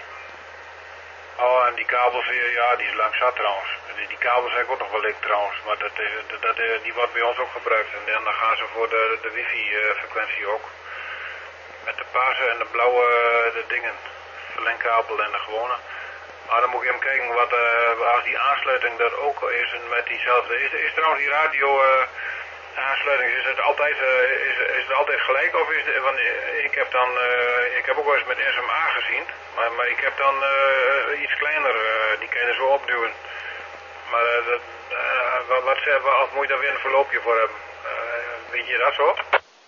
Oh, en die kabels hier, ja, die is lang zat trouwens. Die, die kabels heb ik ook nog wel ik trouwens, maar dat, dat, dat, die wordt bij ons ook gebruikt. En dan gaan ze voor de, de wifi-frequentie ook. Met de paarse en de blauwe de dingen. Verlengkabel en de gewone. Maar dan moet ik even kijken wat uh, als die aansluiting er ook is met diezelfde. Is, is trouwens die radio uh, aansluiting, is het altijd uh, is, is het altijd gelijk of is het, want ik heb dan uh, ik heb ook wel eens met S M A gezien, maar, maar ik heb dan uh, iets kleiner, uh, die kan je er zo opduwen. Maar uh, dat, uh, wat, wat, wat moet je daar weer een verloopje voor hebben? Uh, weet je dat zo?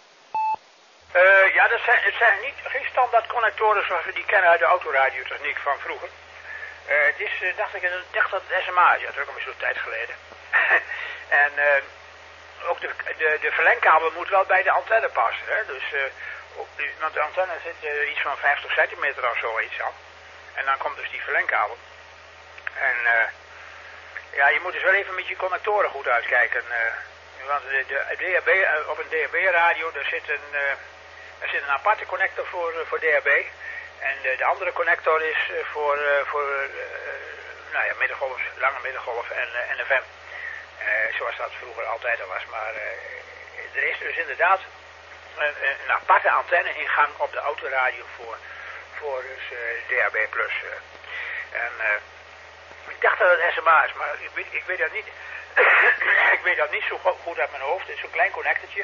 Uh, ja, dat zijn, het zijn niet, geen standaard connectoren zoals we die kennen uit de autoradiotechniek van vroeger. Uh, het is, uh, dacht ik, ik dacht dat het S M A is, ja, dat is ook al zo'n tijd geleden. en uh, ook de, de, de verlengkabel moet wel bij de antenne passen, hè. Dus, uh, op die, want de antenne zit uh, iets van vijftig centimeter of zo iets aan. En dan komt dus die verlengkabel. En uh, ja, je moet dus wel even met je connectoren goed uitkijken. Uh, want de, de, de D H B, uh, op een D H B-radio, daar zit een... Uh, Er zit een aparte connector voor, uh, voor D H B. En uh, de andere connector is uh, voor, uh, voor uh, nou ja, middengolf, lange middengolf en uh, N F M. Uh, zoals dat vroeger altijd al was. Maar uh, er is dus inderdaad een, een aparte antenne-ingang op de autoradio voor, voor dus, uh, D H B plus. Uh. En uh, ik dacht dat het S M A is, maar ik weet, ik weet dat niet. ik weet dat niet zo goed uit mijn hoofd. Het is zo'n klein connectortje.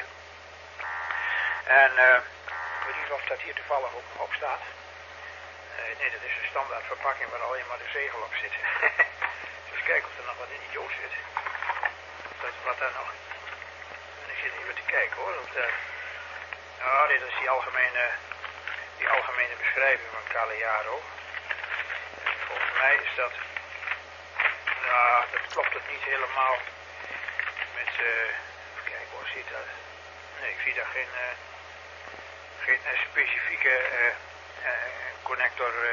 En uh, ik weet niet of dat hier toevallig op, op staat. Uh, nee, dat is een standaard verpakking waar alleen maar de zegel op zit. Dus kijken of er nog wat in die doos zit. Dat is wat daar nog. En ik zit even te kijken hoor. Want, uh, nou, dit is die algemene, die algemene beschrijving van Calearo. En volgens mij is dat... Nou, dat klopt het niet helemaal. Met... Uh, even kijken hoor, zit dat... Nee, ik zie daar geen... Uh, geen uh, specifieke uh, uh, connector uh,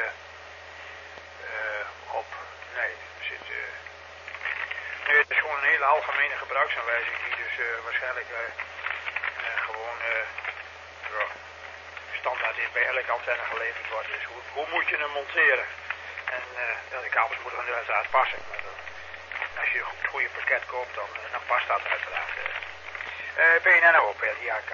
uh, op. Nee, er zit... Uh... Nee, het is gewoon een hele algemene gebruiksaanwijzing die dus uh, waarschijnlijk uh, uh, gewoon uh, standaard is bij elke antenne geleverd wordt. Dus hoe, hoe moet je hem monteren? En uh, ja, de kabels moeten dan uiteraard passen. Maar dan, als je het goede pakket koopt, dan, uh, dan past dat uiteraard. Uh. Uh, P N N O, P R T A K.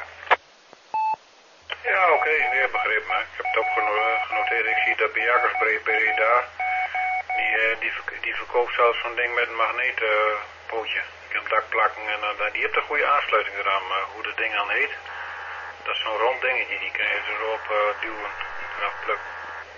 Ja, oké, okay, nee, begrip maar. Ik heb het ook genoteerd. Ik zie dat bij Jagersbree daar, die, uh, die, die verkoopt zelfs zo'n ding met een magneetpootje. Uh, je kunt dak plakken en uh, die heeft een goede aansluiting eraan, maar hoe dat ding dan heet, dat is zo'n rond dingetje, die kan je erop uh, duwen en afplukken.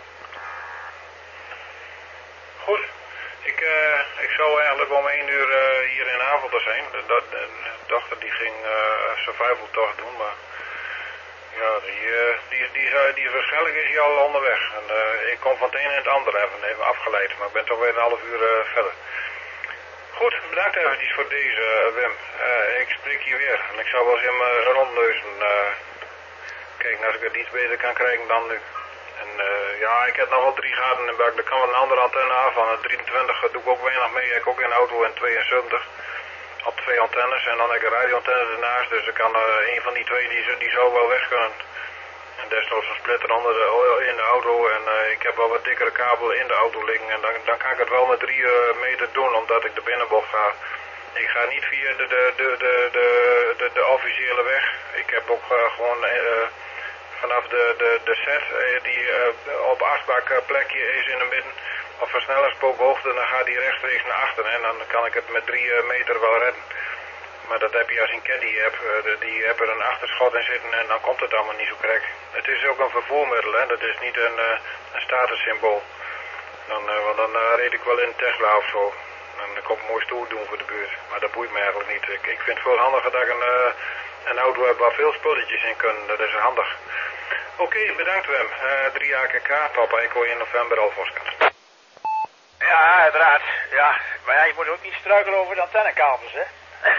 Goed. Ik, uh, ik zou eigenlijk om één uur uh, hier in Avelder zijn. De, de, de dochter die ging uh, survival toch doen, maar ja, die, uh, die, die, die, die waarschijnlijk is hij al onderweg. En uh, ik kom van het een en het ander even, even afgeleid, maar ik ben toch weer een half uur uh, verder. Goed, bedankt eventjes voor deze, uh, Wim. Uh, ik spreek hier weer en ik zal wel eens in mijn rondneuzen uh, kijken als ik het iets beter kan krijgen dan nu. En uh, ja, ik heb nog wel drie gaten in de bak. Er kan wel een andere antenne af. Van de drieëntwintig doe ik ook weinig mee. Ik heb ook in de auto in tweeënzeventig. Op twee antennes. En dan heb ik een radioantenne ernaast. Dus ik kan uh, een van die twee, die, die zou wel weg kunnen. En desnoods een splitter onder de, in de auto. En uh, ik heb wel wat dikkere kabelen in de auto liggen. En dan, dan kan ik het wel met drie uh, meter doen. Omdat ik de binnenbocht ga Ik ga niet via de, de, de, de, de, de, de officiële weg. Ik heb ook uh, gewoon uh, vanaf de, de, de set uh, die uh, op achtbak plekje is in het midden. Op versnellingspookhoogte, dan gaat die rechtstreeks naar achteren en dan kan ik het met drie uh, meter wel redden. Maar dat heb je als je een caddy hebt, uh, die hebben er een achterschot in zitten en dan komt het allemaal niet zo krek. Het is ook een vervoermiddel, hè? Dat is niet een, uh, een statussymbool. Dan, uh, want dan uh, reed ik wel in Tesla of zo. Dan kon ik mooi stoer doen voor de buurt. Maar dat boeit me eigenlijk niet. Ik, ik vind het veel handiger dat ik een, uh, een auto heb waar veel spulletjes in kunnen. Dat is handig. Oké, okay, bedankt Wim. Uh, drie A K K, papa, ik hoor je in november al Voskamp.
Ja, uiteraard. Ja, maar ja, je moet ook niet struikelen over de antennekabels, hè?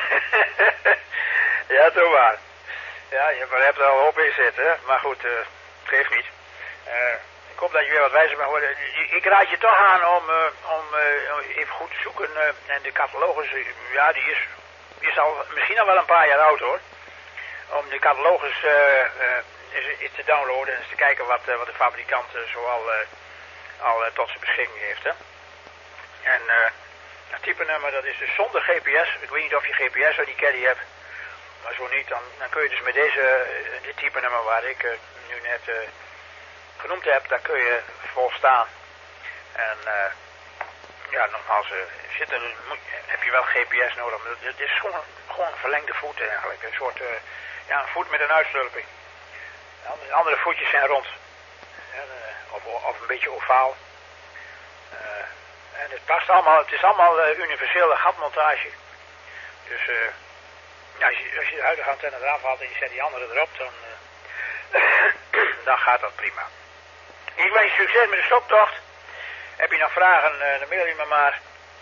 Ja, toch waar. Ja, je hebt er al een hoop in zitten, hè? Maar goed, uh, geeft niet. Uh, ik hoop dat je weer wat wijzer bent geworden. Ik raad je toch aan om, uh, om uh, even goed te zoeken. Uh, en de catalogus, uh, ja, die is, is al misschien al wel een paar jaar oud, hoor. Om de catalogus uh, uh, eens, eens te downloaden en eens te kijken wat, uh, wat de fabrikant uh, zoal uh, al uh, tot zijn beschikking heeft, hè. En uh, het type nummer, dat is dus zonder G P S. Ik weet niet of je G P S uit die caddy hebt. Maar zo niet, dan, dan kun je dus met deze, uh, dit type nummer waar ik uh, nu net uh, genoemd heb, daar kun je volstaan. En uh, ja, nogmaals, uh, zit er, moet, heb je wel G P S nodig. Maar het is gewoon, gewoon een verlengde voet eigenlijk. Een soort, uh, ja, een voet met een uitstulping. Andere, andere voetjes zijn rond. En, uh, of, of een beetje ovaal. Uh, En het past allemaal, het is allemaal uh, universele gatmontage. Dus uh, ja, als, je, als je de huidige antenne eraf haalt en je zet die andere erop, dan, uh, dan gaat dat prima. Ik wens je succes met de stoptocht. Heb je nog vragen, uh, dan mail je me maar.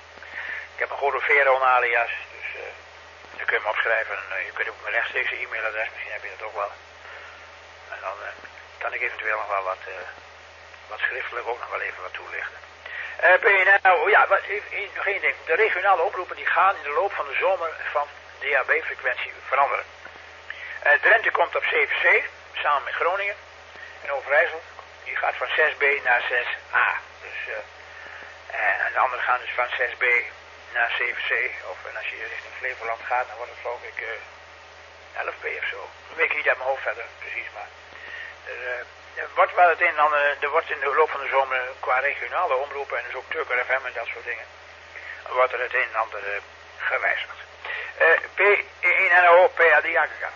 Ik heb een Godovero alias, dus uh, dan kun je me opschrijven. En, uh, je kunt ook mijn rechtstreekse e-mailadres, misschien heb je dat ook wel. En dan uh, kan ik eventueel nog wel wat, uh, wat schriftelijk ook nog wel even wat toelichten. Uh, ben je nou, ja, wat, even, nog één ding. De regionale omroepen die gaan in de loop van de zomer van D A B-frequentie veranderen. Uh, Drenthe komt op zeven C, samen met Groningen. En Overijssel, die gaat van zes B naar zes A. Dus, uh, uh, en de anderen gaan dus van zes B naar zeven C. Of en als je richting Flevoland gaat, dan wordt het geloof ik uh, elf B of zo. Dat weet ik niet uit mijn hoofd verder, precies, maar... Er, uh, er wordt wel het een en ander, er wordt in de loop van de zomer qua regionale omroepen en dus ook Turker F M en dat soort dingen, wordt er het een en ander uh, gewijzigd. Uh, P één N O P A drie A K K.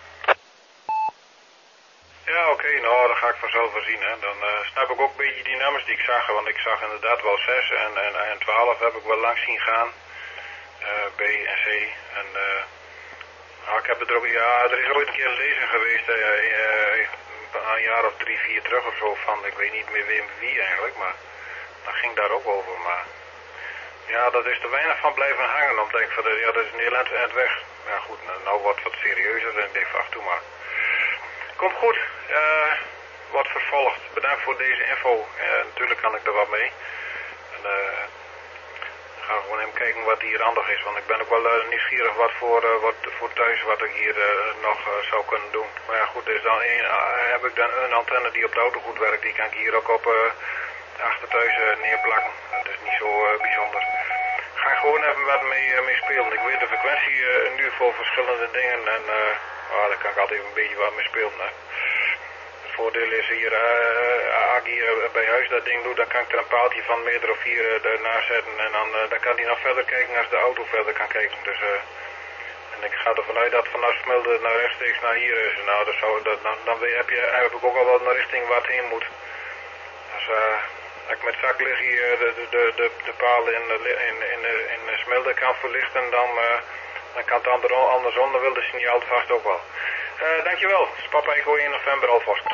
Ja, oké, okay, nou, dat ga ik vanzelf wel zien, hè. Dan uh, snap ik ook een beetje die nummers die ik zag, want ik zag inderdaad wel zes en, en, en twaalf heb ik wel langs zien gaan. Uh, B en C. En uh, nou, ik heb het er ook, ja, er is ooit een keer een lezing geweest, uh, uh, een jaar of drie, vier terug of zo van, ik weet niet meer wie, wie eigenlijk, maar dat ging daar ook over, maar ja, dat is er weinig van blijven hangen, omdat ik van, ja, dat is Nederland en het weg. Ja goed, nou, nou wordt wat serieuzer en ik denk van, ach, toe maar. Komt goed, uh, wordt vervolgd. Bedankt voor deze info, uh, natuurlijk kan ik er wat mee. En, uh, we gaan gewoon even kijken wat hier handig is, want ik ben ook wel uh, nieuwsgierig wat voor, uh, wat voor thuis wat ik hier uh, nog uh, zou kunnen doen. Maar ja goed, er is dan een, uh, heb ik dan een antenne die op de auto goed werkt, die kan ik hier ook op uh, achter thuis uh, neerplakken. Dat is niet zo uh, bijzonder. Ga ik gewoon even wat mee, uh, mee spelen. Ik weet de frequentie uh, nu voor verschillende dingen en uh, oh, daar kan ik altijd even een beetje wat mee spelen. Hè. Het voordeel is hier, uh, als ik hier bij huis dat ding doe, dan kan ik er een paaltje van een meter of vier uh, ernaast zetten en dan, uh, dan kan hij nog verder kijken als de auto verder kan kijken. Dus, uh, en ik ga ervan uit dat vanaf Smilde naar rechtstreeks naar hier is. Nou, dat zou, dat, dan, dan heb, je, heb ik ook al wel een richting waar het heen moet. Dus uh, als ik met zak lig hier de, de, de, de, de paal in, in, in, in, in Smilde kan verlichten, dan, uh, dan kan het ander, andersom, dan wil de signaal vast ook wel. Uh, dankjewel. Papa, ik hoor je in november alvast.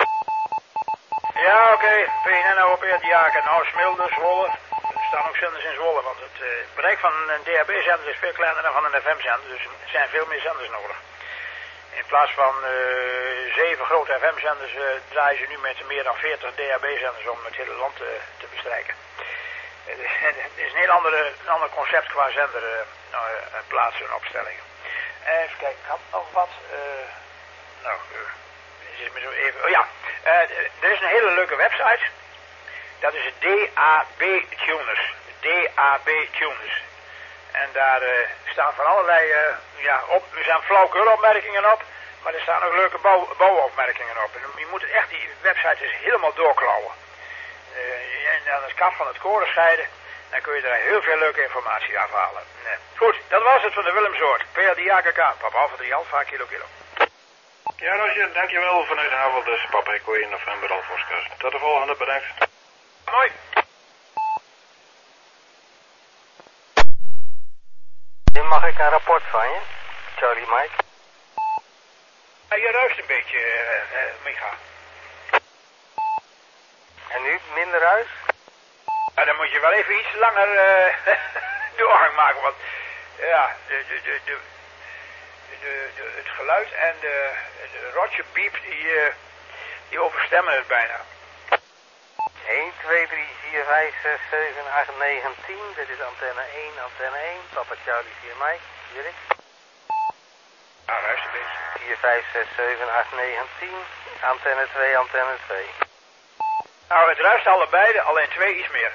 Ja, oké. Okay. P N N O P A drie A K K. Nou, Smilde, Zwolle. Er staan ook zenders in Zwolle, want het uh, bereik van een D A B-zender is veel kleiner dan van een F M-zender, dus er zijn veel meer zenders nodig. In plaats van uh, zeven grote F M-zenders uh, draaien ze nu met meer dan veertig D A B-zenders om het hele land uh, te bestrijken. Uh, het is een heel andere, een ander concept qua zender uh, uh, plaatsen en opstellingen. Uh, even kijken, ik had nog wat... Uh, Nou, uh, is me zo even... Oh ja, uh, er is een hele leuke website. Dat is D A B Tuners. D A B Tuners. En daar uh, staan van allerlei, uh, ja, op, er zijn flauwekul-opmerkingen op, maar er staan ook leuke bouw, bouwopmerkingen op. En je moet het echt, die website is helemaal doorklauwen. Uh, en dan het kaf van het koren scheiden, dan kun je er heel veel leuke informatie afhalen. Nee. Goed, dat was het van de Willemsoort. P L D A K K, papa Alfa drie Alfa, kilo kilo.
Ja, Roger, dankjewel vanuit Havel, dus papa Echo in november al Voskast. Tot de volgende, bedankt.
Mooi.
Mag ik een rapport van je? Charlie Mike.
Ja, je ruist een beetje, uh, uh, Micha.
En nu, minder ruis?
Ja, dan moet je wel even iets langer uh, doorgang maken, want ja, de, de, de, de, de, de, het geluid en de, de rotje piep, die, uh, die overstemmen het bijna.
één, twee, drie, vier, vijf, zes, zeven, acht, negen, tien. Dit is antenne één, antenne één. Papa Charlie, vier Mike. Dirk.
Ja, ruist een beetje.
vier, vijf, zes, zeven, acht, negen, tien. Antenne twee, antenne twee.
Nou, het ruist allebei, alleen twee iets meer.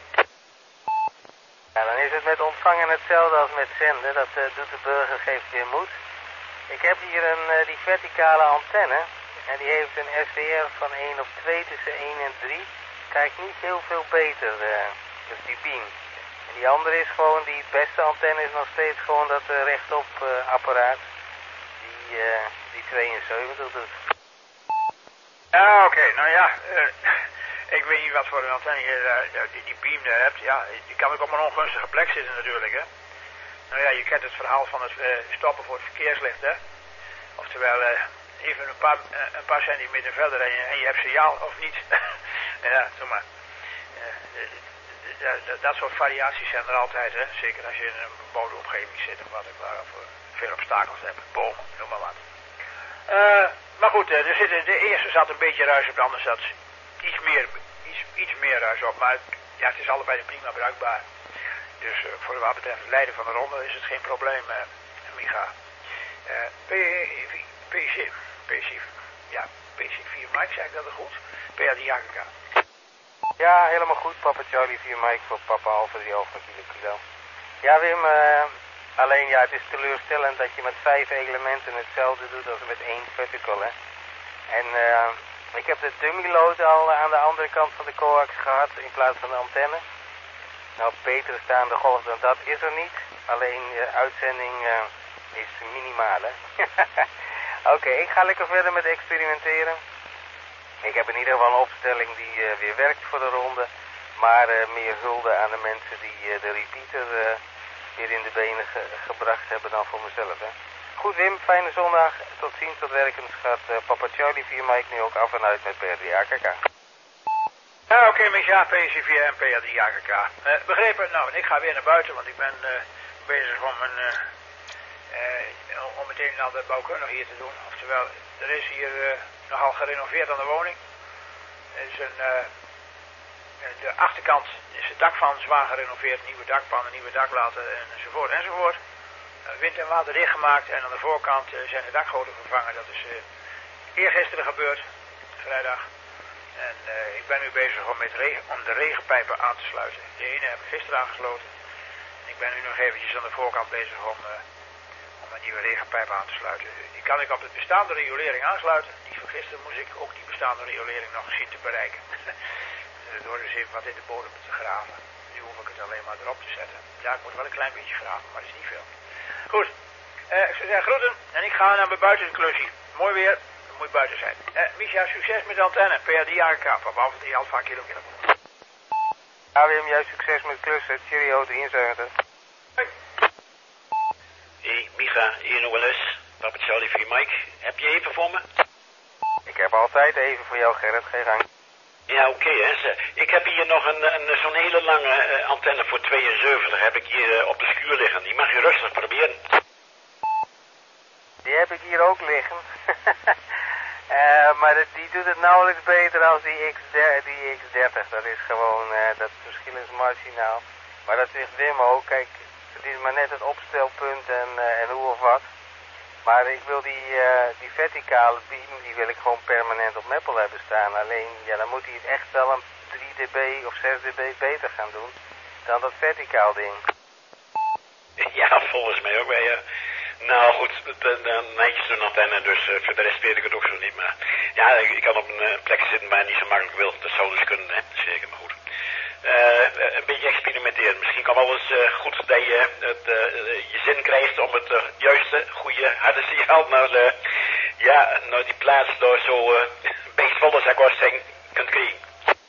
Ja, dan is het met ontvangen hetzelfde als met zenden. Dat uh, doet de burger, geeft weer moed. Ik heb hier een, uh, die verticale antenne. En die heeft een S W R van één op twee tussen één en drie. Kijk niet heel veel beter, uh, dus die beam. En die andere is gewoon, die beste antenne is nog steeds gewoon dat uh, rechtop uh, apparaat. Die, uh, die tweeënzeventig doet.
Ja, oké, okay, nou ja, uh, ik weet niet wat voor een antenne je uh, die, die beam daar hebt. Ja, die kan ook op een ongunstige plek zitten natuurlijk, hè. Nou ja, je kent het verhaal van het uh, stoppen voor het verkeerslicht, hè. Oftewel, uh, even een paar, uh, een paar centimeter verder en je, en je hebt signaal of niet. Ja, doe maar. Uh, dat, dat soort variaties zijn er altijd, hè. Zeker als je in een bebouwde omgeving zit of wat ik waar, of veel obstakels hebt, bomen, noem maar wat. Uh, maar goed, uh, er zit, de eerste zat een beetje ruis op, de andere zat iets meer, iets, iets meer ruis op. Maar ja, het is allebei prima bruikbaar. Dus uh, voor wat betreft het leiden van de ronde is het geen probleem, uh, Micha. Uh, P C, P C, ja, P C vier Mike, zeg ik dat goed? P L D A K K.
Ja, helemaal goed, papa Charlie vier Mike voor papa Alfa drie Alfa kilo kilo. Ja, Wim, uh, alleen ja, het is teleurstellend dat je met vijf elementen hetzelfde doet als met één vertical, hè. En uh, ik heb de dummy load al aan de andere kant van de coax gehad in plaats van de antenne. Nou, beter staande golf dan dat is er niet. Alleen uh, uitzending uh, is minimaal, hè. Oké, okay, ik ga lekker verder met experimenteren. Ik heb in ieder geval een opstelling die uh, weer werkt voor de ronde. Maar uh, meer hulde aan de mensen die uh, de repeater uh, weer in de benen ge gebracht hebben dan voor mezelf, hè. Goed Wim, fijne zondag. Tot ziens, tot werkens. Gaat uh, papa Charlie vier Mike nu ook af en uit met P R D A K K.
Ja, oké, okay, Micha, P C vier en P R D A K K. Uh, begrepen? Nou, ik ga weer naar buiten, want ik ben uh, bezig om een... Uh, Uh, om het een en ander bouwkundig hier te doen. Oftewel, er is hier uh, nogal gerenoveerd aan de woning. Er is een, uh, de achterkant is het dak van zwaar gerenoveerd, nieuwe dakpannen, nieuwe daklaten enzovoort enzovoort. Uh, wind en water dichtgemaakt en aan de voorkant uh, zijn de dakgoten vervangen. Dat is uh, eergisteren gebeurd, vrijdag. En uh, ik ben nu bezig om, met regen, om de regenpijpen aan te sluiten. De ene heb ik gisteren aangesloten. En ik ben nu nog eventjes aan de voorkant bezig om... Uh, om een nieuwe regenpijp aan te sluiten. Die kan ik op de bestaande riolering aansluiten. Die van gisteren moest ik ook die bestaande riolering nog zien te bereiken. Door dus even wat in de bodem te graven. Nu hoef ik het alleen maar erop te zetten. Ja, ik moet wel een klein beetje graven, maar dat is niet veel. Goed, uh, ik zou zeggen groeten en ik ga naar mijn buitenklusje. Mooi weer, dat moet buiten zijn. Uh, Micha, succes met de antenne. P R D A K K, papa Alfa drie Alfa kilo kilo.
Ja Wim, jij succes met klussen. Cheerio drieënzeventig.
Hoi.
Hey, Micha, hier nog wel eens. Papa Charlie vier Mike. Heb je even voor me?
Ik heb altijd even voor jou, Gerrit. Geen gang.
Ja, oké, okay, hè. Ik heb hier nog een, een, zo'n hele lange uh, antenne voor tweeënzeventig. Heb ik hier uh, op de schuur liggen. Die mag je rustig proberen.
Die heb ik hier ook liggen. uh, maar dat, die doet het nauwelijks beter als die X dertig. Dat is gewoon, uh, dat verschil is marginaal. Maar dat zegt Wim ook. Kijk, het is maar net het opstelpunt en, uh, en hoe of wat. Maar ik wil die, uh, die verticale beam, die wil ik gewoon permanent op Meppel hebben staan. Alleen, ja, dan moet hij het echt wel een drie dB of zes dB beter gaan doen dan dat verticaal ding.
Ja, volgens mij ook wel, ja. Nou goed, dan netjes een antenne, dus uh, voor de rest weet ik het ook zo niet. Maar ja, ik, ik kan op een uh, plek zitten waar het niet zo makkelijk wil. Dat zou dus kunnen, hè. Zeker, maar goed. Uh, een beetje experimenteren. Misschien kan wel eens uh, goed dat je het, uh, je zin krijgt om het uh, juiste, goede, harde signaal naar, uh, ja, naar die plaats door zo uh, beestvolle, zou ik wel zeggen, kunt krijgen.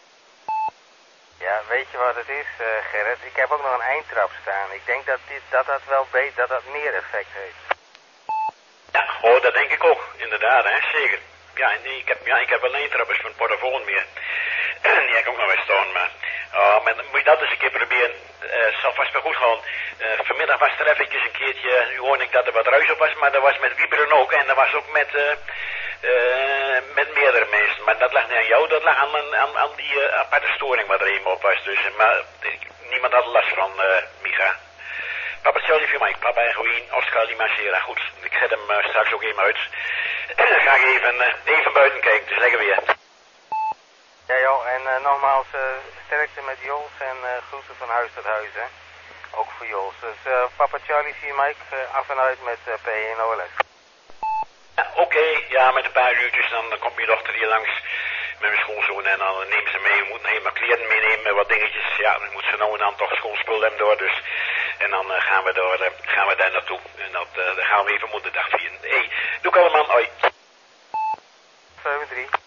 Ja, weet je wat het is, uh, Gerrit? Ik heb ook nog een eindtrap staan. Ik denk dat dit, dat, dat wel beter, dat dat meer effect heeft.
Ja, oh, dat denk ik ook. Inderdaad, hè, zeker. Ja, nee, ik heb, ja, ik heb wel een eindtrappers van het portofoon meer. Die heb ik ook nog wel staan, maar... Oh, maar moet je dat eens een keer proberen. Het uh, zal vast wel goed gaan. Uh, vanmiddag was er eventjes een keertje... Nu hoorde ik dat er wat ruis op was, maar dat was met wieberen ook. En dat was ook met... Uh, uh, met meerdere mensen. Maar dat lag niet aan jou, dat lag aan, aan, aan die uh, aparte storing wat er even op was. Dus, uh, maar uh, niemand had er last van, uh, Micha. Papa, hetzelfde voor mij. Papa en Gewoon, Oscar Lima Sierra. Goed, ik zet hem uh, straks ook even uit. Dan ga ik even, uh, even buiten kijken, dus lekker weer.
Ja joh, en uh, nogmaals uh, sterkte met Jols en uh, groeten van huis tot huis, hè. Ook voor Jols. Dus uh, Papa Charlie, vier Mike, uh, af en uit met uh, P en O L S.
Ja, oké, okay. Ja, met een paar uurtjes dan, dan komt je dochter hier langs met mijn schoonzoon en dan nemen ze mee. We moeten helemaal kleren meenemen, wat dingetjes. Ja, dan moet ze nou en dan toch schoolspul hebben door, dus. En dan uh, gaan, we door, uh, gaan we daar naartoe. En dat, uh, dan gaan we even moederdag vieren. Hé, hey, doe ik allemaal, hoi.
zeven drie.